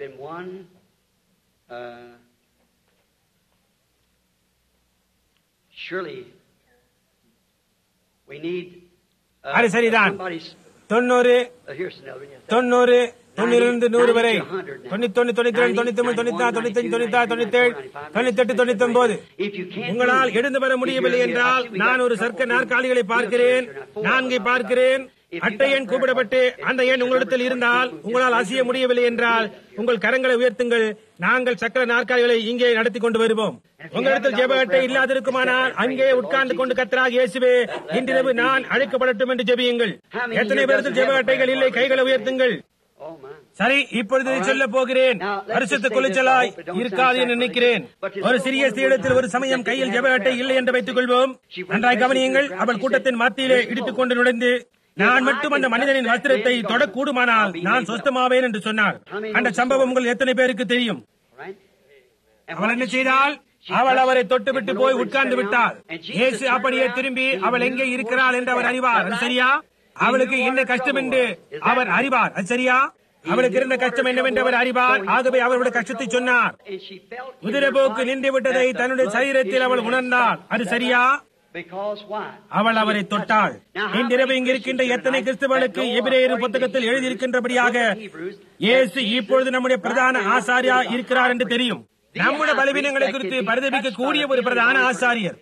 90. அது சரிதான். 90, 90, 90 100 வரை 91, 92, 93, 94, 95, 96, 97, 98, 99. உங்களால் எழுந்து வர முடியவில்லை என்றால் நான் ஒரு சர்க்க நாற்காலிகளை பார்க்கிறேன், 4 பார்க்கிறேன். அட்டை எண் கூப்பிடப்பட்டு அந்த எண் உங்களிடத்தில் இருந்தால் உங்களால் அசைய முடியவில்லை என்றால் உங்கள் கரங்களை உயர்த்துங்கள். நாங்கள் சக்கர நாற்காலிகளை இங்கே நடத்தி கொண்டு வருவோம். உங்களிடத்தில் ஜெப அட்டை இல்லாதிருக்குமானால் அங்கே உட்கார்ந்து கொண்டு கர்த்தராகிய இயேசுவே இன்றிரவு நான் அழைக்கப்படட்டும் என்று ஜெபியுங்கள். எத்தனை பேருக்கு ஜெப அட்டைகள் இல்லை? கைகளை உயர்த்துங்கள். சரி, இப்பொழுது சொல்ல போகிறேன். பரிசுத்த குளிச்சலாய் இருக்காது என்று நினைக்கிறேன். ஒரு சிறிய ஸ்திரீடத்தில் ஒரு சமயம் கையில் ஜெப அட்டை இல்லை என்று வைத்துக் கொள்வோம். நன்றாய் கவனியுங்கள். அவள் கூட்டத்தின் மத்தியிலே இடித்துக் கொண்டு நுழைந்து நான் மட்டும் அந்த மனிதனின் வஸ்திரத்தை தொடக்கூடுமானால் நான் சொஸ்தமாவேன் என்று சொன்னார். அந்த சம்பவம் உங்கள் எத்தனை பேருக்கு தெரியும்? அவள் என்ன செய்தால்? அவள் அவரை தொட்டுவிட்டு போய் உட்கார்ந்து விட்டாள். இயேசு அப்படியே திரும்பி அவள் எங்கே இருக்கிறாள் என்று அவர் அறிவார். அது சரியா? அவளுக்கு என்ன கஷ்டம் என்று அவர் அறிவார். அது சரியா? அவளுக்கு இருந்த கஷ்டம் என்னவென்று அவர் அறிவார். ஆகவே அவருடைய கஷ்டத்தை சொன்னார். குதிரைபோக்கு நின்று விட்டதை தன்னுடைய சரீரத்தில் அவள் உணர்ந்தாள். அது சரியா? Because why? அவள் அவரை தொட்டாள். இன்றிரவு இங்கு இருக்கின்ற எத்தனை கிறிஸ்தவர்களுக்கு எபிரேயர் புத்தகத்தில் எழுதியிருக்கின்றபடியாக இயேசு இப்பொழுது நம்முடைய பிரதான ஆசாரியா இருக்கிறார் என்று தெரியும். நம்முடைய பலவீனங்களை குறித்து பரிதபிக்க கூடிய ஒரு பிரதான ஆசாரியர்.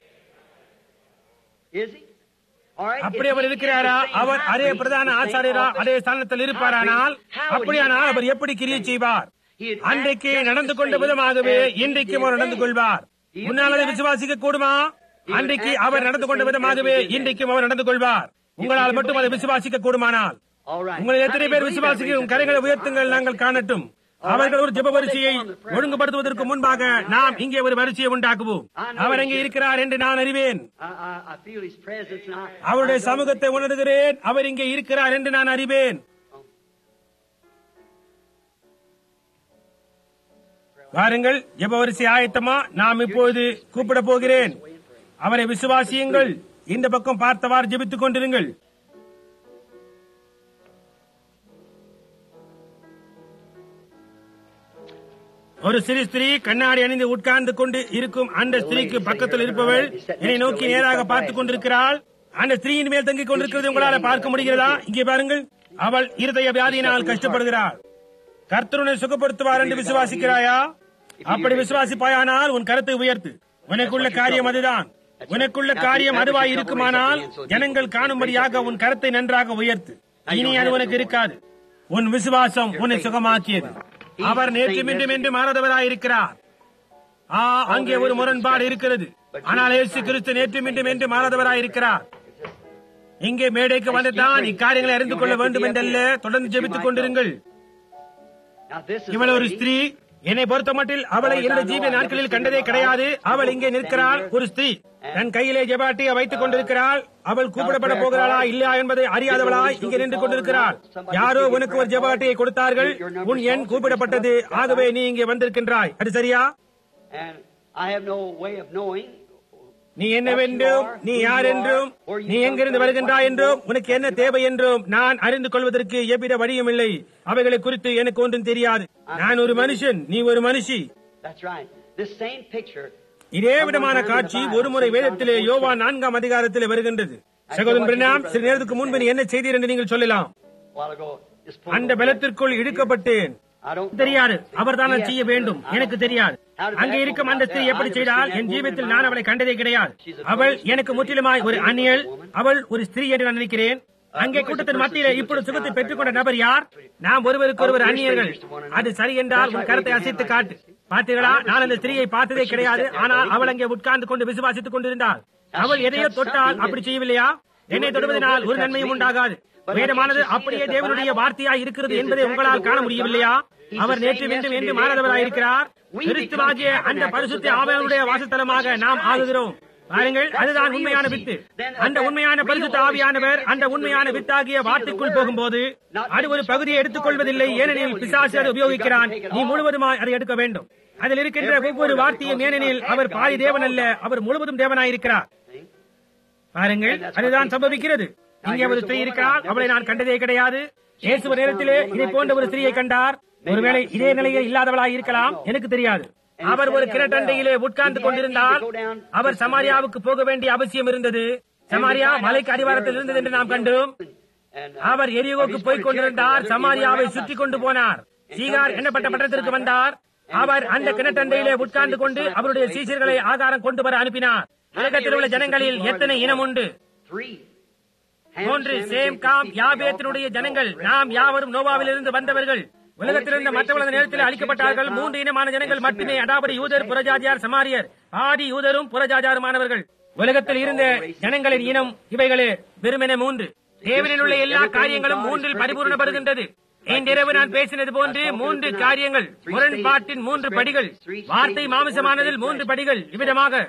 Is he? All right. அப்படி அவர் இருக்கிறாரா? அவர் அதே பிரதான ஆசாரியரா அதே ஸ்தானத்தில் இருப்பாரானால் அப்படியானால் அவர் எப்படி கிரியை செய்வார்? அன்றைக்கு நடந்து கொண்ட விதமாகவே இன்றைக்கும் அவர் நடந்து கொள்வார். முன்னால் அதை விசுவாசிக்க கூடுமா? அன்றைக்கு அவர் நடந்து கொண்ட விதமாகவே இன்றைக்கும் அவர் நடந்து கொள்வார். உங்களால் மட்டும் அதை விசுவாசிக்க கூடுமானால். All right. உங்களை எத்தனை பேர் விசுவாசிக்கும் கரைகளை உயர்த்துங்கள், நாங்கள் காணட்டும். அவர்கள் ஒரு ஜெப வரிசையை ஒழுங்குபடுத்துவதற்கு முன்பாக நாம் இங்கே ஒரு வரிசையை உண்டாக்குவோம். அவர் அங்கே இருக்கிறார் என்று நான் அறிவேன். I feel his presence now. அவருடைய சமூகத்தை உணர்கிறேன். அவர் இங்கே இருக்கிறார் என்று நான் அறிவேன். வாருங்கள், ஜெப வரிசை ஆயத்தமா? நாம் இப்போது கூப்பிட போகிறேன். அவரை விசுவாசியுங்கள். இந்த பக்கம் பார்த்தவாறு ஜெபித்துக் கொண்டிருங்கள். ஒரு சிறு ஸ்திரீ கண்ணாடி அணிந்து உட்கார்ந்து கொண்டு இருக்கும் அந்த ஸ்திரீக்கு பக்கத்தில் இருப்பவள் என்னை நோக்கி நேராக பார்த்துக் கொண்டிருக்கிறாள். அந்த ஸ்திரீயின் மேல் தங்கிக் கொண்டிருக்கிறது உங்களால் பார்க்க முடிகிறதா? இங்கே பாருங்கள். அவள் இருதய வியாதியினால் கஷ்டப்படுகிறாள். கர்த்தருனை சுகப்படுத்துவார் என்று விசுவாசிக்கிறாயா? அப்படி விசுவாசிப்பாயானால் உன் கருத்தை உயர்த்து. உனக்குள்ள காரியம் அதுதான். உனக்குள்ள காரியம் அதுவாய் இருக்குமானால் ஜனங்கள் காணும்படியாக உன் கருத்தை நன்றாக உயர்த்து. இனி அது உனக்கு இருக்காது. உன் விசுவாசம் உன்னை சுகமாக்கியது. அவர் நேற்று மீண்டும் என்று மாறாதவராயிருக்கிறார். அங்கே ஒரு முரண்பாடு இருக்கிறது. ஆனால் இயேசு கிறிஸ்து நேற்று மீண்டும் என்று மாறாதவராயிருக்கிறார். இங்கே மேடைக்கு வந்துதான் இக்காரியங்களை அறிந்து கொள்ள வேண்டும் என்றல்ல. தொடர்ந்து ஜெபித்துக் கொண்டிருங்கள். இவள் ஒரு ஸ்திரீ. என்னை பொறுத்த மட்டில் அவளை என்னுடைய ஜீவிய நாட்களில் கண்டதே கிடையாது. அவள் இங்கே நிற்கிறாள். ஒரு ஸ்திரீ தன் கையிலே ஜெபாட்டியை வைத்துக் கொண்டிருக்கிறாள். அவள் கூப்பிடப்பட போகிறாளா இல்லையா என்பதை அறியாதவளாய் இங்கே நின்று கொண்டிருக்கிறாள். யாரோ உனக்கு ஒரு ஜெபாட்டியை கொடுத்தார்கள். உன் எண் கூப்பிடப்பட்டது. ஆகவே நீ இங்கே வந்திருக்கின்றாய். அது சரியா? நீ என்னவென்றும், நீ யார் என்றும், நீ எங்கிருந்து வருகின்றாய் என்றும், உனக்கு என்ன தேவை என்றும் நான் அறிந்து கொள்வதற்கு எவ்வித வழியும் இல்லை. அவைகளை குறித்து எனக்கு ஒன்றும் தெரியாது. நான் ஒரு மனுஷன், நீ ஒரு மனுஷி. இதே விதமான காட்சி ஒருமுறை வேதத்திலே யோவான் 4ஆம் அதிகாரத்திலே வருகின்றது. சகோதரன் பிரணாம், சில நேரத்துக்கு முன்பு நீ என்ன செய்தீர் என்று நீங்கள் சொல்லலாம். அந்த பலத்திற்குள் இழுக்கப்பட்டேன். தெரியாது, அவர் தான் செய்ய வேண்டும். எனக்கு தெரியாது. அங்கே இருக்கும் அந்த ஸ்திரீ எப்படி செய்தால் என் ஜீவியத்தில் நான் அவளை கண்டதே கிடையாது. அவள் எனக்கு முற்றிலுமாய் ஒரு அந்நியல். அவள் ஒரு ஸ்திரீ என்று நான் நினைக்கிறேன். அங்கே கூட்டத்தின் மத்தியிலே இப்பொழுது சுகத்தை பெற்றுக் கொண்ட நபர் யார்? நாம் ஒருவருக்கு ஒருவர் அந்நியர்கள். அது சரி என்றால் உன் கருத்தை அசைத்து காட்டு. பார்த்தீர்களா, நான் அந்த ஸ்திரீயை பார்த்ததே கிடையாது. ஆனால் அவள் அங்கே உட்கார்ந்து கொண்டு விசுவாசித்துக் கொண்டிருந்தாள். அவள் எதையோ தொட்டால் அப்படி செய்யவில்லையா? என்னை தொடுவதனால் ஒரு நன்மையும் உண்டாகாது. வேதமானது அப்படியே தேவனுடைய வார்த்தையாய் இருக்கிறது என்பதை உங்களால் காண முடியவில்லையா? அவர் நேற்று மீண்டும் என்று மாறாதவராயிருக்கிறார். கிறிஸ்துவாகிய அந்த பரிசுத்த ஆவியானவருடைய வாசஸ்தலமாக நாம் ஆகுகிறோம். பாருங்கள், அதுதான் உண்மையான வித்து. அந்த உண்மையான பரிசுத்த ஆவியானவர் அந்த உண்மையான வித்தாகிய வார்த்தைக்குள் போகும்போது அது ஒரு பகுதியை எடுத்துக் கொள்வதில்லை. ஏனெனில் பிசாசு அதை உபயோகிக்கிறான். நீ முழுவதுமாய் அதை எடுக்க வேண்டும். அதில் இருக்கின்ற ஒவ்வொரு வார்த்தையும். ஏனெனில் அவர் பாதி தேவன் அல்ல, அவர் முழுவதும் தேவனாயிருக்கிறார். பாருங்கள், அதுதான் சம்பவிக்கிறது. இங்கே ஒரு ஸ்திரீ இருக்கிறார். அவளை நான் கண்டதே கிடையாது. இயேசு நேரத்திலே இதை போன்ற ஒரு ஸ்திரீயை கண்டார். ஒருவேளை இதே நிலையில் இல்லாதவளாய் இருக்கலாம், எனக்கு தெரியாது. அவர் ஒரு கிணற்றண்டையிலே உட்கார்ந்து கொண்டிருந்தார். அவர் சமாரியாவுக்கு போக வேண்டிய அவசியம் இருந்தது. சமாரியா மலைக்கு அடிவாரத்தில் இருந்தது என்று நாம் கண்டோம். அவர் எரியோவுக்கு போய்க் கொண்டிருந்தார். சமாரியாவை சுற்றி கொண்டு போனார். சீகார் எண்ணப்பட்ட பட்டணத்திற்கு வந்தார். அவர் அந்த கிணற்றண்டையிலே உட்கார்ந்து கொண்டு அவருடைய சீஷர்களை ஆகாரம் கொண்டு வர அனுப்பினார். உலகத்தில் உள்ள ஜனங்களில் எத்தனை இனம் உண்டு? 3. சேம், காம், யாபேத்தினுடைய ஜனங்கள். நாம் யாவரும் நோவாவிலிருந்து வந்தவர்கள். உலகத்திலிருந்து மற்றவர்களது நேரத்தில் அளிக்கப்பட்டார்கள். 3 இனமான ஜனங்கள் மட்டுமே. அதாவது யூதர், புறஜாதியார், சமாரியர். ஆதி யூதரும் புறஜாதியாருமானவர்கள். உலகத்தில் இருந்த ஜனங்களின் இனம் இவைகளே, வெறுமென 3. தேவனில் உள்ள எல்லா காரியங்களும் 3இல் பரிபூர்ணப்படுகின்றது. இன்றிரவு நான் பேசினது போன்று 3 காரியங்கள். முரண்பாட்டின் 3 படிகள். வார்த்தை மாமிசமானதில் 3 படிகள். இவ்விதமாக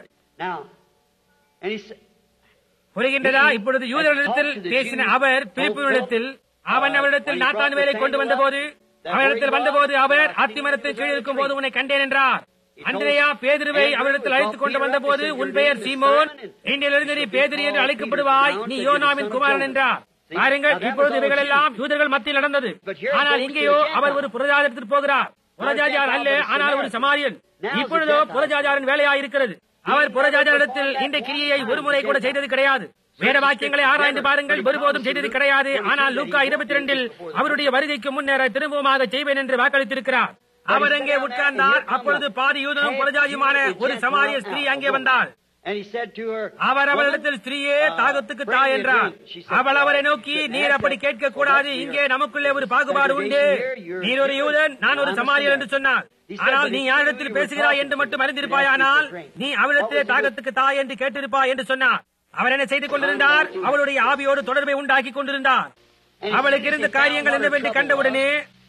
புரிகின்றதா? இப்பொழுது யூதர்களிடத்தில் பேசின அவர் பிலிப்புவிடத்தில், அவன் அவரிடத்தில் நாத்தான்வேலை கொண்டு வந்தபோது, அவரிடத்தில் வந்தபோது அவர் அத்திமரத்தை கீழ் இருக்கும் போது உன்னை கண்டேன் என்றார். அந்திரேயா பேதுருவை அவரிடத்தில் அழைத்துக் கொண்டு வந்தபோது, உன் பெயர் சீமோன், இன்றிலிருந்து நீ பேதுரு என்று அழைக்கப்படுவாய், நீ யோனாவின் குமாரன் என்றார். பாருங்கள், இப்பொழுது இவைகள் எல்லாம் யூதர்கள் மத்தியில் நடந்தது. ஆனால் இங்கேயோ அவர் ஒரு புறஜாதியத்திற்கு போகிறார். புறஜாதியார் அல்ல, ஆனால் ஒரு சமாரியன். இப்பொழுதோ புறஜாதியாரின் வேலையாயிருக்கிறது. அவர் புறஜாதிகளிடத்தில் இந்த கிரியையை ஒரு முறை கூட செய்தது கிடையாது. வேத வாக்கியங்களை ஆராய்ந்து பாருங்கள், ஒருபோதும் செய்தது கிடையாது. ஆனால் லூக்கா 22 அவருடைய வருகைக்கு முன்னேற திரும்பமாக செய்வேன் என்று வாக்களித்திருக்கிறார். அவர் அங்கே உட்கார்ந்தார். அப்பொழுது பாதி யூதனும் புறஜாதியுமான ஒரு சமாரிய ஸ்திரீ அங்கே வந்தாள். அவர் அவளிடத்தில், ஸ்திரீயே, தாகத்துக்கு தா என்றார். அவள் அவரை நோக்கி, நீர் அப்படி கேட்க கூடாது, இங்கே நமக்குள்ளே ஒரு பாகுபாடு உண்டு. நீர் ஒரு யூதன், நான் ஒரு சமாரியர் என்று சொன்னார். ஆனால் நீ யாரிடத்தில் பேசுகிறாய் என்று மட்டும் அறிந்திருப்பாயானால் நீ அவளிடத்திலே தாகத்துக்கு தா என்று கேட்டிருப்பாய் என்று சொன்னார். அவர் என்ன செய்து கொண்டிருந்தார்? அவளுடைய ஆவியோடு தொடர்பை உண்டாக்கி கொண்டிருந்தார். அவளுக்கு இருந்த காரியங்கள் என்னவென்று கண்டவுடனே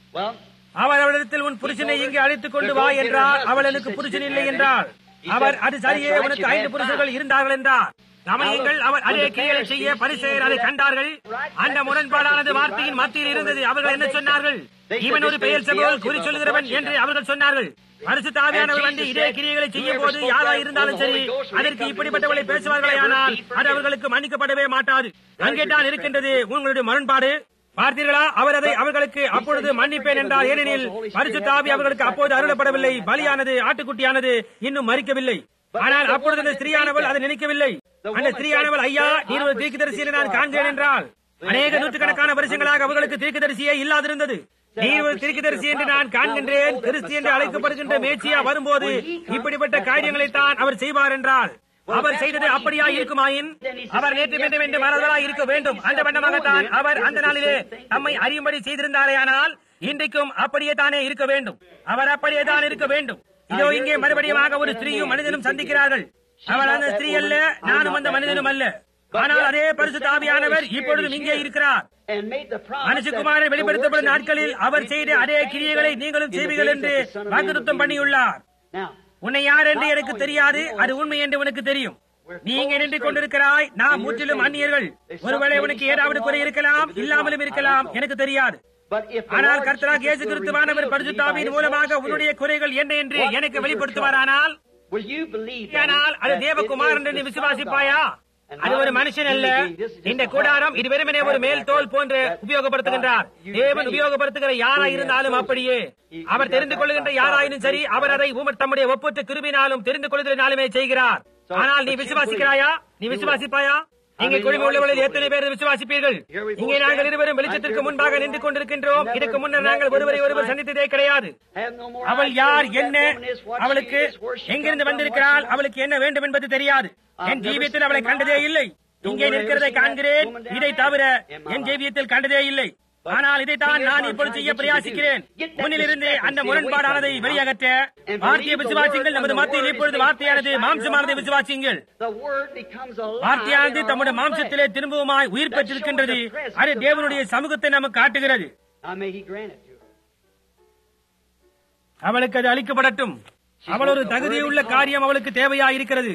அவர் அவளிடத்தில், உன் புருஷனை இங்கே அழைத்துக் கொண்டு வா என்றார். அவள், எனக்கு புருஷன் இல்லை என்றார். அவர், அது சரியே, உனக்கு 5 புருஷர்கள் இருந்தார்கள் என்றார். கவனியுங்கள், அவர் அதே கிரியைகளை செய்ய பரிசேயர் அதை கண்டார்கள். அந்த முரண்பாடானது வார்த்தையின் மத்தியில் இருந்தது. அவர்கள் என்ன சொன்னார்கள்? இவன் ஒரு பெயர்செபூல், குறி சொல்லுகிறவன் என்று அவர்கள் சொன்னார்கள். பரிசுத்த ஆவியானவர் வந்து இதே கிரியைகளை செய்யும் போது யாரா இருந்தாலும் சரி, அதற்கு இப்படிப்பட்டவர்களை பேசுவார்களேயானால் அது அவர்களுக்கு மன்னிக்கப்படவே மாட்டாது. அங்கேதான் இருக்கின்றது உங்களுடைய முரண்பாடு. பார்த்தீர்களா? அவர் அதை அவர்களுக்கு அப்பொழுது மன்னிப்பேன் என்றார். ஏனெனில் பரிசுத்த ஆவி அவர்களுக்கு அப்போது அருளப்படவில்லை. பலியானது, ஆட்டுக்குட்டியானது இன்னும் மரிக்கவில்லை. ஆனால் அப்பொழுது அந்த ஸ்திரீயானவள் அதை நினைக்கவில்லை. அந்த ஸ்திரீயானவள், ஐயா, நீர் ஒரு தீர்க்கதரிசியை நான் காண்கிறேன் என்றால், அநேக நூற்றுக்கணக்கான வருஷங்களாக அவர்களுக்கு தீர்க்கதரிசியே இல்லாதிருந்தது. நீர் ஒரு தீர்க்கதரிசி என்று நான் காண்கின்றேன். கிறிஸ்து என்று அழைக்கப்படுகின்ற மேசியா வரும்போது இப்படிப்பட்ட காரியங்களைத்தான் அவர் செய்வார் என்றால், அவர் செய்தது அப்படியா இருக்குமாயின் அவர் நேற்று வேண்டும் என்று மறந்தவராய் இருக்க வேண்டும். அந்த வண்ணமாகத்தான் அவர் அந்த நாளிலே தம்மை அறியும்படி செய்திருந்தாரேயானால் இன்றைக்கும் அப்படியே தானே இருக்க வேண்டும். அவர் அப்படியே தான் இருக்க வேண்டும். இதோ இங்கே மறுபடியும் ஒரு ஸ்திரீயும் மனிதனும் சந்திக்கிறார்கள். அவள் அந்த ஸ்திரீ அல்ல, நானும் அந்த மனிதனும் அல்ல. ஆனால் அதே பரிசுத்த ஆவியானவர் இப்பொழுதும் இங்கே இருக்கிறார். மனுஷகுமாரனை வெளிப்படுத்தப்படும் நாட்களில் அவர் செய்த அதே கிரியைகளை நீங்களும் செய்வீர்கள் என்று வாக்குத்தத்தம் பண்ணியுள்ளார். உன்னை யார் என்று எனக்கு தெரியாது, அது உண்மை என்று உனக்கு தெரியும். நீ இங்கே நின்று கொண்டிருக்கிறாய், நாம் முற்றிலும் அந்நியர்கள். ஒருவேளை உனக்கு ஏதாவது குறை இருக்கலாம், இல்லாமலும் இருக்கலாம், எனக்கு தெரியாது. ஆனால் கர்த்தராகிய இயேசு கிறிஸ்துவானவர் பரிசுத்த ஆவியின் மூலமாக உன்னுடைய குறைகள் என்ன என்று எனக்கு வெளிப்படுத்துவாரானால், அது தேவகுமாரன் என்று விசுவாசிப்பாயா? அது ஒரு மனுஷன் அல்ல. இந்த கூடாரம் இது வெறுமனே ஒரு மேல் தோல் போன்று உபயோகப்படுத்துகின்றார். தேவன் உபயோகப்படுத்துகிற யாரா இருந்தாலும் அப்படியே. அவர் தெரிந்து கொள்ளுகின்ற யாராயினும் சரி, அவர் அதை தம்முடைய ஒப்பற்ற கிருபினாலும் தெரிந்து கொள்வதனாலுமே செய்கிறார். ஆனால் நீ விசுவாசிக்கிறாயா? நீ விசுவாசிப்பாயா? இங்கே குழுமி உள்ளவர்களில் எத்தனை பேர் விசுவாசிப்பீர்கள்? இங்கே நாங்கள் இருவரும் வெளிச்சத்திற்கு முன்பாக நின்று கொண்டிருக்கின்றோம். இதற்கு முன்னர் நாங்கள் ஒருவரை ஒருவர் சந்தித்ததே கிடையாது. அவள் யார், என்ன, அவளுக்கு எங்கிருந்து வந்திருக்கிறாள், அவளுக்கு என்ன வேண்டும் என்பது தெரியாது. என் ஜீவியத்தில் அவளை கண்டதே இல்லை. இங்கே நிற்கிறதை காண்கிறேன், இதை தவிர என் ஜீவியத்தில் கண்டதே இல்லை. ஆனால் இதைத்தான் நான் இப்பொழுது செய்ய பிரயாசிக்கிறேன். முன்னிலிருந்து அந்த முரண்பாடானதை வெளியகற்ற வார்த்தையை விசுவாசிங்கள். நமது மத்தியில் இப்பொழுது வார்த்தையானது மாம்சமானதை விசுவாசிங்கள். வார்த்தையானது தம்முடைய மாம்சத்திலே திரும்பவுமாய் உயிர் பெற்றிருக்கின்றது. அது தேவனுடைய சமூகத்தை நமக்கு காட்டுகிறது. அவளுக்கு அது அளிக்கப்படட்டும். அவள் ஒரு தகுதியுள்ள காரியம் அவளுக்கு தேவையாயிருக்கிறது.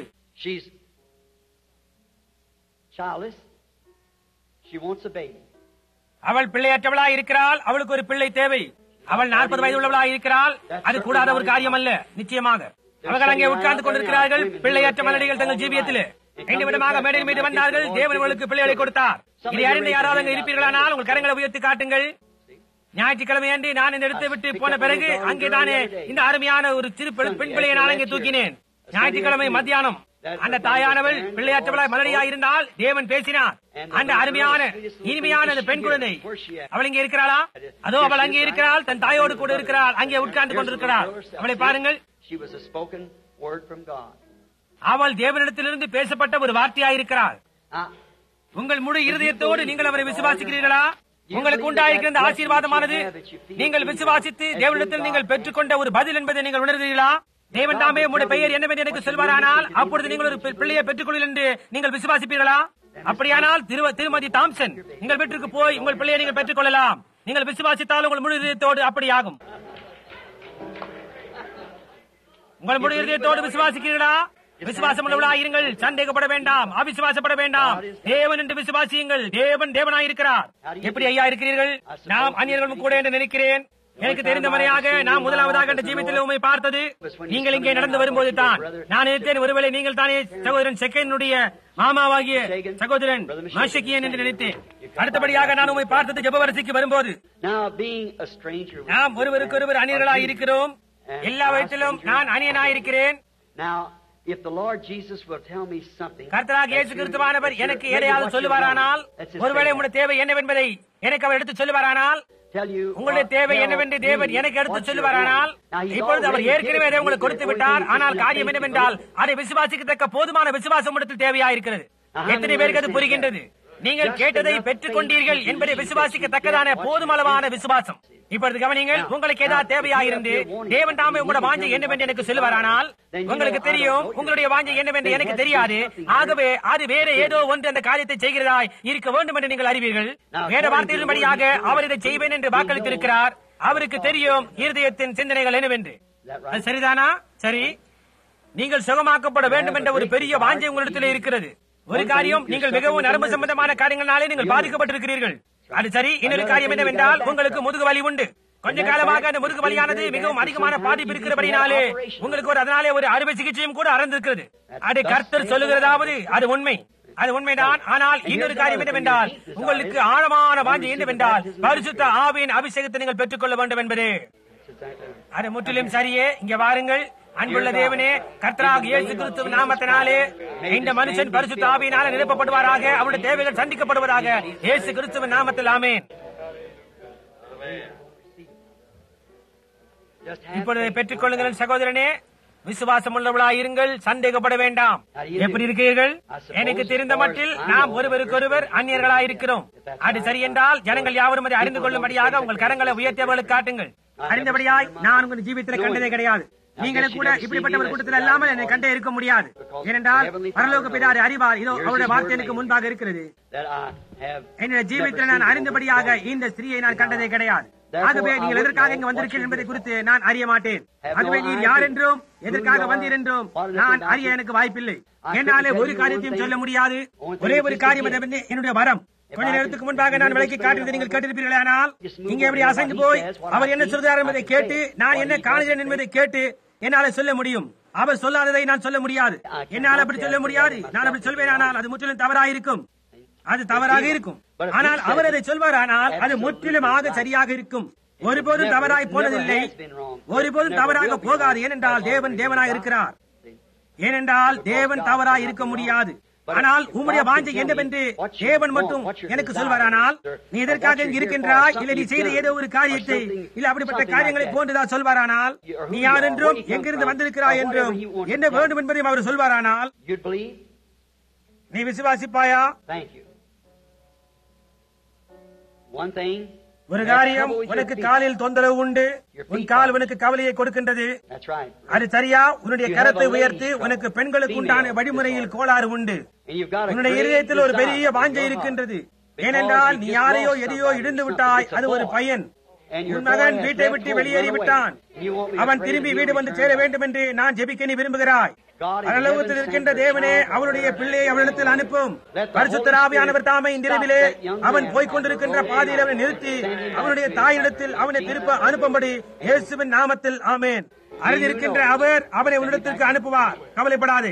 அவள் பிள்ளையற்றவளாய் இருக்கிறாள். அவளுக்கு ஒரு பிள்ளை தேவை. அவள் 40 வயது உள்ளவளாய் இருக்கிறாள். அது கூடாத ஒரு காரியம் அல்ல. நிச்சயமாக அவர்கள் அங்கே உட்கார்ந்து கொண்டிருக்கிறார்கள். பிள்ளையற்ற மலடிகள் தங்கள் ஜீவியத்திலே 2 விதமாக மேடையின் மீது வந்தார்கள். தேவன் அவளுக்கு பிள்ளைகளை கொடுத்தார். இதை அறிந்த யாராவது அங்கே இருப்பீர்களானால் உங்கள் கரங்களை உயர்த்தி காட்டுங்கள். ஞாயிற்றுக்கிழமை அன்று நான் இந்த இடத்தை விட்டு போன பிறகு அங்கேதானே இந்த அருமையான ஒரு சிறு பெண் பிள்ளையை நான் அங்கே தூக்கினேன். ஞாயிற்றுக்கிழமை மத்தியானம் அந்த தாயானவள் பிள்ளையற்றவளாய் மலடியாய் இருந்தால் தேவன் பேசினார். அந்த அருமையான இனிமையான அந்த பெண் குழந்தை அவள் இங்கே இருக்கிறாளா? அதோ அவள் அங்கே இருக்கிறாள், தன் தாயோடு கூட இருக்கிறாள், அங்கே உட்கார்ந்து கொண்டிருக்கிறாள். அவளை பாருங்கள். அவள் தேவனிடத்திலிருந்து பேசப்பட்ட ஒரு வார்த்தையாயிருக்கிறாள். உங்கள் முழு இருதயத்தோடு நீங்கள் அவரை விசுவாசிக்கிறீர்களா? உங்களுக்கு உண்டாயிருக்கிற ஆசீர்வாதமானது நீங்கள் விசுவாசித்து தேவனிடத்தில் நீங்கள் பெற்றுக்கொண்ட ஒரு பதில் என்பதை நீங்கள் உணர்கிறீர்களா? தேவன் தாமே உங்களுடைய பெயர் என்னவென்று எனக்கு சொல்வாரானால் அப்பொழுது நீங்கள் ஒரு பிள்ளையை பெற்றுக்கொள்ளுங்கள் என்று நீங்கள் விசுவாசிப்பீர்களா? அப்படியானால் திருமதி தாம்சன், உங்கள் வீட்டிற்கு போய் உங்கள் பிள்ளையை நீங்கள் பெற்றுக் கொள்ளலாம். நீங்கள் விசுவாசித்தால் உங்கள் முழு இதயத்தோடு அப்படியாகும். உங்கள் முழு இதயத்தோடு விசுவாசிக்கிறீர்களா? விசுவாசம் உள்ளவர்களாய் இருங்கள். சந்தேகப்பட வேண்டாம், அவிசுவாசப்பட வேண்டாம். தேவன் என்று விசுவாசியுங்கள். தேவன் தேவனாயிருக்கிறார். எப்படி ஐயா இருக்கிறீர்கள்? நாம் அந்நியர்களும் கூட என்று நினைக்கிறேன். எனக்கு தெரிந்த முறையாக நாம் முதலாவதாக அந்த ஜீவியத்தில் உண்மை பார்த்தது நீங்கள் இங்கே நடந்து வரும்போது தான். நான் நினைத்தேன் ஒருவேளை நீங்கள் தானே சகோதரன் செகனுடைய மாமாவாகிய சகோதரன் மாஷக்கியன் என்று நினைத்தேன். அடுத்தபடியாக நான் உண்மை பார்த்தது ஜெபவரிசைக்கு வரும்போது நாம் ஒருவருக்கு ஒருவர் அந்நியர்களாய் இருக்கிறோம். எல்லா விதத்திலும் நான் அந்நியனாயிருக்கிறேன். if the Lord Jesus will tell me something, கர்த்தராகிய இயேசு கிறிஸ்துவானவர் எனக்கு எதையாவது சொல்லுவாரானால், ஒருவேளை உங்களுடைய தேவை என்னவென்பதை எனக்கு அவர் எடுத்து சொல்லுவாரானால், உங்களுடைய தேவை என்னவென்று தேவன் எனக்கு எடுத்து சொல்லுவாரானால், இப்பொழுது அவர் ஏற்கனவே அதை உங்களுக்கு கொடுத்து விட்டார். ஆனால் காரியம் என்னவென்றால், அதை விசுவாசிக்கத்தக்க போதுமான விசுவாசம் இடத்தில் தேவையாயிருக்கிறது. எத்தனை பேருக்கு அது புரிகின்றது? நீங்கள் கேட்டதை பெற்றுக் கொண்டீர்கள் என்பதை விசுவாசிக்கத்தக்கதான போதுமளவான விசுவாசம். இப்பொழுது கவனிங்கள், உங்களுக்கு ஏதாவது தேவையாயிருந்து தேவன் தாமே உங்களோட வாஞ்சை என்னவென்று எனக்கு சொல்லுவாரானால், உங்களுக்கு தெரியும் உங்களுடைய வாஞ்சை என்னவென்று எனக்கு தெரியாது. ஆகவே அது வேற ஏதோ ஒன்று அந்த காரியத்தை செய்கிறதாய் இருக்க வேண்டும் என்று நீங்கள் அறிவீர்கள். வேற வார்த்தைகளின்படியாக அவர் இதை செய்வேன் என்று வாக்களித்திருக்கிறார். அவருக்கு தெரியும் இருதயத்தின் சிந்தனைகள் என்னவென்று. அது சரிதானா? சரி, நீங்கள் சுகமாக்கப்பட வேண்டும் என்ற ஒரு பெரிய வாஞ்சை உங்களிடத்தில் இருக்கிறது. ஒரு காரியம், நீங்கள் மிகவும் நரம்பு சம்பந்தமான காரியங்களாலே நீங்கள் பாதிக்கப்பட்டிருக்கிறீர்கள். அது சரி. இன்னொரு காரியம் என்னவென்றால், உங்களுக்கு முதுகு வலி உண்டு. கொஞ்ச காலமாக அந்த முதுகு வலியானது மிகவும் அதிகமான பாதிப்பு இருக்கிறபடினாலே உங்களுக்கு அதனாலே ஒரு அறுவை சிகிச்சையும் கூட அறந்திருக்கிறது. அது கர்த்தர் சொல்லுகிறதாவது அது உண்மை, அது உண்மைதான். ஆனால் இன்னொரு காரியம் என்னவென்றால், உங்களுக்கு ஆழமான வாஞ்சை என்னவென்றால், பரிசுத்த ஆவியின் அபிஷேகத்தை நீங்கள் பெற்றுக் கொள்ள வேண்டும் என்பது. அது முற்றிலும் சரியே. இங்கே வாருங்கள் அன்புள்ள தேவனே, கர்த்தராகிய இயேசு கிறிஸ்துவின் நாமத்தினாலே இந்த மனுஷன் பரிசுத்த ஆவியினாலே நிரப்பப்படுவாராக, அவருடைய தேவைகள் சந்திக்கப்படுவதாக, இயேசு கிறிஸ்துவின் நாமத்தில் ஆமென். இப்பொழுது பெற்றுக் கொள்ளுங்கள் சகோதரனே. விசுவாசம் உள்ளவர்களாயிருங்கள், சந்தேகப்பட வேண்டாம். எப்படி இருக்கிறீர்கள்? எனக்கு தெரிந்த மட்டில் நாம் ஒருவருக்கொருவர் அந்நியர்களாயிருக்கிறோம். அது சரி என்றால் ஜனங்கள் யாவரும் அதை அறிந்து கொள்ளும்படியாக உங்கள் கரங்களை உயர்த்தியவர்களுக்கு காட்டுங்கள். அறிந்தபடியாய் நான் உங்கள் ஜீவிதத்தில் கண்டதே கிடையாது. நீங்களும் கூட இப்படிப்பட்ட ஒரு கூட்டத்தில் இல்லாமல் என்னை கண்டே இருக்க முடியாது. ஏனென்றால் பரலோக பிதாவை அறிவார். இதோ அவருடைய வார்த்தை எனக்கு முன்பாக இருக்கிறது. என்னுடைய ஜீவிதத்தில் நான் அறிந்தபடியாக இந்த ஸ்திரீயை நான் கண்டதே கிடையாது. ஆகவே நீங்கள் எதற்காக இங்கு வந்திருக்கிறீர்கள் என்பதை குறித்து நான் அறிய மாட்டேன். ஆகவே நீர் யார் என்றும் எதற்காக வந்தீர் என்றும் நான் அறிய எனக்கு வாய்ப்பில்லை. என்னாலே ஒரு காரியத்தையும் சொல்ல முடியாது. ஒரே ஒரு காரியம் என்னுடைய வரம். கொஞ்ச நேரத்துக்கு முன்பாக நான் விளக்கி காட்டுவதை நீங்கள் கேட்டிருப்பீர்கள். ஆனால் இங்கே எப்படி அசைந்து போய் அவர் என்ன சொல்கிறார் என்பதை கேட்டு, நான் என்ன காணுகிறேன் என்பதை கேட்டு என்னால சொல்ல முடியும். அவர் சொல்லாததை நான் சொல்ல முடியாது. என்னால் அப்படி சொல்ல முடியாது. நான் அப்படி சொல்வேன், ஆனால் அது முற்றிலும் தவறாயிருக்கும். அது தவறாக இருக்கும். ஆனால் அவர் அதை சொல்வாரானால் அது முற்றிலுமாக சரியாக இருக்கும். ஒருபோதும் தவறாய் போனதில்லை, ஒருபோதும் தவறாக போகாது. ஏனென்றால் தேவன் தேவனாய் இருக்கிறார். ஏனென்றால் தேவன் தவறாய் இருக்க முடியாது. ஆனால் உம்முடைய வாஞ்சை என்னவென்று தேவன் மட்டும் எனக்கு சொல்வாரானால், நீ எதற்காக இங்கு இருக்கின்றாய், இல்லை நீ செய்த ஏதோ ஒரு காரியத்தை, இல்லை அப்படிப்பட்ட காரியங்களை போன்றுதான் சொல்வாரானால், நீ யார் என்றும் எங்கிருந்து வந்திருக்கிறாய் என்றும் என்ன வேண்டும் என்பதையும் அவர் சொல்வாரானால், நீ விசுவாசிப்பாயா? ஒரு காரியம், உனக்கு காலில் தொந்தரவு உண்டு. உன் கால் உனக்கு கவலையை கொடுக்கின்றது. அது சரியா? உன்னுடைய கரத்தை உயர்த்தி, உனக்கு பெண்களுக்கு உண்டான வழிமுறையில் கோளாறு உண்டு. உன்னுடைய இதயத்தில் ஒரு பெரிய வாஞ்சை இருக்கின்றது. ஏனென்றால் நீ யாரையோ எதையோ இடிந்து விட்டாய். அது ஒரு பையன். உன் மகன் வீட்டை விட்டு வெளியேறிவிட்டான். அவன் திரும்பி வீடு வந்து சேர வேண்டும் என்று நான் ஜெபிக்க நீ விரும்புகிறாய். பரலோகத்தில் இருக்கின்ற தேவனே அவனுடைய பிள்ளையை அவனிடத்தில் அனுப்பும். பரிசுத்த ஆவியானவர் தாமே இன்றிரவிலே அவன் போய்கொண்டிருக்கின்ற பாதையில் அவனை நிறுத்தி அவனுடைய தாயிடத்தில் அவனை திருப்ப அனுப்பும்படி இயேசுவின் நாமத்தில் ஆமென். அறிந்திருக்கின்ற அவர் அவனை உன்னிடத்திற்கு அனுப்புவார். கவலைப்படாதே.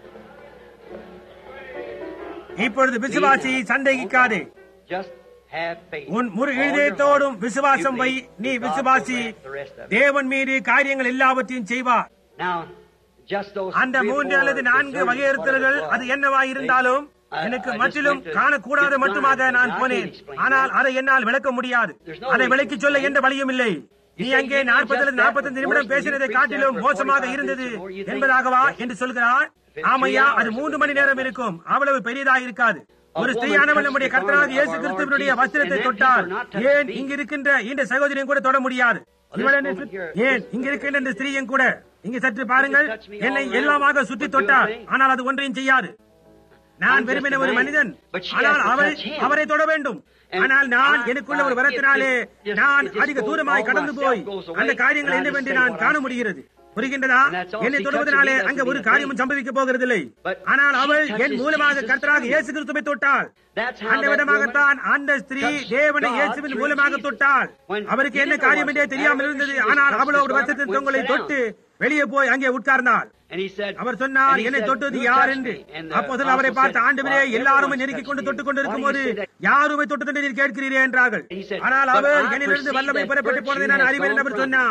இப்பொழுது விசுவாசி சந்தேகிக்காதே. உன் முழு இதயத்தோடும் விசுவாசம் வை. நீ விசுவாசி, தேவன் மீது காரியங்கள் எல்லாவற்றையும் செய்வார். அந்த 3 அல்லது 4 வகையறுத்தல்கள் அது என்னவாய் இருந்தாலும் எனக்கு மற்றிலும் காணக்கூடாத மட்டுமாக நான் போனேன். ஆனால் அதை என்னால் விளக்க முடியாது. அதை விளக்கி சொல்ல எந்த வழியும் இல்லை. நீ அங்கே 40-45 நிமிடம் பேசினதை காட்டிலும் மோசமாக இருந்தது என்பதாகவா என்று சொல்கிறார். ஆமையா, அது 3 மணி நேரம் இருக்கும். அவ்வளவு பெரியதாக இருக்காது. ஒரு ஸ்திரீயானவள் நம்முடைய கர்த்தராகிய இயேசு கிறிஸ்துவினுடைய வஸ்திரத்தை தொட்டால், ஏன் இங்கு இருக்கின்ற இந்த சகோதரியும் கூட தொட முடியாது? ஏன் இங்க இருக்கின்ற இந்த ஸ்திரீயும் கூட இங்கு சற்று பாருங்கள், என்னை எல்லாமாக சுற்றி தொட்டார். ஆனால் அது ஒன்றையும் செய்யாது. நான் வெறுமனே ஒரு மனிதன். ஆனால் அவரை தொட வேண்டும். ஆனால் நான் எனக்குள்ள ஒரு வரத்தினாலே நான் அதிக தூரமாய் கடந்து போய் அந்த காரியங்கள் என்னவென்று நான் காண முடிகிறது. புரிகின்றதா? என்னை தொடுவதனாலே அங்க ஒரு காரியமும் சம்பவிக்க போகிறதில்லை. ஆனால் அவள் என் மூலமாக கர்த்தராகிய இயேசு கிறிஸ்துவை தொட்டாள். அந்த விதமாகத்தான் அந்த ஸ்திரீ தேவனை இயேசுவின் மூலமாக தொட்டாள். அவருக்கு என்ன காரியம் என்றே தெரியாமல் இருந்தது. ஆனால் அவளோ ஒரு வசத்தின் தொங்கலை தொட்டு வெளியே போய் அங்கே உட்கார்ந்தாள். அவர் சொன்னார், என்னை தொட்டது யார் என்று. அப்போது அவரை பார்த்து, ஆண்டவரே, எல்லாருமே நெருக்கிக் கொண்டு தொட்டுக் கொண்டிருக்கும் போது யாருமே தொட்டு நீர் கேட்கிறீரே என்றார்கள். ஆனால் அவர் என்னிலிருந்து வல்லமை பெறப்பட்டு போனதை நான் அறிவேன் அவர் சொன்னார்.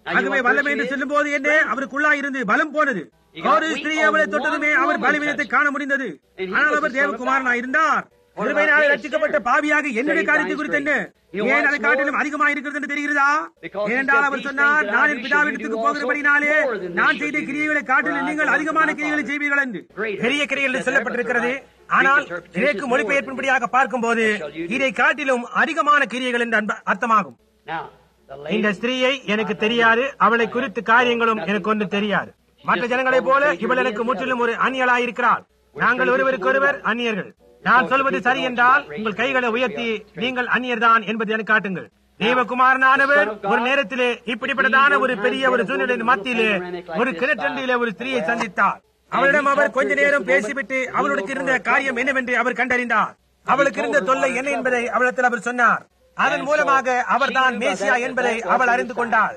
ஆகவே வல்லமை என்று சொல்லும் போது என்ன, அவருக்குள்ளாய் இருந்து பலம் போனது. ஒரு ஸ்திரீ அவளை தொட்டதுமே அவர் பலவீனத்தை காண முடிந்தது. ஆனால் அவர் தேவகுமாரனாய் இருந்தார். கிருபையினாலே ரட்சிக்கப்பட்ட பாவியாக என்னுடைய காரியத்தை குறித்து என்ன, ஏன் அதை காட்டிலும் அதிகமாக இருக்கிறது என்று தெரிகிறதா? ஏனென்றால் அவர் சொன்னார், நான் என் பிதாவிடத்துக்கு போகிறபடினாலே நான் செய்த கிரியைகளை காட்டிலும் நீங்கள் அதிகமான கிரியைகளை செய்வீர்கள் என்று. பெரிய கிரியைகள் என்று சொல்லப்பட்டிருக்கிறது. ஆனால் கிரேக்கு மொழிபெயர்ப்பின்படியாக பார்க்கும் போது இதை காட்டிலும் அதிகமான கிரியைகள் என்று அர்த்தமாகும். இந்த ஸ்திரீயை எனக்கு தெரியாது, அவளை குறித்து காரியங்களும் எனக்கு ஒன்று தெரியாது. மற்ற ஜனங்களைப் போல இவள் எனக்கு முற்றிலும் ஒரு அந்நியலாயிருக்கிறாள். நாங்கள் ஒருவருக்கொருவர் அந்நியர்கள். நான் சொல்வது சரி என்றால் உங்கள் கைகளை உயர்த்தி நீங்கள் அந்நியர்தான் என்பதை எனக்கு காட்டுங்கள். தேவகுமாரனானவர் ஒரு நேரத்திலே இப்படிப்பட்டதான ஒரு பெரிய ஒரு சூழ்நிலையின் மத்தியிலே ஒரு கிணற்றண்டிலே ஒரு ஸ்திரீயை சந்தித்தார். அவளிடம் அவர் கொஞ்ச நேரம் பேசிவிட்டு அவளுக்கு இருந்த காரியம் என்னவென்று அவர் கண்டறிந்தார். அவளுக்கு இருந்த தொல்லை என்ன என்பதை அவளிடத்தில் அவர் சொன்னார். அதன் மூலமாக அவர் தான் மேசியா என்பதை அவள் அறிந்து கொண்டாள்.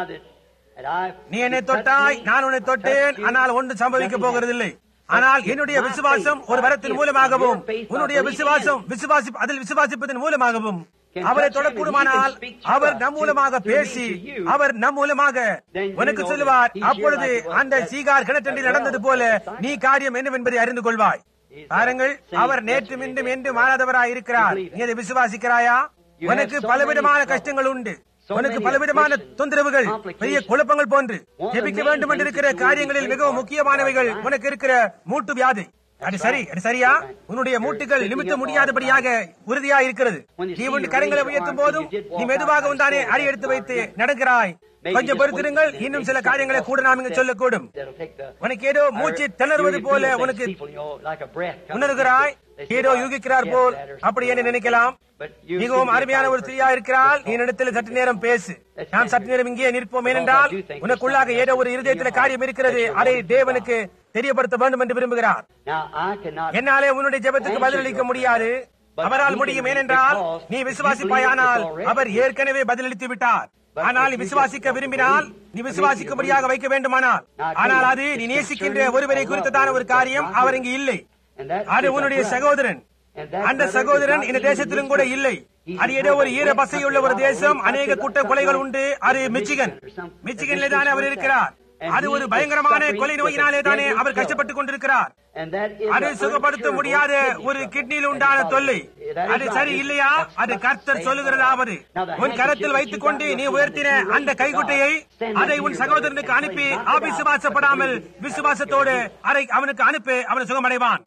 நீ என்னை தொட்டாய், நான் உன்னை தொட்டேன், ஆனால் ஒன்று சம்பவிக்க போகிறதில்லை. ஆனால் என்னுடைய விசுவாசம் ஒரு வரத்தின் மூலமாகவும் உன்னுடைய விசுவாசம் அதில் விசுவாசிப்பதன் மூலமாகவும் அவரை தொடக்கூடுமானால் அவர் நம் மூலமாக பேசி அவர் நம் மூலமாக உனக்கு சொல்லுவார். அப்பொழுது அந்த சீகார் கிணற்றண்டில் நடந்தது போல நீ காரியம் என்னவென்பதை அறிந்து கொள்வாய். பாருங்கள், அவர் நேற்றும் இன்றும் என்று மாறாதவராய் இருக்கிறார். நீ அதை விசுவாசிக்கிறாயா? உனக்கு பலவிதமான கஷ்டங்கள் உண்டு, உனக்கு பலவிதமான தொந்தரவுகள், பெரிய குழப்பங்கள் போன்று ஜெபிக்க வேண்டும் என்று இருக்கிற காரியங்களில் மிகவும் முக்கியமானவைகள் உனக்கு இருக்கிற மூட்டு வியாதி. அது சரி, அது சரியா? உன்னுடைய மூட்டுகள் நிமித்த முடியாதபடியாக உறுதியா இருக்கிறது. நீ உன் கரங்களை உயர்த்தும் போதும் நீ மெதுவாக தானே அடி எடுத்து வைத்து நடக்கிறாய். கொஞ்சம் பொறுத்திருங்கள், இன்னும் சில காரியங்களை கூட நாம் இங்கு சொல்லக்கூடும். உனக்கு ஏதோ மூச்சு திணறுவது போல உனக்கு உணர்கிறாய், ஏதோ யூகிக்கிறார் போல் அப்படி என்ன நினைக்கலாம். மிகவும் அருமையான ஒரு ஸ்திரீயா இருக்கிறாள். நீ இடத்தில் சற்று நேரம் பேசு. நாம் சற்று நேரம் இங்கே நிற்போம். ஏனென்றால் உனக்குள்ளாக ஏதோ ஒரு இருதயத்தில் காரியம் இருக்கிறது, அதை தேவனுக்கு தெரியப்படுத்த வேண்டும் என்று விரும்புகிறார். என்னாலே உன்னுடைய ஜெபத்துக்கு பதிலளிக்க முடியாது, அவரால் முடியும். ஏனென்றால் நீ விசுவாசிப்பாயானால் அவர் ஏற்கனவே பதிலளித்து விட்டார். ஆனால் நீ விசுவாசிக்க விரும்பினால் நீ விசுவாசிக்கும்படியாக வைக்க வேண்டுமானால், ஆனால் அது நீ நேசிக்கின்ற ஒருவரை குறித்ததான ஒரு காரியம். அவர் இங்கு இல்லை. அது உன்னுடைய சகோதரன். அந்த சகோதரன் இந்த தேசத்திலும் கூட இல்லை. அது ஏதோ ஒரு ஈர பசையுள்ள ஒரு தேசம், அநேக கூட்ட கொலைகள் உண்டு. அது மிச்சிகனிலே தானே அவர் இருக்கிறார். அது ஒரு பயங்கரமான கொலை நோயினாலே தானே அவர் கஷ்டப்பட்டுக் கொண்டிருக்கிறார். அதை சுகப்படுத்த முடியாத ஒரு கிட்னியில் உண்டான தொல்லை. அது சரி இல்லையா? அது கர்த்தர் சொல்லுகிறதாவது, உன் கரத்தில் வைத்துக் கொண்டு நீ உயர்த்தின அந்த கைக்குட்டையை அதை உன் சகோதரனுக்கு அனுப்பி அவிசுவாசப்படாமல் விசுவாசத்தோடு அதை அவனுக்கு அனுப்பி அவன் சுகமடைவான்.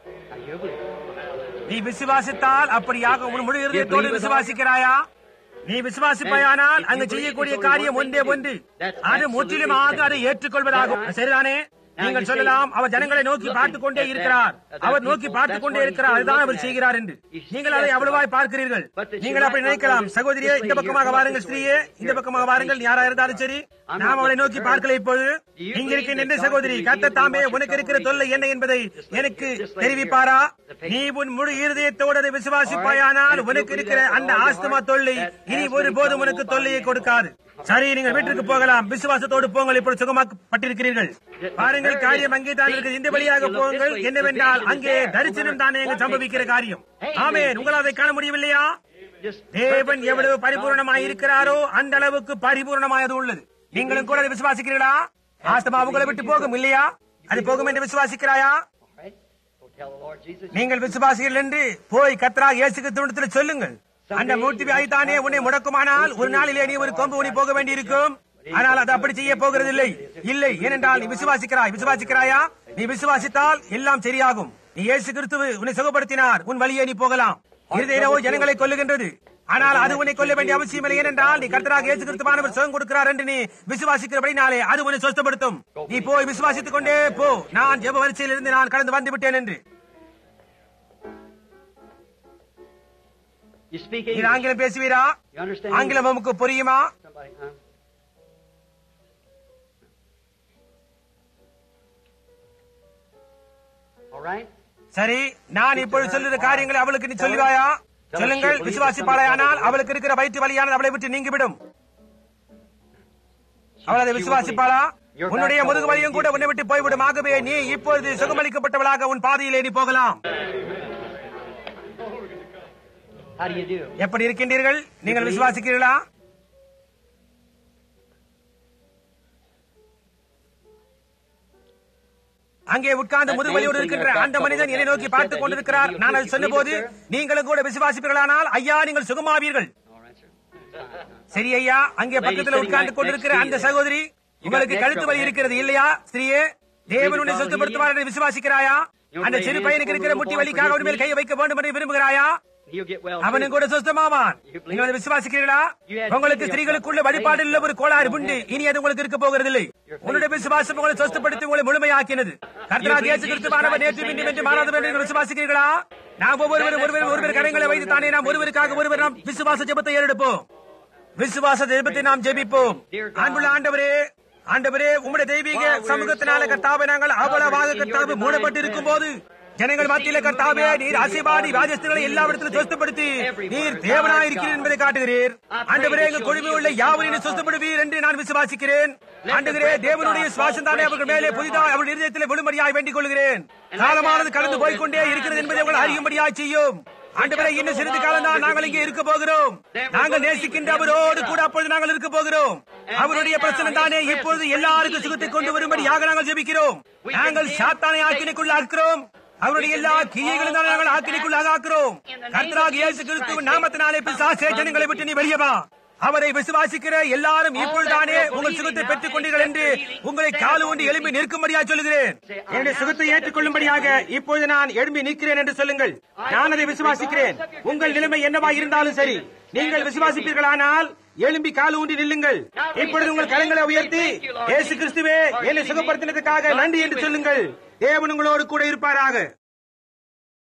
நீ விசுவாசித்தால் அப்படியாக உன் முழு இருதயத்தோடு விசுவாசிக்கிறாயா? நீ விசுவாசிப்பாயானால் அங்கு செய்யக்கூடிய காரியம் ஒன்றே ஒன்று, அது முற்றிலுமாக அதை ஏற்றுக்கொள்வதாகும். சரிதானே? நீங்கள் சொல்லலாம், அவர் ஜனங்களை நோக்கி பார்த்துக் கொண்டே இருக்கிறார், அவர் நோக்கி பார்த்துக் கொண்டே இருக்கிறார், அதுதான் அவர் செய்கிறார் என்று. நீங்கள் அதை அவ்வளவாய் பார்க்கிறீர்கள். நீங்கள் அப்படி நினைக்கலாம். சகோதரியே, இந்த பக்கமாக வாருங்கள். ஸ்திரீயே, இந்த பக்கமாக வாருங்கள். யாரா இருந்தாலும் சரி, நாம் அவளை நோக்கி பார்க்கல. இப்போது இங்க இருக்கின்ற சகோதரி, கர்த்தர் தாமே உனக்கு இருக்கிற தொல்லை என்ன என்பதை எனக்கு தெரிவிப்பாரா? நீ உன் முழு இருதயத்தோடு அதை விசுவாசிப்பாயானால் உனக்கு இருக்கிற அந்த ஆஸ்துமா தொல்லை இனி ஒருபோதும் உனக்கு தொல்லையை கொடுக்காது. சரி, நீங்கள் வீட்டிற்கு போகலாம். விசுவாசத்தோடு போங்கள். இப்பொழுது சுகமாக்கப்பட்டிருக்கிறீர்கள். பாருங்கள், காரியம் அங்கே தான் இருக்குது. இந்த வழியாக போங்கள். என்னவென்றால் அங்கே தரிசனம் தானே சம்பவிக்கிற காரியம். ஆமென். உங்களால் அதை காண முடியவில்லையா? தேவன் எவ்வளவு பரிபூர்ணமாய் இருக்கிறாரோ அந்த அளவுக்கு பரிபூர்ணமாயது உள்ளது. நீங்களும் கூட அதை விசுவாசிக்கிறீர்களா? ஆஸ்துமா உங்களை விட்டு போகும் இல்லையா? அது போகும் என்று விசுவாசிக்கிறாயா? நீங்கள் விசுவாசிகள் என்று போய் கர்த்தராகிய இயேசு கிறிஸ்துவிடத்தில் சொல்லுங்கள். அந்த மூர்த்தி வியாதிதானே உன்னை முடக்குமானால் ஒரு நாளிலே நீ ஒரு கொம்பு ஊனி போக வேண்டியிருக்கும். ஆனால் அது அப்படி செய்ய போகிறதில்லை. இல்லை, ஏனென்றால் நீ விசுவாசிக்கிறாயா? நீ விசுவாசித்தால் எல்லாம் சரியாகும். நீ இயேசு கிறிஸ்து உன்னை சுகப்படுத்தினார், உன் வழியே நீ போகலாம். இருதயமோ ஜனங்களை கொல்லுகின்றது, ஆனால் அது உன்னை கொல்ல வேண்டிய அவசியம் இல்லை. ஏனென்றால் நீ கர்த்தராகிய இயேசு கிறிஸ்துவானவர் சுகம் கொடுக்கிறார் என்று நீ விசுவாசிக்கிறபடினாலே அது உன்னை சொஸ்தப்படுத்தும். நீ போய் விசுவாசித்துக் கொண்டே போ. நான் ஜெப வரிசையில் இருந்து நான் கடந்து வந்து விட்டேன் என்று. நீ ஆங்கிலம் பேசுவீரா? ஆங்கிலம் உமக்கு புரியுமா? சரி, நான் இப்பொழுது சொல்லுற காரியங்களை அவளுக்கு நீ சொல்லுவாயா? சொல்லுங்கள். விசுவாசிப்பாளையானால் அவளுக்கு இருக்கிற வயிற்று வலியானது அவளை விட்டு நீங்கிவிடும். அவள் அதை விசுவாசிப்பாளா? உன்னுடைய முதுகு வலியும் கூட உன்னை விட்டு போய்விடும். ஆகவே நீ இப்பொழுது சுகமளிக்கப்பட்டவளாக உன் பாதையிலே நீ போகலாம். எப்படி இருக்கின்றீர்கள்? நீங்கள் விசுவாசிக்கிறீர்களா? அங்கே உட்கார்ந்து முதுவலியோடு இருக்கின்ற அந்த மனிதன் என்னை நோக்கி பார்த்துக் கொண்டிருக்கிறார். நான் அது சொன்ன போது, நீங்களும் கூட விசுவாசிப்பீர்களானால் ஐயா நீங்கள் சுகமாவீர்கள். சரி ஐயா, அங்கே பக்கத்தில் உட்கார்ந்து கொண்டிருக்கிற அந்த சகோதரி, உங்களுக்கு கழுத்து வலி இருக்கிறது இல்லையா ஸ்திரீயே? தேவனுடைய சொத்துப்படுத்துவார் என்று விசுவாசிக்கிறாயா? அந்த சிறு பையனுக்கு இருக்கிற முட்டி வலிக்காக அவன் மேல் கையை வைக்க வேண்டும் என்று விரும்புகிறாயா? அவனும் கூட சொந்தமாவான். நீங்கள் விசுவாசிக்கிறீர்களா? உங்களுக்கு ஸ்திரீகளுக்குள்ள வழிபாடில் ஒரு கோளாறு உண்டு, இனி அது உங்களுக்கு இருக்க போகிறதில்லை. உன்னுடைய விசுவாசம் உங்களை சொஸ்தப்படுத்தி உங்களை முழுமையாக்கினது. கர்த்தராகிய இயேசு கிறிஸ்துவானவர் நேற்று இன்றும் என்று மாறாதவர் என்று விசுவாசிக்கிறீர்களா? நாம் ஒருவர் கரங்களை வைத்து தானே நாம் ஒருவருக்காக ஒருவர் நாம் விசுவாச ஜெபத்தை ஏறெடுப்போம். விசுவாச ஜெபத்தை நாம் ஜெபிப்போம். அன்புள்ள ஆண்டவரே, ஆண்டவரே, உம்முடைய தெய்வீக சமூகத்தினால கர்த்தாவே நாங்கள் அவ்வளவாக கர்த்தாவே மூடப்பட்டிருக்கும் போது ஜனங்கள் மத்தியில கர்த்தாவே நீர் ஆசீர்வாதி ராஜஸ்திரங்களை எல்லா இடத்திலும் சொஸ்தப்படுத்தி நீர் தேவனாயிருக்கிறீர் என்பதை காட்டுகிறீர். ஆண்டவரே, எங்கள் குழுவில் உள்ள யாவரையும் சொஸ்தப்படுவீர் என்று நான் விசுவாசிக்கிறேன். ஆண்டவரே, தேவனுடைய சுவாசம் தானே அவர்கள் மேலே புதிதாக அவர்கள் இருதயத்தில் விழும்படியாய் வேண்டிக் கொள்கிறேன். காலமானது கடந்து போய்கொண்டே இருக்கிறது என்பதை அவர்கள் அறியும்படியாய் செய்யும். ஆண்டவரே, இன்னும் சிறிது காலம் தான் நாங்கள் இங்கே இருக்க போகிறோம். நாங்கள் நேசிக்கின்ற அவரோடு கூட அப்பொழுது நாங்கள் இருக்க போகிறோம். அவருடைய பிரச்சனை தானே இப்பொழுது எல்லாருக்கும் சுகத்தை கொண்டு வரும்படியாக நாங்கள் ஜெபிக்கிறோம். நாங்கள் சாத்தானை ஆக்கினைக்குள்ளாக்குகிறோம். அவருடைய எல்லா கிரியைகளும் தான் நாங்கள் ஆக்கினைக்குள்ளாக்குகிறோம். கர்த்தராகிய இயேசு கிறிஸ்துவின் நாமத்தினாலே பிசாசே ஜனங்களை விட்டு நீ வெளியே வா. அவரை விசுவாசிக்கிற எல்லாரும் இப்பொழுதுதானே உங்கள் சுகத்தை பெற்றுக் கொண்டீர்கள் என்று உங்களை காலு கொண்டு எழும்பி நிற்கும்படியாக சொல்லுகிறேன். என்னுடைய சுகத்தை ஏற்றுக்கொள்ளும்படியாக இப்பொழுது நான் எழும்பி நிற்கிறேன் என்று சொல்லுங்கள். நான் அதை விசுவாசிக்கிறேன். உங்கள் நிலைமை என்னவா இருந்தாலும் சரி, நீங்கள் விசுவாசிப்பீர்களானால் எழும்பி காலு ஊன்றி நில்லுங்கள். இப்பொழுது உங்கள் கரங்களை உயர்த்தி, இயேசு கிறிஸ்துவே என்னை சுகப்படுத்தினதுக்காக நன்றி என்று சொல்லுங்கள். தேவன் உங்களோடு கூட இருப்பாராக.